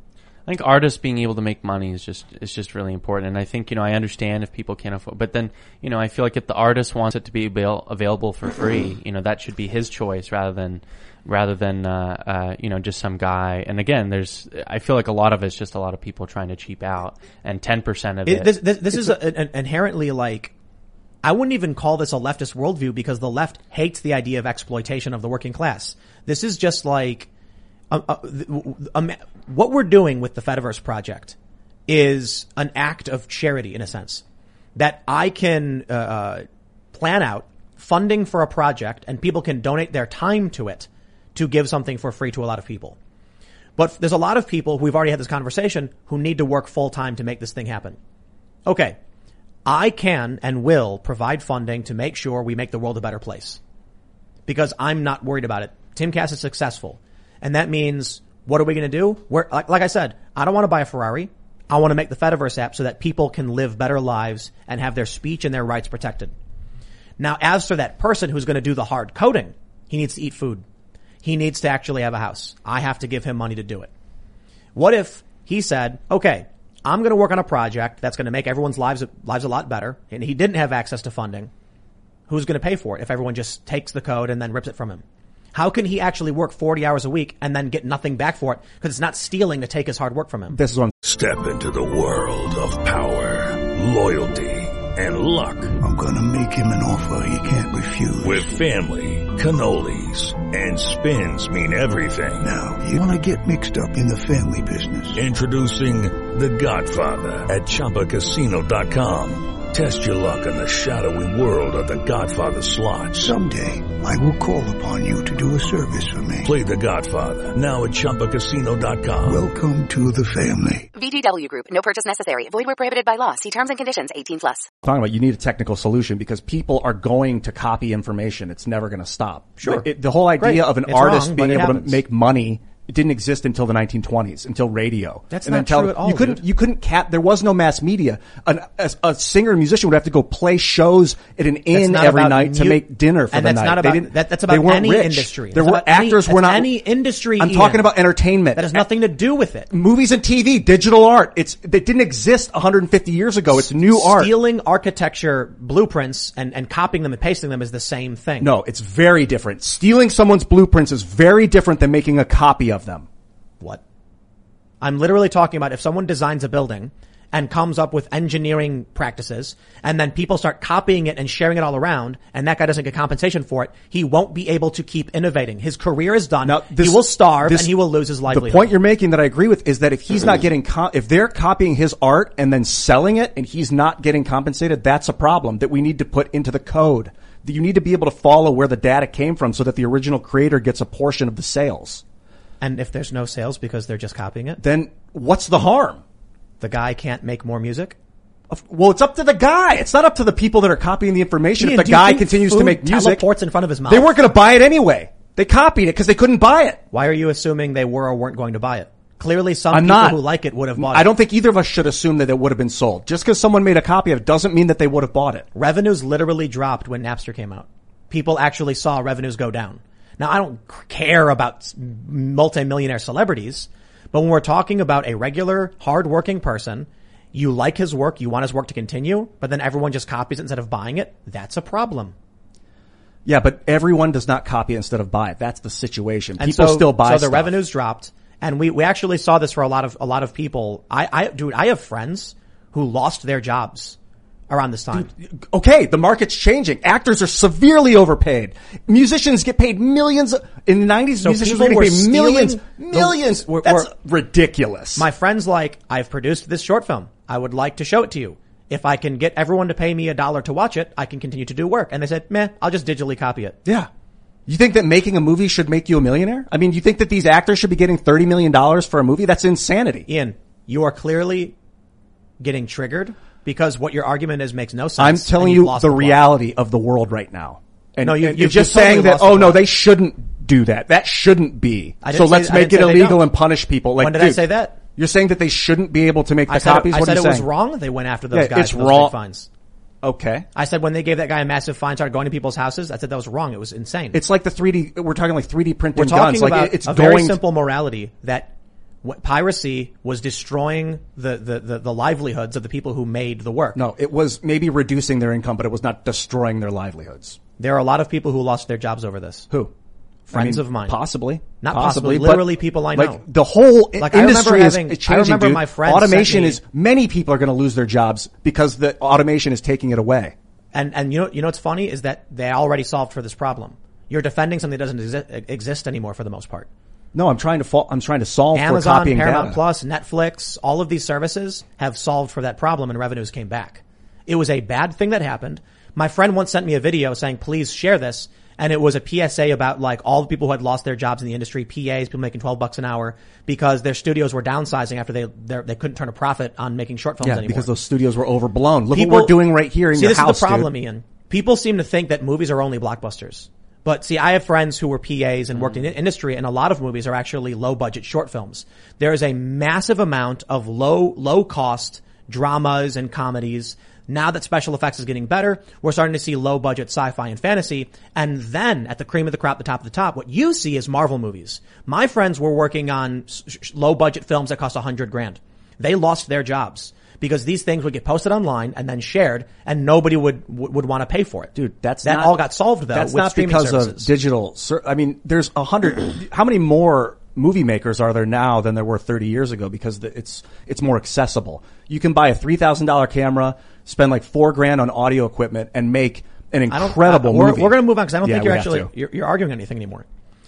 I think artists being able to make money is just really important. And I think, I understand if people can't afford, but then, I feel like if the artist wants it to be available for free, that should be his choice rather than, just some guy. And again, I feel like a lot of it's just a lot of people trying to cheap out, and 10% of it. This is an inherently like, I wouldn't even call this a leftist worldview because the left hates the idea of exploitation of the working class. This is just like, what we're doing with the Fediverse project is an act of charity in a sense. That I can plan out funding for a project and people can donate their time to it to give something for free to a lot of people. But there's a lot of people, we've already had this conversation, who need to work full time to make this thing happen. Okay, I can and will provide funding to make sure we make the world a better place. Because I'm not worried about it. Timcast is successful. And that means, what are we going to do? Like I said, I don't want to buy a Ferrari. I want to make the Fediverse app so that people can live better lives and have their speech and their rights protected. Now, as for that person who's going to do the hard coding, he needs to eat food. He needs to actually have a house. I have to give him money to do it. What if he said, okay, I'm going to work on a project that's going to make everyone's lives a lot better, and he didn't have access to funding. Who's going to pay for it if everyone just takes the code and then rips it from him? How can he actually work 40 hours a week and then get nothing back for it? Because it's not stealing to take his hard work from him. This is one. Step into the world of power, loyalty, and luck. I'm gonna make him an offer he can't refuse. With family, cannolis, and spins mean everything. Now, you wanna get mixed up in the family business. Introducing The Godfather at ChumbaCasino.com. Test your luck in the shadowy world of The Godfather slot. Someday, I will call upon you to do a service for me. Play The Godfather, now at ChumbaCasino.com. Welcome to the family. VGW Group. No purchase necessary. Void where prohibited by law. See terms and conditions. 18+. Talking about you need a technical solution because people are going to copy information. It's never going to stop. Sure. The whole idea of an It's artist wrong, being but it able happens. to make money, it didn't exist until the 1920s, until radio. That's and not then true at all, You couldn't, dude. you couldn't there was no mass media. A singer or musician would have to go play shows at an inn not every about night to mu- make dinner for and the that's night. not They about didn't- that's they about weren't any rich. industry. There That's were about any- actors were that's not. any industry. I'm Ian. talking about entertainment. That has nothing to do with it. Movies and TV, digital art. It didn't exist 150 years ago. It's new art. Stealing architecture blueprints and copying them and pasting them is the same thing. No, it's very different. Stealing someone's blueprints is very different than making a copy of them. What? I'm literally talking about if someone designs a building and comes up with engineering practices and then people start copying it and sharing it all around and that guy doesn't get compensation for it, he won't be able to keep innovating. His career is done. Now, He will starve and he will lose his livelihood. The point you're making that I agree with is that if he's not getting, if they're copying his art and then selling it and he's not getting compensated, that's a problem that we need to put into the code. That you need to be able to follow where the data came from so that the original creator gets a portion of the sales. And if there's no sales because they're just copying it, then what's the harm? The guy can't make more music? Well, it's up to the guy. It's not up to the people that are copying the information. Ian, if do the you guy think continues food to make music, teleports in front of his mouth. They weren't going to buy it anyway. They copied it because they couldn't buy it. Why are you assuming they were or weren't going to buy it? Clearly some I'm people not. who like it would have bought it. I don't think either of us should assume that it would have been sold. Just because someone made a copy of it doesn't mean that they would have bought it. Revenues literally dropped when Napster came out. People actually saw revenues go down. Now, I don't care about multimillionaire celebrities, but when we're talking about a regular, hardworking person, you like his work, you want his work to continue, but then everyone just copies it instead of buying it, that's a problem. Yeah, but everyone does not copy it instead of buy it. That's the situation. And People still buy So stuff. the revenues dropped, and we actually saw this for a lot of people. Dude, I have friends who lost their jobs around this time. Okay, the market's changing. Actors are severely overpaid. Musicians get paid millions. In the 90s, So musicians people were were getting paid millions. stealing Millions. the- That's ridiculous. My friend's like, I've produced this short film. I would like to show it to you. If I can get everyone to pay me $1 to watch it, I can continue to do work. And they said, meh, I'll just digitally copy it. Yeah. You think that making a movie should make you a millionaire? I mean, you think that these actors should be getting $30 million for a movie? That's insanity. Ian, you are clearly getting triggered because what your argument is makes no sense. I'm telling and you you've lost the plot. reality of the world right now. And, No, and you've you're just totally saying that, lost the oh no, plot. they shouldn't do that. That shouldn't be. I So didn't let's say- I make didn't it say they illegal don't. and punish people. Like, When did I dude, say that? You're saying that they shouldn't be able to make the I said, copies? I What said are it you was saying? wrong. They went after those guys. It's for those wrong. big fines. Okay. I said when they gave that guy a massive fine, started going to people's houses. I said that was wrong. It was insane. It's like the 3D, we're talking like 3D printed We're talking guns. Like about it's a going very simple morality that piracy was destroying the livelihoods of the people who made the work. No, it was maybe reducing their income, but it was not destroying their livelihoods. There are a lot of people who lost their jobs over this. Who? Friends of mine. Possibly. Not possibly, but, literally people I know. Like the whole Like, I remember industry is having- I changing, remember dude. my friend Automation sent me- many people are going to lose their jobs because the automation is taking it away. And you know what's funny is that they already solved for this problem. You're defending something that doesn't exist anymore for the most part. No, I'm trying to solve for Amazon, copying Paramount data. Plus, Netflix, all of these services have solved for that problem and revenues came back. It was a bad thing that happened. My friend once sent me a video saying, please share this. And it was a PSA about like all the people who had lost their jobs in the industry, PAs, people making $12 an hour because their studios were downsizing after they couldn't turn a profit on making short films Yeah, anymore. because those studios were overblown. Look People- what we're doing right here in see, your this house, is the problem, dude. Ian. People seem to think that movies are only blockbusters. But see, I have friends who were PAs and worked in the industry, and a lot of movies are actually low-budget short films. There is a massive amount of low-cost dramas and comedies. Now that special effects is getting better, we're starting to see low-budget sci-fi and fantasy. And then, at the cream of the crop, the top of the top, what you see is Marvel movies. My friends were working on low-budget films that cost $100,000. They lost their jobs because these things would get posted online and then shared, and nobody would want to pay for it. Dude, that all got solved though. That's with not streaming because services. of digital. I mean, there's 100. How many more movie makers are there now than there were 30 years ago? Because it's more accessible. You can buy a $3,000 camera, spend like $4,000 on audio equipment, and make an incredible movie. We're going to move on because I don't think we you're have actually to. you're arguing anything anymore.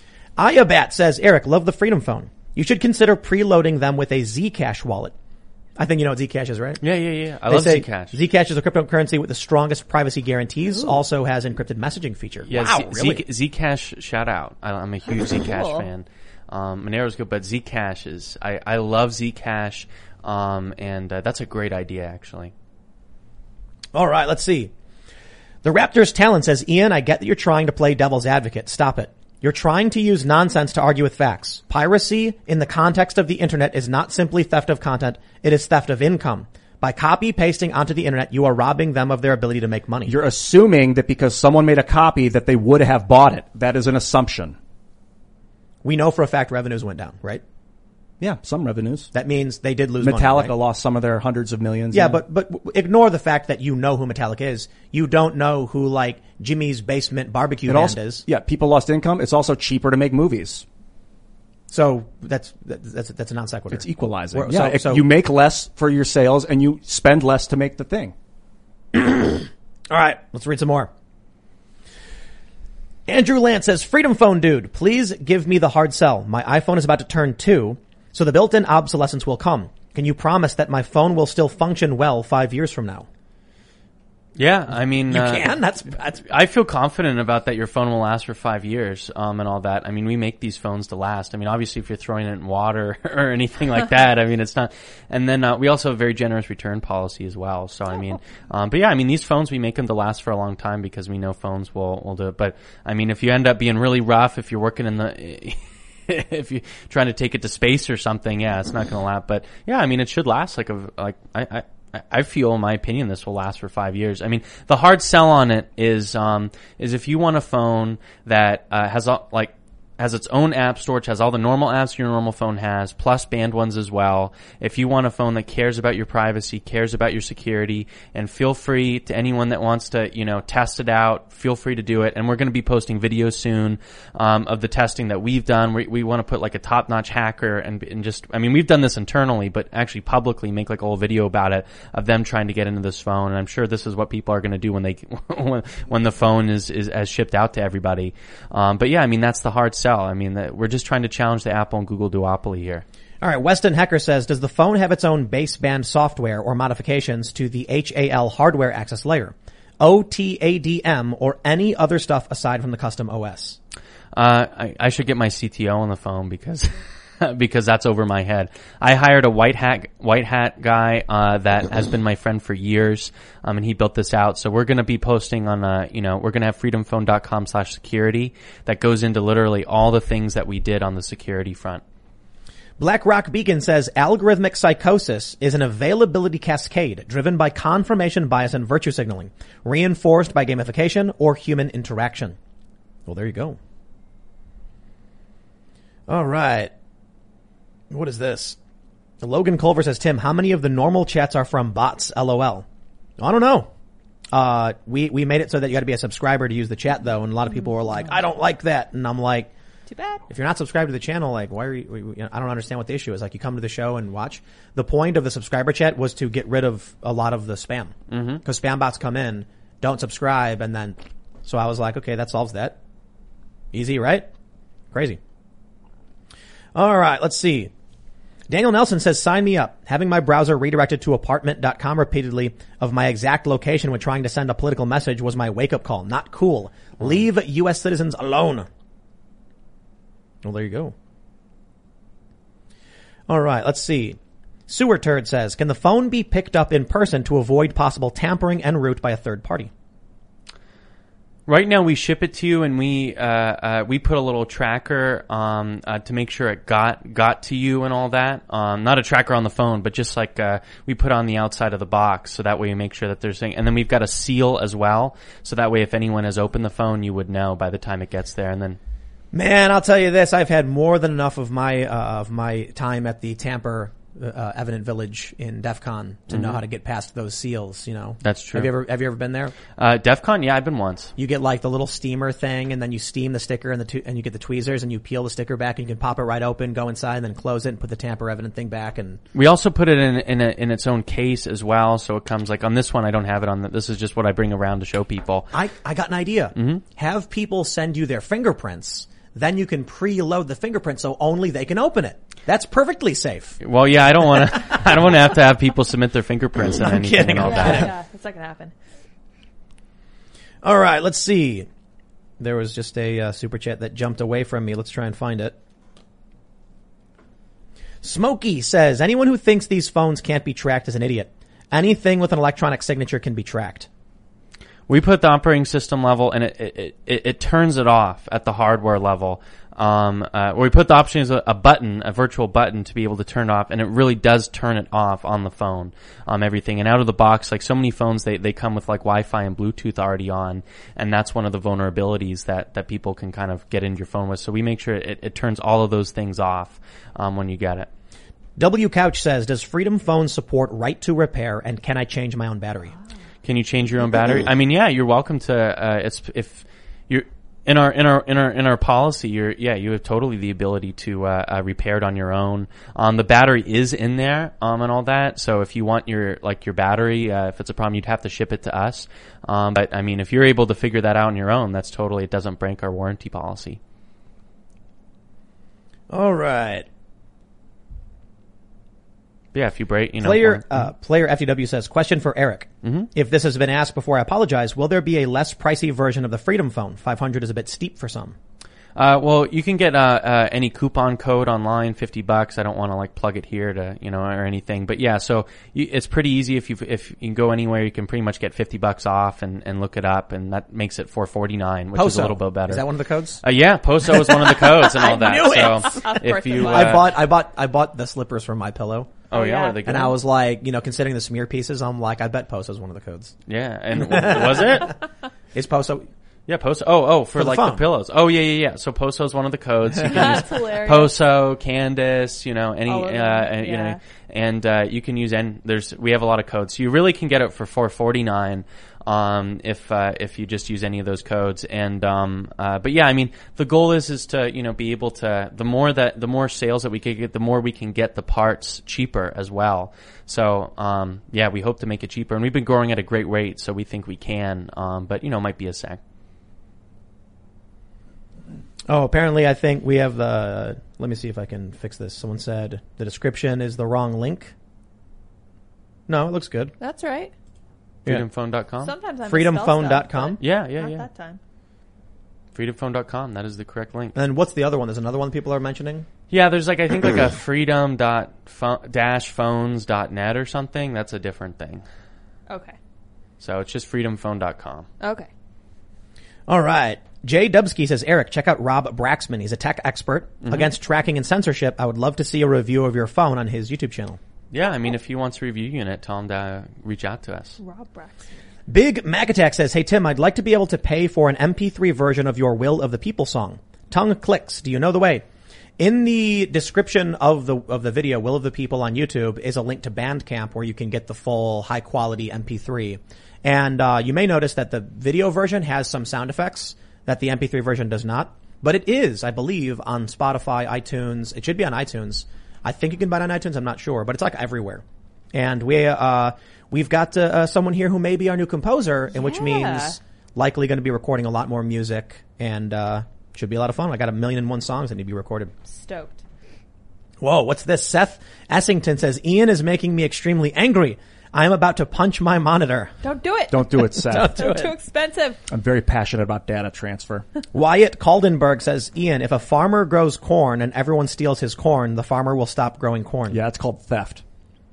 Ayabat says, Eric, love the Freedom Phone. You should consider preloading them with a Zcash wallet. I think you know what Zcash is, right? Yeah. I love Zcash. Zcash is a cryptocurrency with the strongest privacy guarantees. Also has encrypted messaging feature. Yeah, wow, really? Zcash, shout out. I'm a huge Zcash fan. Monero's good, but Zcash is, I love Zcash, and that's a great idea, actually. All right, let's see. The Raptors Talent says, Ian, I get that you're trying to play devil's advocate. Stop it. You're trying to use nonsense to argue with facts. Piracy in the context of the internet is not simply theft of content. It is theft of income. By copy pasting onto the internet, you are robbing them of their ability to make money. You're assuming that because someone made a copy that they would have bought it. That is an assumption. We know for a fact revenues went down, right? Yeah, some revenues. That means they did lose Metallica money, right? lost some of their hundreds of millions. Yeah, but ignore the fact that you know who Metallica is. You don't know who, like, Jimmy's Basement Barbecue Band is. Yeah, people lost income. It's also cheaper to make movies. So that's a non sequitur. It's equalizing. Yeah, so you make less for your sales and you spend less to make the thing. All right, let's read some more. Andrew Lance says, Freedom Phone dude, please give me the hard sell. My iPhone is about to turn 2, so the built-in obsolescence will come. Can you promise that my phone will still function well 5 years from now? Yeah, I mean, you can. That's. I feel confident about that. Your phone will last for 5 years, and all that. I mean, we make these phones to last. I mean, obviously, if you're throwing it in water or anything like that, I mean, it's not. And then we also have a very generous return policy as well. So I mean, but yeah, I mean, these phones we make them to last for a long time because we know phones will do it. But I mean, if you end up being really rough, if you're working in the if you're trying to take it to space or something, yeah, it's not going to last. But yeah, I mean, it should last I feel, in my opinion, this will last for 5 years. I mean, the hard sell on it is if you want a phone that has its own app store, which has all the normal apps your normal phone has, plus banned ones as well. If you want a phone that cares about your privacy, cares about your security, and feel free to anyone that wants to, test it out, feel free to do it. And we're going to be posting videos soon, of the testing that we've done. We want to put like a top-notch hacker and just, I mean, we've done this internally, but actually publicly make like a whole video about it of them trying to get into this phone. And I'm sure this is what people are going to do when they, when the phone is as shipped out to everybody. But yeah, I mean, that's the hard sell. I mean, we're just trying to challenge the Apple and Google duopoly here. All right. Weston Hecker says, does the phone have its own baseband software or modifications to the HAL hardware access layer, OTADM, or any other stuff aside from the custom OS? I should get my CTO on the phone because that's over my head. I hired a white hat guy that has been my friend for years, and he built this out. So we're going to be posting on we're going to have freedomphone.com/security that goes into literally all the things that we did on the security front. Black Rock Beacon says algorithmic psychosis is an availability cascade driven by confirmation bias and virtue signaling, reinforced by gamification or human interaction. Well, there you go. All right. What is this? Logan Culver says, Tim, how many of the normal chats are from bots? LOL. I don't know. We made it so that you got to be a subscriber to use the chat though. And a lot of people were like, I don't like that. And I'm like, too bad. If you're not subscribed to the channel, like, why are you, I don't understand what the issue is. Like, you come to the show and watch. The point of the subscriber chat was to get rid of a lot of the spam. Mm-hmm. Cause spam bots come in, don't subscribe. And then, so I was like, okay, that solves that. Easy, right? Crazy. All right. Let's see. Daniel Nelson says, sign me up. Having my browser redirected to apartment.com repeatedly of my exact location when trying to send a political message was my wake-up call. Not cool. Leave U.S. citizens alone. Well, there you go. All right, let's see. Sewer Turd says, can the phone be picked up in person to avoid possible tampering en route by a third party? Right now, we ship it to you, and we put a little tracker to make sure it got to you and all that. Not a tracker on the phone, but just like we put on the outside of the box, so that way we make sure that there's thing. And then we've got a seal as well, so that way if anyone has opened the phone, you would know by the time it gets there. And then, man, I'll tell you this: I've had more than enough of my time at the Tamper Evident Village in DEF CON to know how to get past those seals, you know. That's true. Have you ever been there? DEF CON? Yeah, I've been once. You get like the little steamer thing, and then you steam the sticker and and you get the tweezers, and you peel the sticker back, and you can pop it right open, go inside, and then close it and put the Tamper Evident thing back. And we also put it in its own case as well, so it comes like on this one. I don't have it on. This is just what I bring around to show people. I got an idea. Mm-hmm. Have people send you their fingerprints. then you can preload the fingerprint so only they can open it. That's perfectly safe. Well, yeah, I don't want to have people submit their fingerprints and anything kidding. and all that. Yeah, that's not going to happen. All right, let's see. There was just a super chat that jumped away from me. Let's try and find it. Smokey says, anyone who thinks these phones can't be tracked is an idiot. Anything with an electronic signature can be tracked. We put the operating system level, and it turns it off at the hardware level. We put the option as a virtual button to be able to turn it off, and it really does turn it off on the phone, everything. And out of the box, like so many phones, they come with like Wi-Fi and Bluetooth already on, and that's one of the vulnerabilities that people can kind of get into your phone with. So we make sure it turns all of those things off, when you get it. W Couch says, does Freedom Phone support right to repair, and can I change my own battery? Can you change your own battery? I mean, yeah, you're welcome to. If you're in our policy, you have totally the ability to repair it on your own. The battery is in there and all that. So if you want your battery, if it's a problem, you'd have to ship it to us. But I mean, if you're able to figure that out on your own, that's totally. It doesn't break our warranty policy. All right. Yeah, if you break, Player FTW says, question for Eric. Mm-hmm. If this has been asked before, I apologize. Will there be a less pricey version of the Freedom Phone? $500 is a bit steep for some. Well, you can get any coupon code online, $50. I don't want to plug it here to or anything, but yeah. So it's pretty easy if you can go anywhere, you can pretty much get $50 off and look it up, and that makes it $449, which is a little bit better. Is that one of the codes? Yeah, POSO is one of the codes and all that. So if you, I bought the slippers from MyPillow. Oh yeah, are they good? And I was like, considering the smear pieces, I'm like, I bet POSO is one of the codes. Yeah, and was it? Is POSO? Yeah, POSO. For the the pillows. Oh, yeah. So POSO is one of the codes. You can use hilarious. POSO, Candace, and you can use we have a lot of codes. So you really can get it for $449 if you just use any of those codes. And but yeah, I mean, the goal is to be able to the more sales that we can get, the more we can get the parts cheaper as well. So yeah, we hope to make it cheaper, and we've been growing at a great rate, so we think we can. But it might be a sec. Oh, apparently I think we have let me see if I can fix this. Someone said the description is the wrong link. No, it looks good. That's right. Freedomphone.com? Sometimes I'm Freedomphone.com? Yeah. Not that time. Freedomphone.com, that is the correct link. And what's the other one? There's another one people are mentioning? Yeah, there's I think a freedom-phones.net or something. That's a different thing. Okay. So it's just freedomphone.com. Okay. All right. Jay Dubsky says, Eric, check out Rob Braxman. He's a tech expert against tracking and censorship. I would love to see a review of your phone on his YouTube channel. Yeah, I mean, if he wants a review unit, tell him to reach out to us. Rob Braxman. Big Mac Attack says, hey, Tim, I'd like to be able to pay for an MP3 version of your Will of the People song. Tongue clicks. Do you know the way? In the description of the video, Will of the People on YouTube, is a link to Bandcamp where you can get the full high quality MP3. And you may notice that the video version has some sound effects that the MP3 version does not. But it is, I believe, on Spotify, iTunes. It should be on iTunes. I think you can buy it on iTunes. I'm not sure, but it's everywhere. And we've got someone here who may be our new composer, and which means likely going to be recording a lot more music, and should be a lot of fun. I got 1,000,001 songs that need to be recorded. Stoked. Whoa, what's this? Seth Essington says, Ian is making me extremely angry. I am about to punch my monitor. Don't do it. Don't do it, Seth. Don't do it. Too expensive. I'm very passionate about data transfer. Wyatt Kaldenberg says, Ian, if a farmer grows corn and everyone steals his corn, the farmer will stop growing corn. Yeah, it's called theft.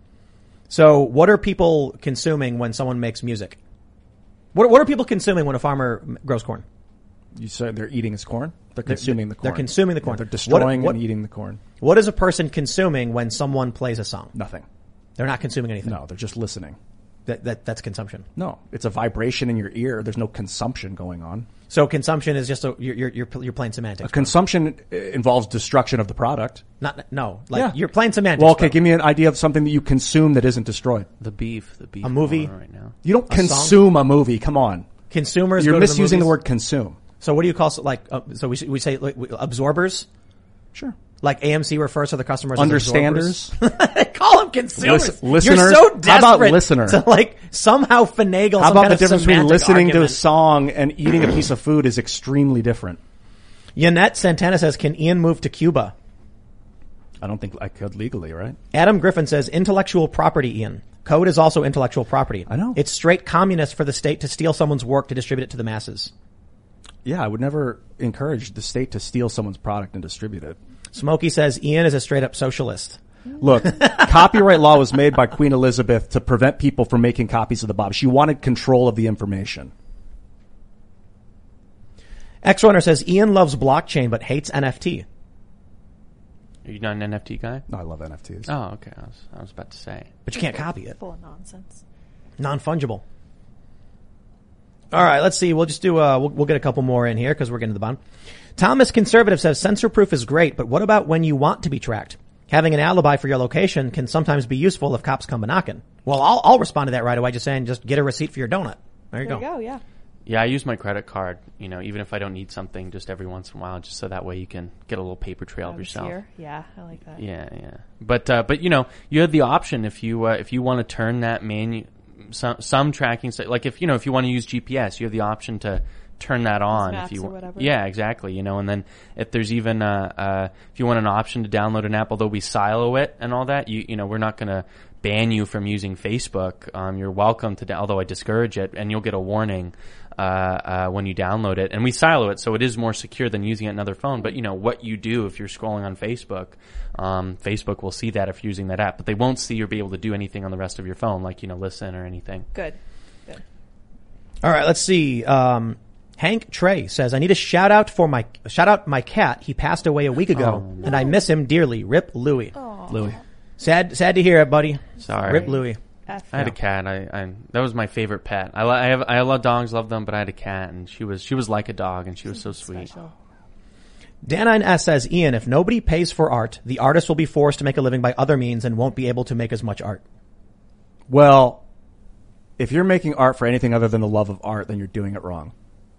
So what are people consuming when someone makes music? What are people consuming when a farmer grows corn? You said they're eating his corn? They're consuming the corn. They're consuming the corn. Yeah, they're destroying and eating the corn. What is a person consuming when someone plays a song? Nothing. They're not consuming anything. No, they're just listening. That's consumption. No, it's a vibration in your ear. There's no consumption going on. So consumption is just you're playing semantics. Consumption involves destruction of the product. You're playing semantics. Well, okay, give me an idea of something that you consume that isn't destroyed. The beef. A movie right now. You don't consume a movie. Come on, consumers. You're go misusing to the word consume. So what do you call so we say absorbers? Sure. Like AMC refers to the customers understanders. As they call them consumers. Listeners. You're so desperate How about listener? To somehow finagle. How some about kind the difference between listening argument. to a song and eating a piece of food is extremely different. Yannette Santana says, can Ian move to Cuba? I don't think I could legally, right? Adam Griffin says, intellectual property, Ian. Code is also intellectual property. I know. It's straight communist for the state to steal someone's work to distribute it to the masses. Yeah, I would never encourage the state to steal someone's product and distribute it. Smokey says, Ian is a straight up socialist. Look, copyright law was made by Queen Elizabeth to prevent people from making copies of the Bible. She wanted control of the information. X-Runner says, Ian loves blockchain but hates NFT. Are you not an NFT guy? No, I love NFTs. Oh, okay. I was about to say. But you can't copy it. Full of nonsense. Non-fungible. All right, let's see. We'll just do, we'll get a couple more in here because we're getting to the bottom. Thomas Conservative says, censor proof is great, but what about when you want to be tracked? Having an alibi for your location can sometimes be useful if cops come a-knocking. Well, I'll respond to that right away just saying, just get a receipt for your donut. There you go. Yeah. Yeah, I use my credit card, even if I don't need something, just every once in a while, just so that way you can get a little paper trail of yourself. Yeah, I like that. Yeah. But you have the option if you want to turn that some tracking, like if you want to use GPS, you have the option to turn that on if you want. Or whatever. Yeah, exactly. And then if there's even if you want an option to download an app, although we silo it and all that, we're not going to ban you from using Facebook. You're welcome to, although I discourage it, and you'll get a warning when you download it. And we silo it, so it is more secure than using it on another phone. But what you do if you're scrolling on Facebook, Facebook will see that if you're using that app, but they won't see or be able to do anything on the rest of your phone, like listen or anything. Good. All right, let's see. Hank Trey says, I need a shout out my cat. He passed away a week ago, and I miss him dearly. Rip Louie. Louie. Sad to hear it, buddy. Sorry. Rip Louie. I had a cat. I that was my favorite pet. I love dogs, love them, but I had a cat, and she was like a dog, and she was so sweet. Dan9S says, Ian, if nobody pays for art, the artist will be forced to make a living by other means and won't be able to make as much art. Well, if you're making art for anything other than the love of art, then you're doing it wrong.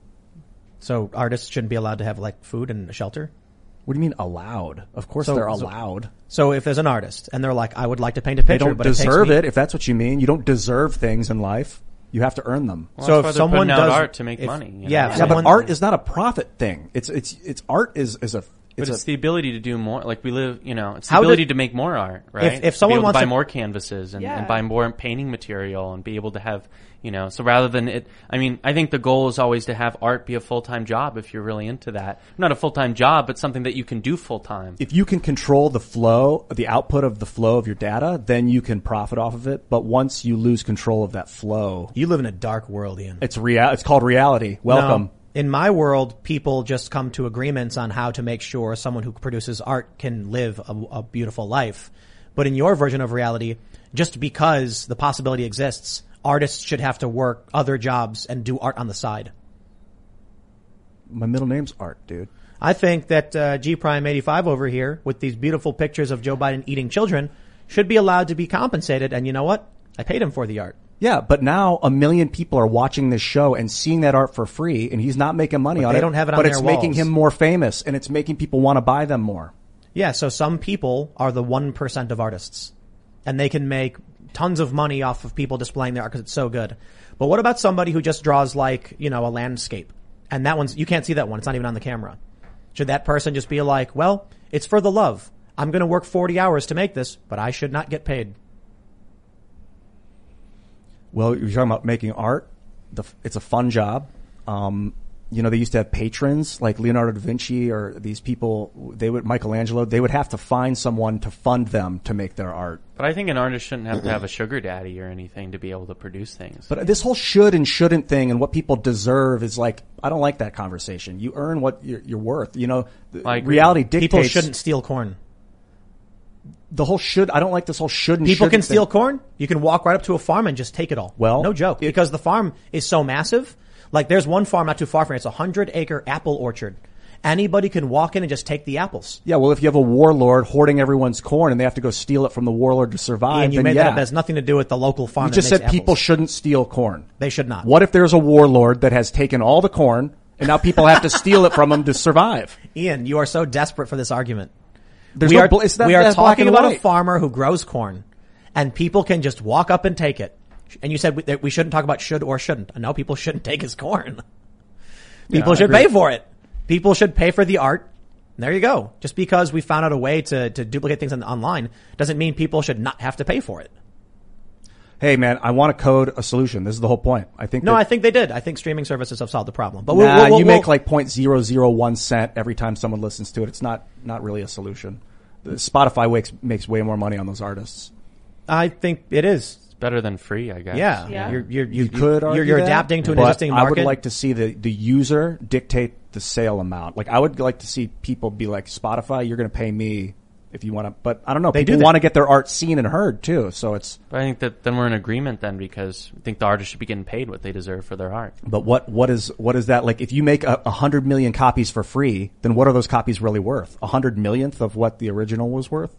So artists shouldn't be allowed to have like food and a shelter? What do you mean allowed? Of course they're allowed. So if there's an artist and they're like, I would like to paint a picture, they don't deserve it, if that's what you mean. You don't deserve things in life. You have to earn them. Well, so if someone does art to make money, but art is not a profit thing. It's art is a. It's the ability to do more. Like we live, it's the ability to make more art, right? If someone wants to buy more canvases and buy more painting material and be able to have, so rather than it, I think the goal is always to have art be a full-time job if you're really into that. Not a full-time job, but something that you can do full-time. If you can control the flow, the output of the flow of your data, then you can profit off of it. But once you lose control of that flow. You live in a dark world, Ian. It's called reality. Welcome. No. In my world, people just come to agreements on how to make sure someone who produces art can live a beautiful life. But in your version of reality, just because the possibility exists, artists should have to work other jobs and do art on the side. My middle name's Art, dude. I think that G Prime 85 over here, with these beautiful pictures of Joe Biden eating children, should be allowed to be compensated. And you know what? I paid him for the art. Yeah, but now 1 million people are watching this show and seeing that art for free, and he's not making money on it. They don't have it on their walls. But it's making him more famous, and it's making people want to buy them more. Yeah, so some people are the 1% of artists, and they can make tons of money off of people displaying their art because it's so good. But what about somebody who just draws like, a landscape? And that one's, you can't see that one. It's not even on the camera. Should that person just be like, well, it's for the love. I'm going to work 40 hours to make this, but I should not get paid. Well, you're talking about making art. It's a fun job. They used to have patrons like Leonardo da Vinci or these people. Michelangelo. They would have to find someone to fund them to make their art. But I think an artist shouldn't have to have a sugar daddy or anything to be able to produce things. But this whole should and shouldn't thing and what people deserve is like, I don't like that conversation. You earn what you're worth. Reality dictates. People shouldn't steal corn. The whole should, I don't like this whole should and shouldn't. People can steal corn. You can walk right up to a farm and just take it all. Well, no joke. Because the farm is so massive. Like there's one farm not too far from here. It's a 100-acre apple orchard. Anybody can walk in and just take the apples. Yeah, well, if you have a warlord hoarding everyone's corn and they have to go steal it from the warlord to survive, and you made that up. It has nothing to do with the local farm. You just said people shouldn't steal corn. They should not. What if there's a warlord that has taken all the corn and now people have to steal it from him to survive? Ian, you are so desperate for this argument. We are talking about a farmer who grows corn, and people can just walk up and take it. And you said that we shouldn't talk about should or shouldn't. No, people shouldn't take his corn. People should pay for it. People should pay for the art. There you go. Just because we found out a way to duplicate things online doesn't mean people should not have to pay for it. Hey man, I want to code a solution. This is the whole point. I think they did. I think streaming services have solved the problem. But you make like 0.001 cent every time someone listens to it. It's not really a solution. Spotify makes way more money on those artists. I think it is. It's better than free, I guess. Yeah. You're adapting to an existing market. I would like to see the user dictate the sale amount. Like I would like to see people be like, Spotify, you're going to pay me if you want to, but I don't know. People want to get their art seen and heard too. So it's. But I think that then we're in agreement then, because I think the artists should be getting paid what they deserve for their art. But what is that like? If you make 100 million copies for free, then what are those copies really worth? 100 millionth of what the original was worth?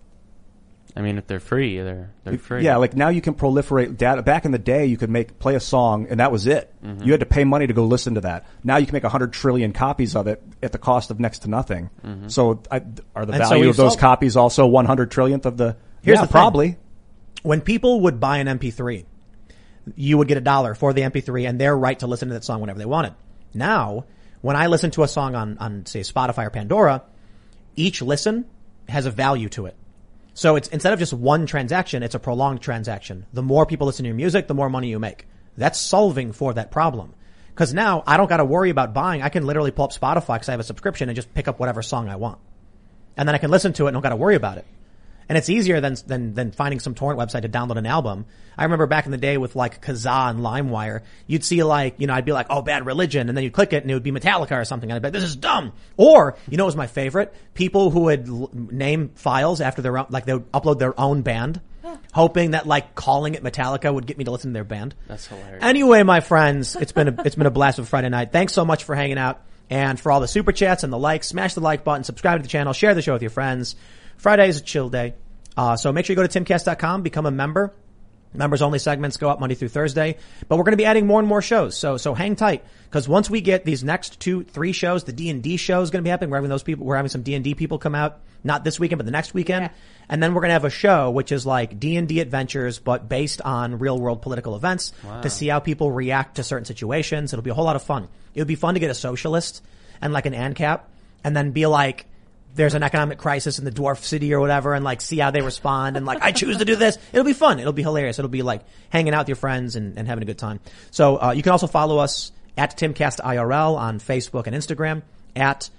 I mean, if they're free, they're free. Yeah, like now you can proliferate data. Back in the day, you could play a song and that was it. Mm-hmm. You had to pay money to go listen to that. Now you can make 100 trillion copies of it at the cost of next to nothing. Mm-hmm. So are the value of those copies also 100 trillionth of the? Here's the probably. When people would buy an MP3, you would get $1 for the MP3 and their right to listen to that song whenever they wanted. Now, when I listen to a song on say Spotify or Pandora, each listen has a value to it. So it's instead of just one transaction, it's a prolonged transaction. The more people listen to your music, the more money you make. That's solving for that problem. Because now I don't got to worry about buying. I can literally pull up Spotify because I have a subscription and just pick up whatever song I want. And then I can listen to it and don't got to worry about it. And it's easier than finding some torrent website to download an album. I remember back in the day with like Kazaa and LimeWire, you'd see like, I'd be like, oh, Bad Religion. And then you'd click it and it would be Metallica or something. And I'd be like, this is dumb. Or, what was my favorite? People who would name files after their own, like they would upload their own band, hoping that like calling it Metallica would get me to listen to their band. That's hilarious. Anyway, my friends, it's been a blast of Friday night. Thanks so much for hanging out. And for all the super chats and the likes, smash the like button, subscribe to the channel, share the show with your friends. Friday is a chill day. So make sure you go to timcast.com, become a member. Members only segments go up Monday through Thursday, but we're going to be adding more and more shows. So hang tight, because once we get these next 2-3 shows, the D&D show is going to be happening. We're having some D&D people come out, not this weekend, but the next weekend. Yeah. And then we're going to have a show, which is like D&D adventures, but based on real world political events to see how people react to certain situations. It'll be a whole lot of fun. It would be fun to get a socialist and like an ANCAP and then be like, there's an economic crisis in the dwarf city or whatever, and like see how they respond and like, I choose to do this. It'll be fun. It'll be hilarious. It'll be like hanging out with your friends and having a good time. So, you can also follow us at TimCastIRL on Facebook and Instagram, at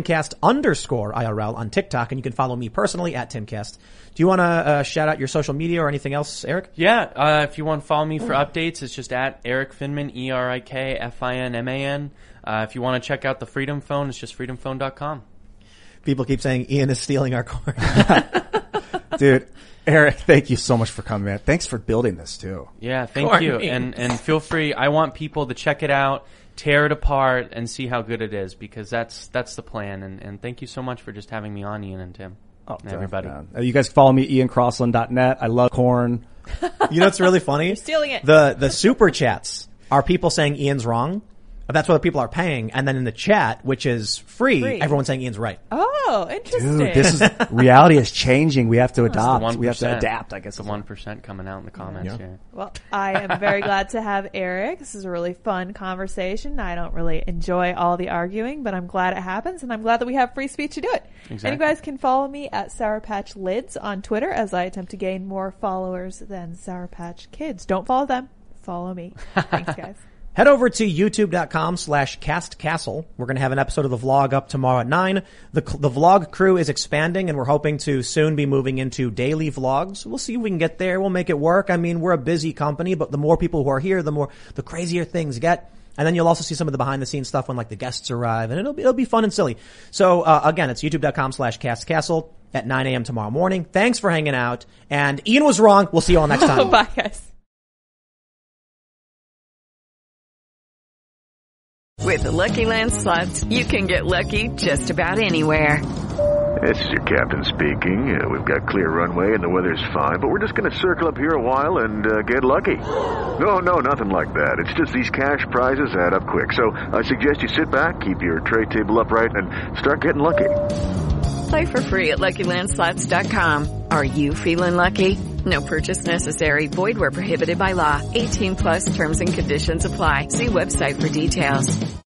Timcast_IRL on TikTok, and you can follow me personally at Timcast. Do you want to shout out your social media or anything else, Eric? Yeah, if you want to follow me for updates, it's just at Eric Finman, ErikFinman. If you want to check out the Freedom Phone, it's just freedomphone.com. People keep saying Ian is stealing our corn. Dude, Eric, thank you so much for coming, man. Thanks for building this too. Yeah, thank you. And feel free. I want people to check it out, tear it apart, and see how good it is, because that's the plan. And thank you so much for just having me on, Ian and Tim. And everybody. You guys can follow me, IanCrossland.net. I love corn. What's really funny? You're stealing it. The super chats are people saying Ian's wrong. That's what people are paying. And then in the chat, which is free. Everyone's saying Ian's right. Oh, interesting. Dude, this is, reality is changing. We have to adopt. We have to adapt, I guess. The 1% coming out in the comments here. Well, I am very glad to have Eric. This is a really fun conversation. I don't really enjoy all the arguing, but I'm glad it happens, and I'm glad that we have free speech to do it. Exactly. And you guys can follow me at Sour Patch Lids on Twitter as I attempt to gain more followers than Sour Patch Kids. Don't follow them. Follow me. Thanks, guys. Head over to youtube.com/castcastle. We're going to have an episode of the vlog up tomorrow at 9. The vlog crew is expanding, and we're hoping to soon be moving into daily vlogs. We'll see if we can get there. We'll make it work. I mean, we're a busy company, but the more people who are here, the crazier things get. And then you'll also see some of the behind the scenes stuff when like the guests arrive, and it'll be fun and silly. So, again, it's youtube.com/castcastle at 9 a.m. tomorrow morning. Thanks for hanging out. And Ian was wrong. We'll see you all next time. Bye, guys. With the Lucky Land Slots, you can get lucky just about anywhere. This is your captain speaking. We've got clear runway and the weather's fine, but we're just going to circle up here a while and get lucky. No, nothing like that. It's just these cash prizes add up quick. So I suggest you sit back, keep your tray table upright, and start getting lucky. Play for free at LuckyLandSlots.com. Are you feeling lucky? No purchase necessary. Void where prohibited by law. 18+ terms and conditions apply. See website for details.